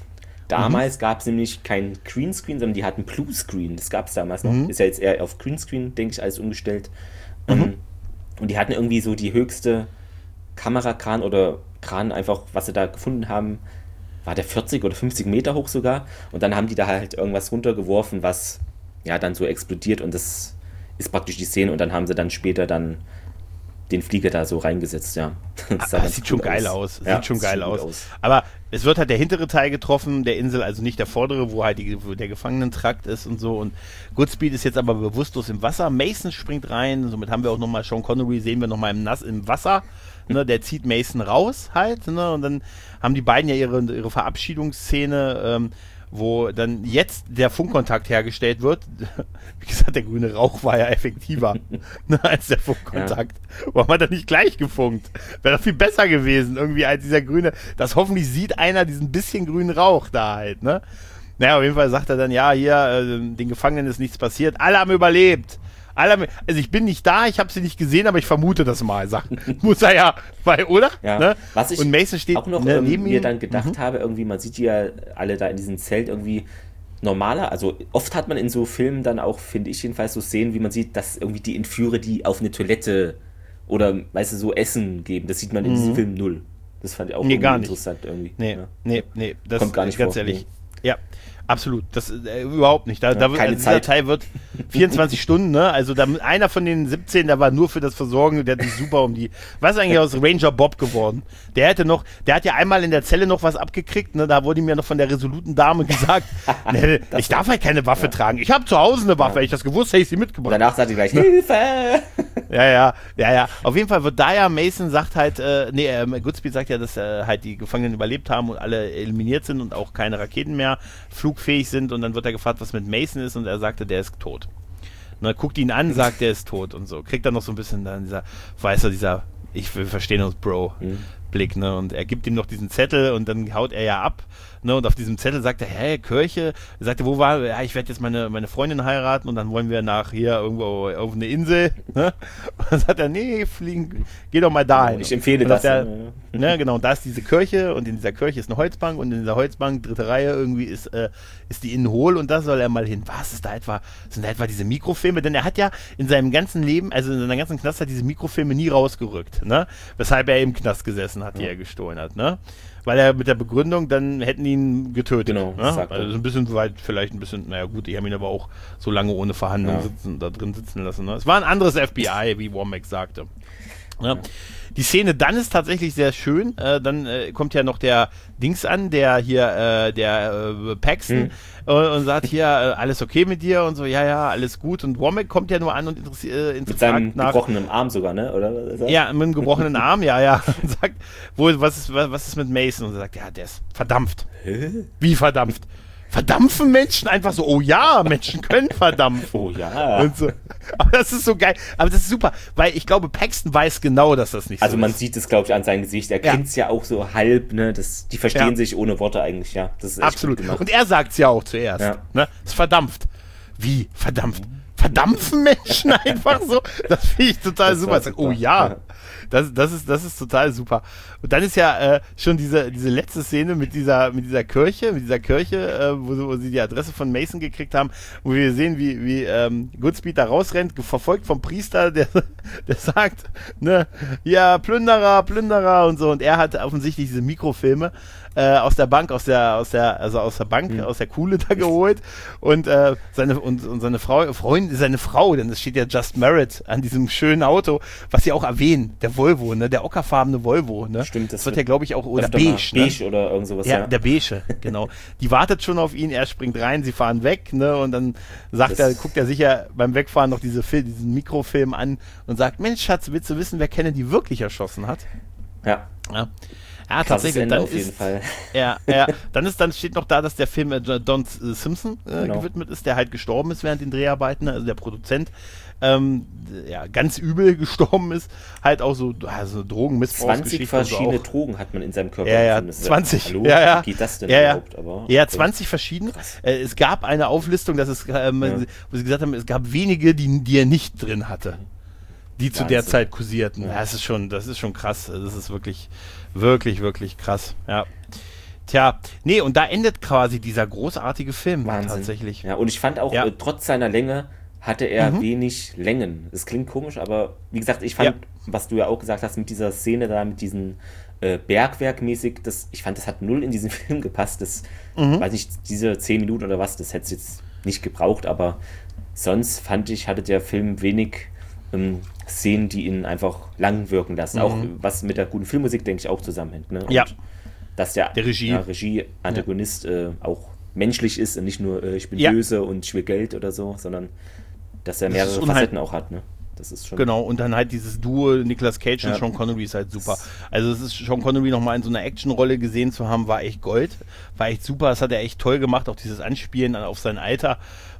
Damals gab es nämlich kein Greenscreen, sondern die hatten Bluescreen. Das gab es damals noch. Ist ja jetzt eher auf Greenscreen, denke ich, alles umgestellt. Und die hatten irgendwie so die höchste Kamerakran oder Kran einfach, was sie da gefunden haben, war der 40 oder 50 Meter hoch sogar. Und dann haben die da halt irgendwas runtergeworfen, was ja dann so explodiert und das ist praktisch die Szene. Und dann haben sie dann später dann den Flieger da so reingesetzt, ja. Das sieht schon geil aus. Sieht schon geil aus. Aber es wird halt der hintere Teil getroffen, der Insel, also nicht der vordere, wo halt wo der Gefangenentrakt ist und so. Und Goodspeed ist jetzt aber bewusstlos im Wasser. Mason springt rein. Somit haben wir auch nochmal Sean Connery, sehen wir nochmal im Wasser. Ne, der zieht Mason raus halt. Ne, und dann haben die beiden ja ihre Verabschiedungsszene, wo dann jetzt der Funkkontakt hergestellt wird. Wie gesagt, der grüne Rauch war ja effektiver als der Funkkontakt. Ja. Warum hat er nicht gleich gefunkt? Wäre doch viel besser gewesen, irgendwie als dieser grüne. Das hoffentlich sieht einer diesen bisschen grünen Rauch da halt, ne? Naja, auf jeden Fall sagt er dann, ja, hier, den Gefangenen ist nichts passiert. Alle haben überlebt. Also ich bin nicht da, ich habe sie nicht gesehen, aber ich vermute das mal. Muss er ja, oder? Ja. Ne? Was ich und Mason steht auch noch neben mir dann gedacht habe, irgendwie, man sieht die ja alle da in diesem Zelt irgendwie normaler, also oft hat man in so Filmen dann auch, finde ich jedenfalls, so Szenen, wie man sieht, dass irgendwie die Entführer, die auf eine Toilette oder, weißt du, so Essen geben, das sieht man in diesem Film null. Das fand ich auch gar interessant irgendwie. Nee, das kommt gar nicht ganz vor. Ehrlich. Nee. Ja. Absolut, das überhaupt nicht. Da wird, keine dieser Teil wird 24 Stunden, ne? Also einer von den 17, der war nur für das Versorgen, der hat sich super um die. Was ist eigentlich aus Ranger Bob geworden? Der hat ja einmal in der Zelle noch was abgekriegt, ne? Da wurde ihm ja noch von der resoluten Dame gesagt, ne, ich darf halt keine Waffe tragen. Ich habe zu Hause eine Waffe, wenn ich das gewusst hätte, ich sie mitgebracht. Und danach sagt sie gleich, Hilfe! Ja. Auf jeden Fall wird da ja, Mason sagt halt, Goodspeed sagt ja, dass halt die Gefangenen überlebt haben und alle eliminiert sind und auch keine Raketen mehr flugfähig sind, und dann wird er gefragt, was mit Mason ist, und er sagte, der ist tot. Und er guckt ihn an, sagt, der ist tot und so. Kriegt dann noch so ein bisschen dann dieser wir verstehen uns, Bro, Blick, ne? Und er gibt ihm noch diesen Zettel und dann haut er ja ab, ne? Und auf diesem Zettel sagt er, hey, Kirche, er sagte, wo war, ja, ich werde jetzt meine Freundin heiraten und dann wollen wir nach hier irgendwo auf eine Insel, ne? Und dann sagt er, nee, geh doch mal dahin. Ich empfehle das. Ne, genau, und da ist diese Kirche und in dieser Kirche ist eine Holzbank und in dieser Holzbank, dritte Reihe, irgendwie ist die innen hohl und da soll er mal hin. Was ist da etwa? Sind da etwa diese Mikrofilme? Denn er hat ja in seinem ganzen Leben, also in seiner ganzen Knast, hat diese Mikrofilme nie rausgerückt, ne? Weshalb er im Knast gesessen hat, die er gestohlen hat, ne? Weil er mit der Begründung, dann hätten ihn getötet. Genau, ne? Also ein bisschen weit, vielleicht ein bisschen, naja gut, die haben ihn aber auch so lange ohne Verhandlung da drin sitzen lassen. Ne? Es war ein anderes FBI, wie Womack sagte. Ja. Die Szene dann ist tatsächlich sehr schön. Dann kommt ja noch der Dings an, der hier, der Paxton und sagt hier, alles okay mit dir und so, ja, alles gut. Und Womack kommt ja nur an und interessiert mit seinem gebrochenen Arm sogar, ne? Oder? Ja, mit einem gebrochenen Arm, ja. Und sagt, was ist mit Mason? Und er sagt, ja, der ist verdampft. Wie verdampft? Verdampfen Menschen einfach so, oh ja, Menschen können verdampfen. Oh ja. Und so. Aber das ist so geil. Aber das ist super, weil ich glaube, Paxton weiß genau, dass das nicht so ist. Also man sieht es, glaube ich, an seinem Gesicht. Er kennt es ja auch so halb, ne? Die verstehen sich ohne Worte eigentlich, ja. Das ist echt absolut. Und er sagt es ja auch zuerst. Ja. Ne? Es ist verdampft. Wie? Verdampft? Verdampfen Menschen einfach so? Das finde ich total super. Super. Oh ja. Das ist total super. Und dann ist ja schon diese letzte Szene mit dieser Kirche, wo sie die Adresse von Mason gekriegt haben, wo wir sehen, wie Goodspeed da rausrennt, verfolgt vom Priester, der sagt, ne, ja, Plünderer und so. Und er hat offensichtlich diese Mikrofilme aus der Kuhle da geholt und seine Frau, denn es steht ja Just Merit an diesem schönen Auto, was sie auch erwähnen, der Volvo, ne, der ockerfarbene Volvo, ne? Stimmt, das wird ja, glaube ich, auch, oder beige, ne? Beige oder irgend sowas, ja. Der beige, genau. Die wartet schon auf ihn, er springt rein, sie fahren weg, ne, und dann guckt er sicher beim Wegfahren noch diesen Mikrofilm an und sagt, Mensch, Schatz, willst du wissen, wer Kennedy wirklich erschossen hat? Ja. Ja, tatsächlich. Ende auf jeden Fall. Ja. Dann steht noch da, dass der Film Don Simpson gewidmet ist, der halt gestorben ist während den Dreharbeiten, also der Produzent, ganz übel gestorben ist, halt auch so Drogenmissbrauchsgeschichte. 20 verschiedene Drogen hat man in seinem Körper. Ja, 20. Hallo? Wie geht das denn überhaupt? Aber, ja, 20 verschiedene. Es gab eine Auflistung, dass wo sie gesagt haben, es gab wenige, die er nicht drin hatte, die zu der Zeit kursierten. Ja, das ist schon krass. Das ist wirklich, wirklich, wirklich krass. Ja. Tja, nee, und da endet quasi dieser großartige Film. Wahnsinn. Tatsächlich. Ja, und ich fand auch, trotz seiner Länge hatte er wenig Längen. Das klingt komisch, aber wie gesagt, ich fand, was du ja auch gesagt hast, mit dieser Szene da, mit diesen Bergwerk-mäßig, ich fand, das hat null in diesen Film gepasst. Das, weiß nicht, diese 10 Minuten oder was, das hätte es jetzt nicht gebraucht, aber sonst fand ich, hatte der Film wenig Szenen, die ihn einfach lang wirken lassen. Auch was mit der guten Filmmusik, denke ich, auch zusammenhängt. Ne? Und dass der Regie-Antagonist auch menschlich ist und nicht nur ich bin böse und ich will Geld oder so, sondern dass er mehrere Facetten auch hat. Ne? Das ist schon genau, und dann halt dieses Duo Nicolas Cage und Sean Connery ist halt super. Also es ist Sean Connery nochmal in so einer Actionrolle gesehen zu haben, war echt Gold. War echt super, das hat er echt toll gemacht. Auch dieses Anspielen auf sein Alter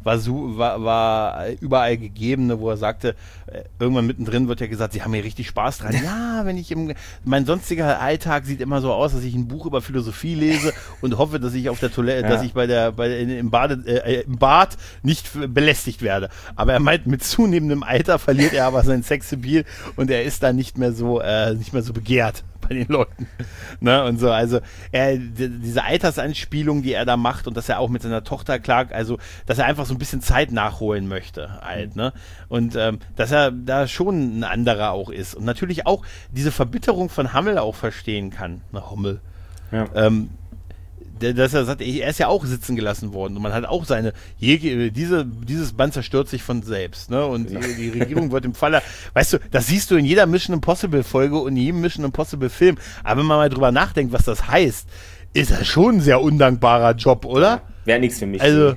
war überall gegeben, ne, wo er sagte, irgendwann mittendrin wird ja gesagt, sie haben hier richtig Spaß dran. Ja, wenn ich mein sonstiger Alltag sieht immer so aus, dass ich ein Buch über Philosophie lese und hoffe, dass ich auf der Toilette, dass ich im Bad nicht belästigt werde. Aber er meint, mit zunehmendem Alter verliert er aber sein Sexappeal und er ist dann nicht mehr so begehrt bei den Leuten. Ne? Und so, also diese Altersanspielung, die er da macht und dass er auch mit seiner Tochter klagt, also dass er einfach so ein bisschen Zeit nachholen möchte halt, ne? Und dass er da schon ein anderer auch ist und natürlich auch diese Verbitterung von Hummel auch verstehen kann. Na, Hummel. Ja. Dass er sagt, er ist ja auch sitzen gelassen worden und man hat auch dieses Band zerstört sich von selbst, ne? Und die Regierung wird im Falle, weißt du, das siehst du in jeder Mission Impossible Folge und in jedem Mission Impossible Film, aber wenn man mal drüber nachdenkt, was das heißt, ist das schon ein sehr undankbarer Job, oder? Wäre nichts für mich. Also,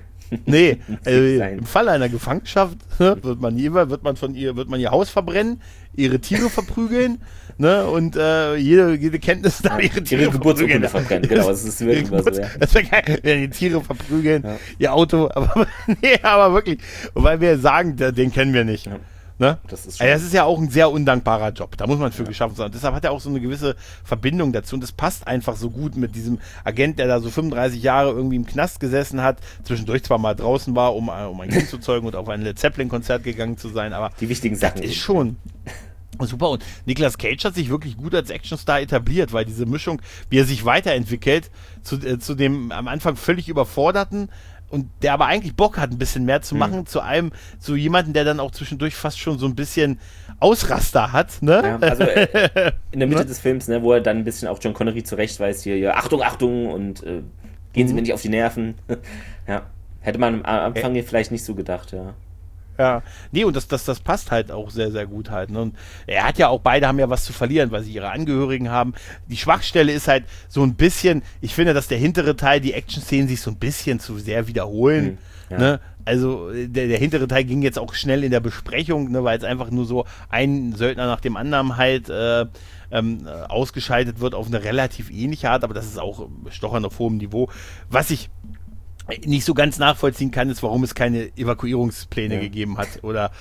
im Falle einer Gefangenschaft wird man ihr Haus verbrennen, ihre Tiere verprügeln, ne, und jede Kenntnis da ihre Tiere Geburtsurkunde verbrennen. Genau, das ist wirklich immer so, ja. Das wäre geil, wenn die Tiere verprügeln, ihr Auto, aber wirklich, weil wir sagen, den kennen wir nicht. Ja. Ne? Das ist ja auch ein sehr undankbarer Job. Da muss man für geschaffen sein. Und deshalb hat er auch so eine gewisse Verbindung dazu. Und das passt einfach so gut mit diesem Agent, der da so 35 Jahre irgendwie im Knast gesessen hat, zwischendurch zwar mal draußen war, um ein Kind zu zeugen und auf ein Led Zeppelin-Konzert gegangen zu sein, aber die wichtigen Sachen ist schon super. Und Nicolas Cage hat sich wirklich gut als Actionstar etabliert, weil diese Mischung, wie er sich weiterentwickelt, zu dem am Anfang völlig überforderten und der aber eigentlich Bock hat, ein bisschen mehr zu machen, zu jemandem, der dann auch zwischendurch fast schon so ein bisschen Ausraster hat, ne? Ja, also in der Mitte des Films, ne, wo er dann ein bisschen auch John Connery zurechtweist, hier Achtung, Achtung und gehen Sie mir nicht auf die Nerven. Ja, hätte man am Anfang hier vielleicht nicht so gedacht, ja. Ja, nee, und das passt halt auch sehr, sehr gut halt. Ne? Und er hat ja auch, beide haben ja was zu verlieren, weil sie ihre Angehörigen haben. Die Schwachstelle ist halt so ein bisschen, ich finde, dass der hintere Teil, die Action-Szenen sich so ein bisschen zu sehr wiederholen. Ja. Ne? Also der hintere Teil ging jetzt auch schnell in der Besprechung, ne, weil es einfach nur so ein Söldner nach dem anderen halt ausgeschaltet wird auf eine relativ ähnliche Art, aber das ist auch Stochern auf hohem Niveau. Was ich nicht so ganz nachvollziehen kann, ist, warum es keine Evakuierungspläne gegeben hat oder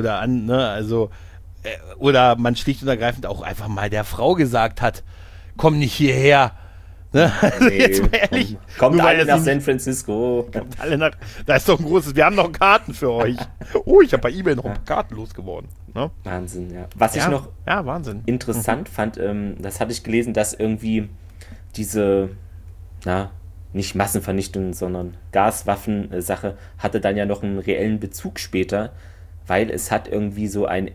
man schlicht und ergreifend auch einfach mal der Frau gesagt hat, komm nicht hierher. Ne? Also jetzt mal ehrlich. Kommt alle nach San Francisco. Da ist doch ein großes, wir haben noch Karten für euch. Oh, ich habe bei eBay noch ein paar Karten losgeworden. Ne? Wahnsinn, ja. Was ich noch interessant fand, das hatte ich gelesen, dass irgendwie diese, nicht Massenvernichtung, sondern Gaswaffen-Sache hatte dann ja noch einen reellen Bezug später, weil es hat irgendwie so ein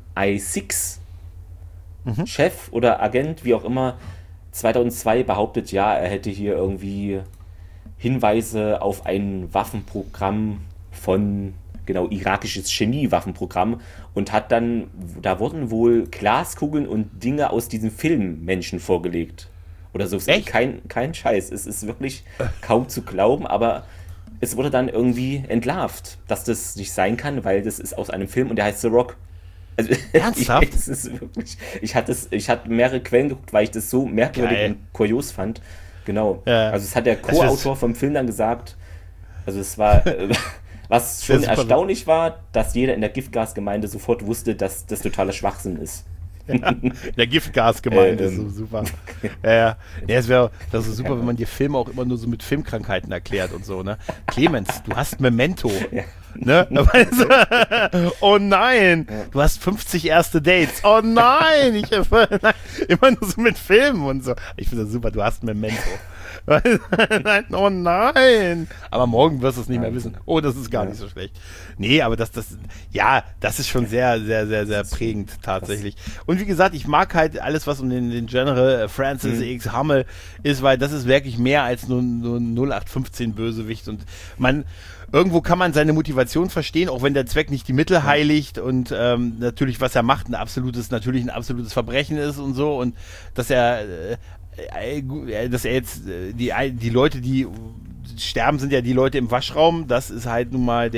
MI6-Chef oder Agent, wie auch immer, 2002 behauptet, er hätte hier irgendwie Hinweise auf ein Waffenprogramm von, irakisches Chemiewaffenprogramm und hat dann, da wurden wohl Glaskugeln und Dinge aus diesem Film Menschen vorgelegt. Oder so. Echt? Kein Scheiß. Es ist wirklich kaum zu glauben, aber es wurde dann irgendwie entlarvt, dass das nicht sein kann, weil das ist aus einem Film und der heißt The Rock. Also, ernsthaft? Es ist wirklich, ich hatte mehrere Quellen geguckt, weil ich das so merkwürdig und kurios fand. Genau. Ja. Also es hat der Co-Autor vom Film dann gesagt, also es war, was schon erstaunlich war, dass jeder in der Giftgasgemeinde sofort wusste, dass das totaler Schwachsinn ist. Ja, der Giftgasgemeinde ist so super. Ja, es wäre so super, wenn man dir Filme auch immer nur so mit Filmkrankheiten erklärt und so, ne? Clemens, du hast Memento. Ja. Ne? Oh nein, du hast 50 erste Dates. Oh nein, immer nur so mit Filmen und so. Ich finde das super, du hast Memento. Nein, oh nein. Aber morgen wirst du es nicht mehr wissen. Oh, das ist gar nicht so schlecht. Nee, aber das ist schon sehr, sehr, sehr, sehr prägend tatsächlich. Und wie gesagt, ich mag halt alles, was um den General Francis X. Hummel ist, weil das ist wirklich mehr als nur 0815 Bösewicht und irgendwo kann man seine Motivation verstehen, auch wenn der Zweck nicht die Mittel heiligt und natürlich, was er macht, ein absolutes Verbrechen ist und so und dass er jetzt die Leute, die sterben, sind ja die Leute im Waschraum, das ist halt nun mal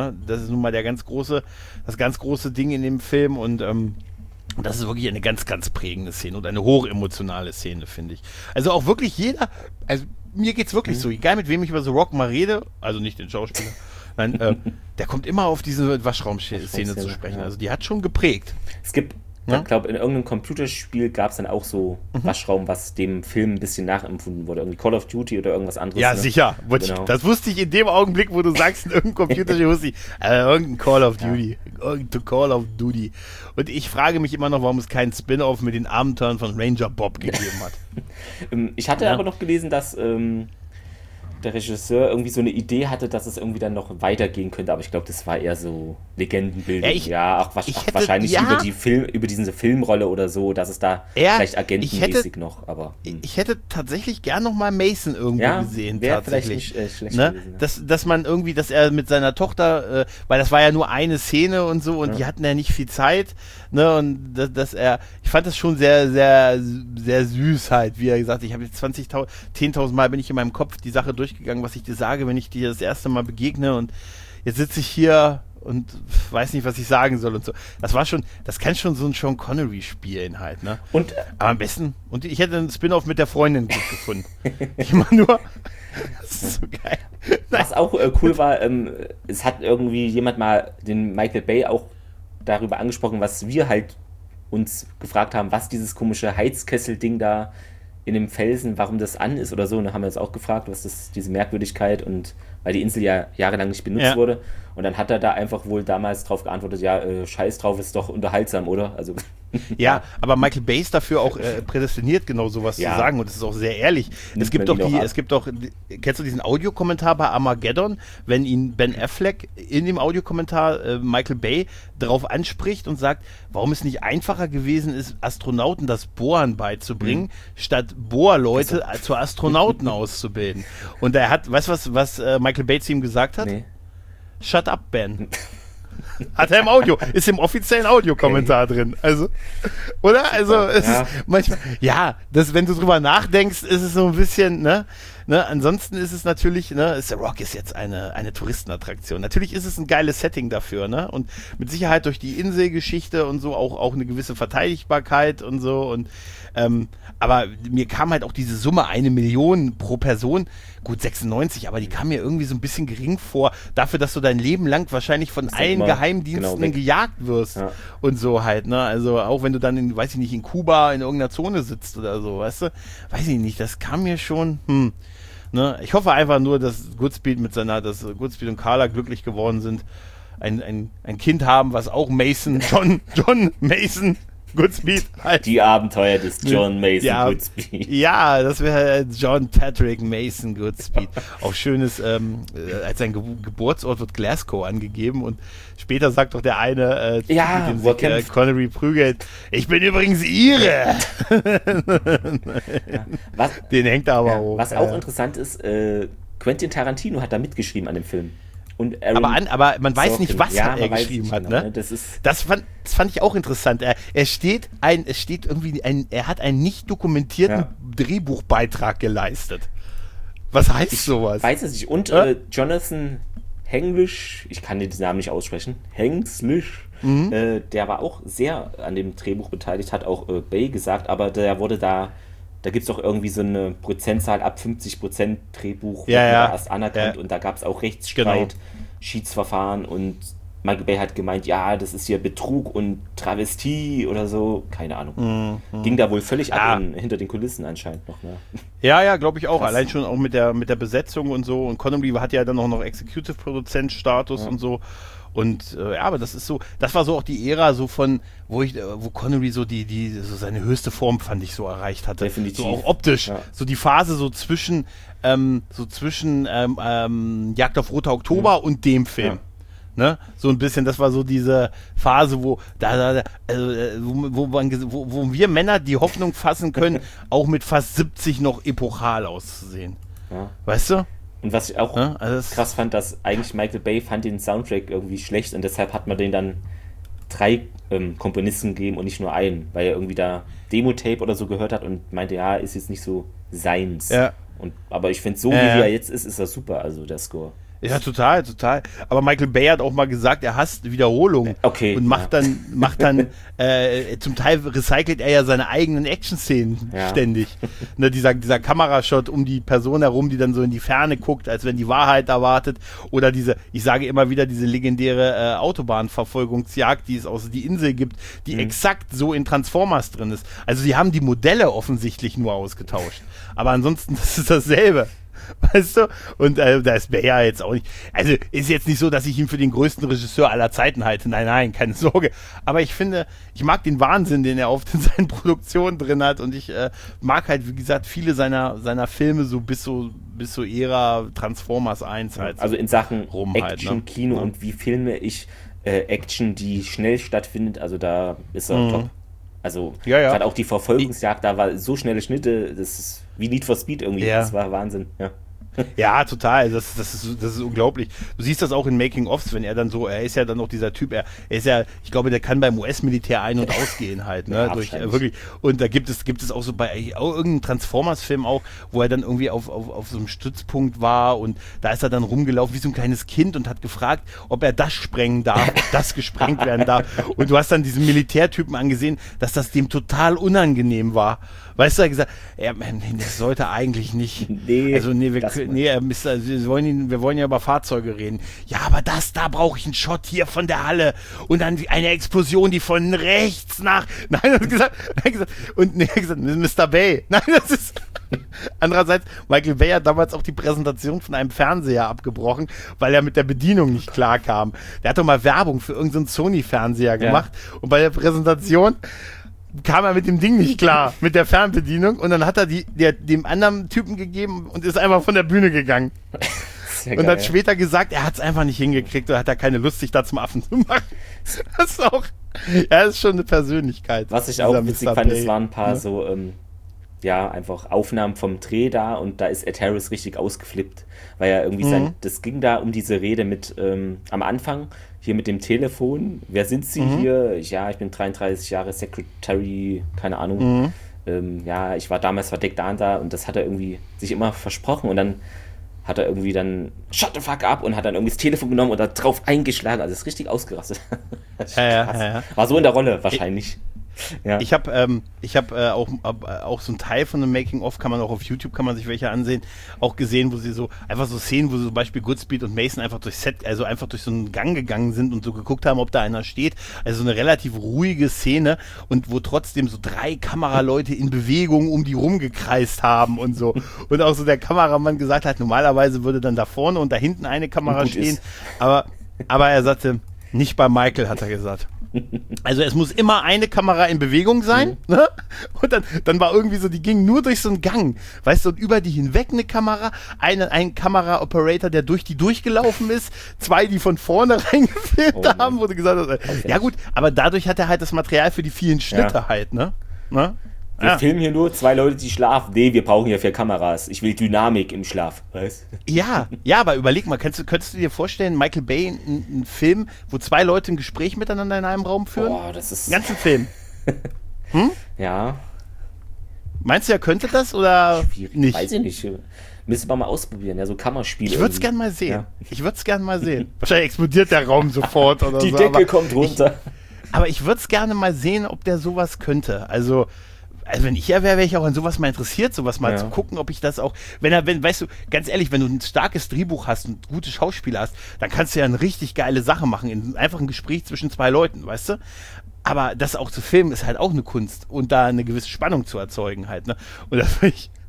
das ganz große Ding in dem Film und das ist wirklich eine ganz, ganz prägende Szene und eine hochemotionale Szene, finde ich. Also auch wirklich mir geht's wirklich so, egal mit wem ich über The Rock mal rede, also nicht den Schauspieler, nein, der kommt immer auf diese Waschraum-Szene zu sprechen. Also die hat schon geprägt. Es gibt, ich glaube, in irgendeinem Computerspiel gab es dann auch so Waschraum, was dem Film ein bisschen nachempfunden wurde. Irgendwie Call of Duty oder irgendwas anderes. Ja, sicher. Genau. Das wusste ich in dem Augenblick, wo du sagst, in irgendeinem Computerspiel wusste ich, irgendein Call of Duty. Irgendein Call of Duty. Und ich frage mich immer noch, warum es keinen Spin-Off mit den Abenteuern von Ranger Bob gegeben hat. Ich hatte aber noch gelesen, dass der Regisseur irgendwie so eine Idee hatte, dass es irgendwie dann noch weitergehen könnte, aber ich glaube, das war eher so Legendenbildung. Wahrscheinlich über diese Filmrolle oder so, dass es da vielleicht agentenmäßig noch, aber... Ich hätte tatsächlich gern noch mal Mason irgendwo gesehen, tatsächlich. Vielleicht nicht schlecht gewesen. Dass man irgendwie, dass er mit seiner Tochter, weil das war ja nur eine Szene und so und die hatten ja nicht viel Zeit, ne, und ich fand das schon sehr, sehr, sehr süß halt, wie er gesagt, ich habe jetzt 10.000 Mal bin ich in meinem Kopf die Sache durchgegangen, was ich dir sage, wenn ich dir das erste Mal begegne und jetzt sitze ich hier und weiß nicht, was ich sagen soll und so. Das kann schon so ein Sean Connery spielen halt, ne? Aber am besten, und ich hätte einen Spin-Off mit der Freundin gut gefunden. Ich meine nur, das ist so geil. Was auch cool war, es hat irgendwie jemand mal den Michael Bay auch darüber angesprochen, was wir halt uns gefragt haben, was dieses komische Heizkessel-Ding da in dem Felsen, warum das an ist oder so. Und dann haben wir uns auch gefragt, was das, diese Merkwürdigkeit und weil die Insel ja jahrelang nicht benutzt wurde. Und dann hat er da einfach wohl damals drauf geantwortet, scheiß drauf, ist doch unterhaltsam, oder? Also ja, aber Michael Bay ist dafür auch prädestiniert, genau sowas zu sagen und das ist auch sehr ehrlich. Es gibt doch, kennst du diesen Audiokommentar bei Armageddon, wenn ihn Ben Affleck in dem Audiokommentar Michael Bay darauf anspricht und sagt, warum es nicht einfacher gewesen ist, Astronauten das Bohren beizubringen, statt Bohrleute zu Astronauten auszubilden. Und er hat, weißt du, was Michael Bay zu ihm gesagt hat? Nee. Shut up, Ben. Hat er im Audio, ist im offiziellen Audiokommentar drin. Also, oder? Also, es ist manchmal, wenn du drüber nachdenkst, ist es so ein bisschen, ne? Ansonsten ist es natürlich, The Rock ist jetzt eine Touristenattraktion. Natürlich ist es ein geiles Setting dafür, ne? Und mit Sicherheit durch die Inselgeschichte und so auch eine gewisse Verteidigbarkeit und so und, aber mir kam halt auch diese Summe 1 Million pro Person, gut 96, aber die kam mir irgendwie so ein bisschen gering vor, dafür, dass du dein Leben lang wahrscheinlich von allen Geheimdiensten gejagt wirst und so halt, ne, also auch wenn du dann in Kuba in irgendeiner Zone sitzt oder so, weißt du, weiß ich nicht, das kam mir schon, ne, ich hoffe einfach nur, dass Goodspeed und Carla glücklich geworden sind, ein Kind haben, was auch John Mason Goodspeed halt. Die Abenteuer des John Mason Goodspeed. Ja, das wäre John Patrick Mason Goodspeed. Auch schönes, als sein Geburtsort wird Glasgow angegeben und später sagt doch der eine, mit dem Connery prügelt, ich bin übrigens Ihre. Den hängt er aber hoch. Was auch interessant ist, Quentin Tarantino hat da mitgeschrieben an dem Film. Und aber man weiß nicht, was er geschrieben hat. Ne? Das fand ich auch interessant. Er hat einen nicht dokumentierten Drehbuchbeitrag geleistet. Was heißt sowas? Weiß es nicht. Und Jonathan Henslish, ich kann den Namen nicht aussprechen, Henslish, der war auch sehr an dem Drehbuch beteiligt, hat auch Bay gesagt, aber der wurde da gibt es auch irgendwie so eine Prozentzahl, ab 50% Drehbuch wurde erst anerkannt und da gab es auch Rechtsstreit, Schiedsverfahren und Michael Bay hat gemeint, das ist hier Betrug und Travestie oder so, keine Ahnung. Ging da wohl völlig ab hinter den Kulissen anscheinend noch. Ne? Ja, glaube ich auch. Krass. Allein schon auch mit der Besetzung und so. Und Connery hat ja dann auch noch Executive-Produzent-Status und so. Und aber das ist so, das war so auch die Ära so von, wo Connery so so seine höchste Form, fand ich, so erreicht hatte. Definitiv. So auch optisch. Ja. So die Phase so zwischen Jagd auf Roter Oktober und dem Film. Ja. Ne? So ein bisschen, das war so diese Phase, wo wir Männer die Hoffnung fassen können, auch mit fast 70 noch epochal auszusehen. Ja. Weißt du? Und was ich auch krass fand, dass eigentlich Michael Bay fand den Soundtrack irgendwie schlecht und deshalb hat man den dann 3 Komponisten gegeben und nicht nur einen, weil er irgendwie da Demo-Tape oder so gehört hat und meinte, ja, ist jetzt nicht so seins. Ja. Aber ich finde, so wie er jetzt ist das super, also der Score. Ja, total. Aber Michael Bay hat auch mal gesagt, er hasst Wiederholungen. Okay. Und macht dann zum Teil recycelt er ja seine eigenen Action-Szenen ständig. Ne, dieser Kamerashot um die Person herum, die dann so in die Ferne guckt, als wenn die Wahrheit erwartet. Oder ich sage immer wieder, diese legendäre Autobahnverfolgungsjagd, die es aus die Insel gibt, die exakt so in Transformers drin ist. Also sie haben die Modelle offensichtlich nur ausgetauscht. Aber ansonsten, das ist dasselbe. Weißt du? Und da ist Bay ja jetzt auch nicht. Also ist jetzt nicht so, dass ich ihn für den größten Regisseur aller Zeiten halte. Nein, keine Sorge. Aber ich finde, ich mag den Wahnsinn, den er oft in seinen Produktionen drin hat. Und ich mag halt, wie gesagt, viele seiner Filme so bis so Ära Transformers 1 halt. Also in Sachen Action, Kino und wie filme ich Action, die schnell stattfindet. Also da ist er top. Also gerade auch die Verfolgungsjagd, da war so schnelle Schnitte, das ist wie Need for Speed irgendwie, das war Wahnsinn. Ja, total, das ist unglaublich. Du siehst das auch in Making-ofs, wenn er dann so, er ist ja dann noch dieser Typ, er ist ja, ich glaube, der kann beim US-Militär ein- und ausgehen halt, ne, wirklich. Und da gibt es auch so bei irgendeinem Transformers-Film auch, wo er dann irgendwie auf so einem Stützpunkt war und da ist er dann rumgelaufen wie so ein kleines Kind und hat gefragt, ob er das sprengen darf, ob das gesprengt werden darf. Und du hast dann diesen Militärtypen angesehen, dass das dem total unangenehm war. Weißt du, er hat gesagt, das sollte eigentlich nicht. Wir wollen ja über Fahrzeuge reden. Ja, aber da brauche ich einen Shot hier von der Halle und dann eine Explosion, die von rechts nach. Nein, er hat gesagt, Mr. Bay. Nein, das ist. Andererseits, Michael Bay hat damals auch die Präsentation von einem Fernseher abgebrochen, weil er mit der Bedienung nicht klar kam. Der hat doch mal Werbung für irgendeinen Sony-Fernseher gemacht und bei der Präsentation kam er mit dem Ding nicht klar, mit der Fernbedienung und dann hat er dem anderen Typen gegeben und ist einfach von der Bühne gegangen. Und hat später gesagt, er hat es einfach nicht hingekriegt oder hat er keine Lust, sich da zum Affen zu machen. Das ist auch, das ist schon eine Persönlichkeit. Was ich auch witzig fand, es waren ein paar so, einfach Aufnahmen vom Dreh da und da ist Ed Harris richtig ausgeflippt, weil er irgendwie das ging da um diese Rede mit am Anfang, hier mit dem Telefon, wer sind Sie hier? Ich bin 33 Jahre Secretary, keine Ahnung. Ich war damals verdeckt da und das hat er irgendwie sich immer versprochen und dann hat er irgendwie dann shut the fuck up und hat dann irgendwie das Telefon genommen und da drauf eingeschlagen, also ist richtig ausgerastet. Ja. War so in der Rolle wahrscheinlich. Ja. Ich habe auch so einen Teil von einem Making-of, kann man auch auf YouTube, kann man sich welche ansehen, auch gesehen, wo sie so, einfach so Szenen, wo so zum Beispiel Goodspeed und Mason einfach durchs Set, also einfach durch so einen Gang gegangen sind und so geguckt haben, ob da einer steht. Also so eine relativ ruhige Szene und wo trotzdem so 3 Kameraleute in Bewegung um die rumgekreist haben und so. Und auch so der Kameramann gesagt hat, normalerweise würde dann da vorne und da hinten eine Kamera stehen, aber er sagte, nicht bei Michael, hat er gesagt. Also es muss immer eine Kamera in Bewegung sein, ne? Und dann war irgendwie so, die ging nur durch so einen Gang, weißt du, und über die hinweg eine Kamera, ein Kamera-Operator, der durch die durchgelaufen ist, 2, die von vorne reingefilmt haben, wo du gesagt hast, ja gut, aber dadurch hat er halt das Material für die vielen Schnitte halt, ne? Wir filmen hier nur 2 Leute, die schlafen. Nee, wir brauchen hier 4 Kameras. Ich will Dynamik im Schlaf. Weißt? Ja, aber überleg mal, könntest du dir vorstellen, Michael Bay, einen Film, wo 2 Leute ein Gespräch miteinander in einem Raum führen? Boah, das ist... Den ganzen Film. Ja. Meinst du, er könnte das oder nicht? Weiß ich nicht. Müssen wir mal ausprobieren, ja, so Kammerspiele. Ich würde es gerne mal sehen. Wahrscheinlich explodiert der Raum sofort oder Die Decke kommt runter. Aber ich würde es gerne mal sehen, ob der sowas könnte. Also wenn ich er wäre ich auch an sowas mal interessiert, sowas mal zu gucken, ob ich das auch, weißt du, ganz ehrlich, wenn du ein starkes Drehbuch hast und gute Schauspieler hast, dann kannst du ja eine richtig geile Sache machen, einfach ein Gespräch zwischen 2 Leuten, weißt du? Aber das auch zu filmen ist halt auch eine Kunst und da eine gewisse Spannung zu erzeugen halt, ne? Und das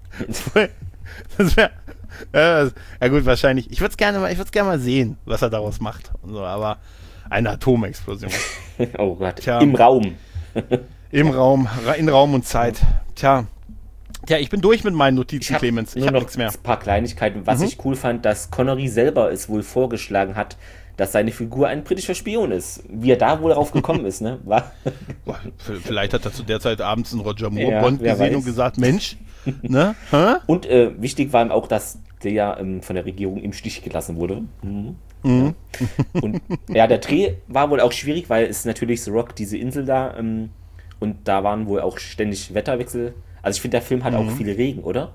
wäre, ja gut, wahrscheinlich, ich würde es gerne mal sehen, was er daraus macht und so, aber Eine Atomexplosion. Oh Gott, tja. Im Raum. In Raum und Zeit. Tja, ich bin durch mit meinen Notizen, Clemens. Ich habe nichts mehr. Ein paar Kleinigkeiten. Was ich cool fand, dass Connery selber es wohl vorgeschlagen hat, dass seine Figur ein britischer Spion ist. Wie er da wohl darauf gekommen ist, ne? Vielleicht hat er zu der Zeit abends einen Roger Moore Bond gesehen und gesagt, Mensch, ne? Und wichtig war ihm auch, dass der von der Regierung im Stich gelassen wurde. Ja. Und der Dreh war wohl auch schwierig, weil es natürlich The Rock, diese Insel da, und da waren wohl auch ständig Wetterwechsel. Also ich finde, der Film hat auch viel Regen, oder?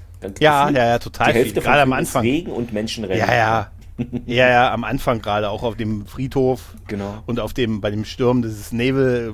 Ja, total. Die Hälfte gerade am Anfang. Regen und Menschenrennen. Ja, am Anfang gerade, auch auf dem Friedhof. Genau. Und bei dem Sturm dieses Naval,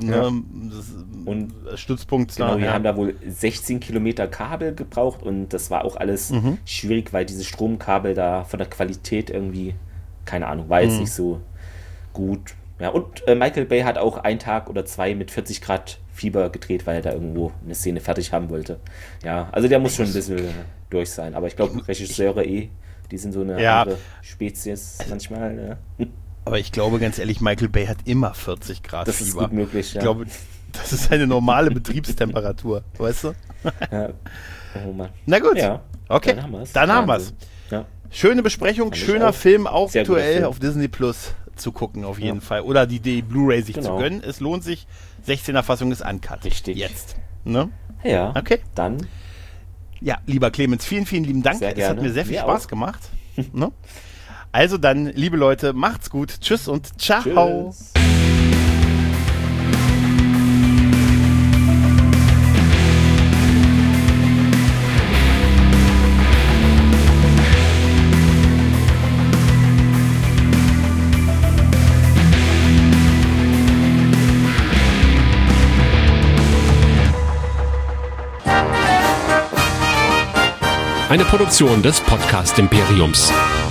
und Stützpunkts. Genau, wir haben da wohl 16 Kilometer Kabel gebraucht und das war auch alles schwierig, weil diese Stromkabel da von der Qualität irgendwie, keine Ahnung, war jetzt nicht so gut. Ja, und Michael Bay hat auch 1 Tag oder 2 mit 40 Grad Fieber gedreht, weil er da irgendwo eine Szene fertig haben wollte. Ja, also der muss schon ein bisschen durch sein. Aber ich glaube, Regisseure die sind so eine andere Spezies manchmal. Ja. Aber ich glaube, ganz ehrlich, Michael Bay hat immer 40 Grad das Fieber. Das ist gut möglich, ja. Ich glaube, das ist eine normale Betriebstemperatur, weißt du? Ja. Oh Mann. Na gut, okay, dann haben wir es. Ja. Schöne Besprechung, schöner Film, auch aktuell auf Disney Plus zu gucken auf jeden Fall. Oder die Blu-ray sich zu gönnen. Es lohnt sich. 16er Fassung ist uncut. Richtig. Jetzt. Ne? Ja, okay. Dann. Ja, lieber Clemens, vielen, vielen lieben Dank. Es hat mir sehr viel Spaß gemacht. Ne? Also dann, liebe Leute, macht's gut. Tschüss und ciao. Tschüss. Eine Produktion des Podcast Imperiums.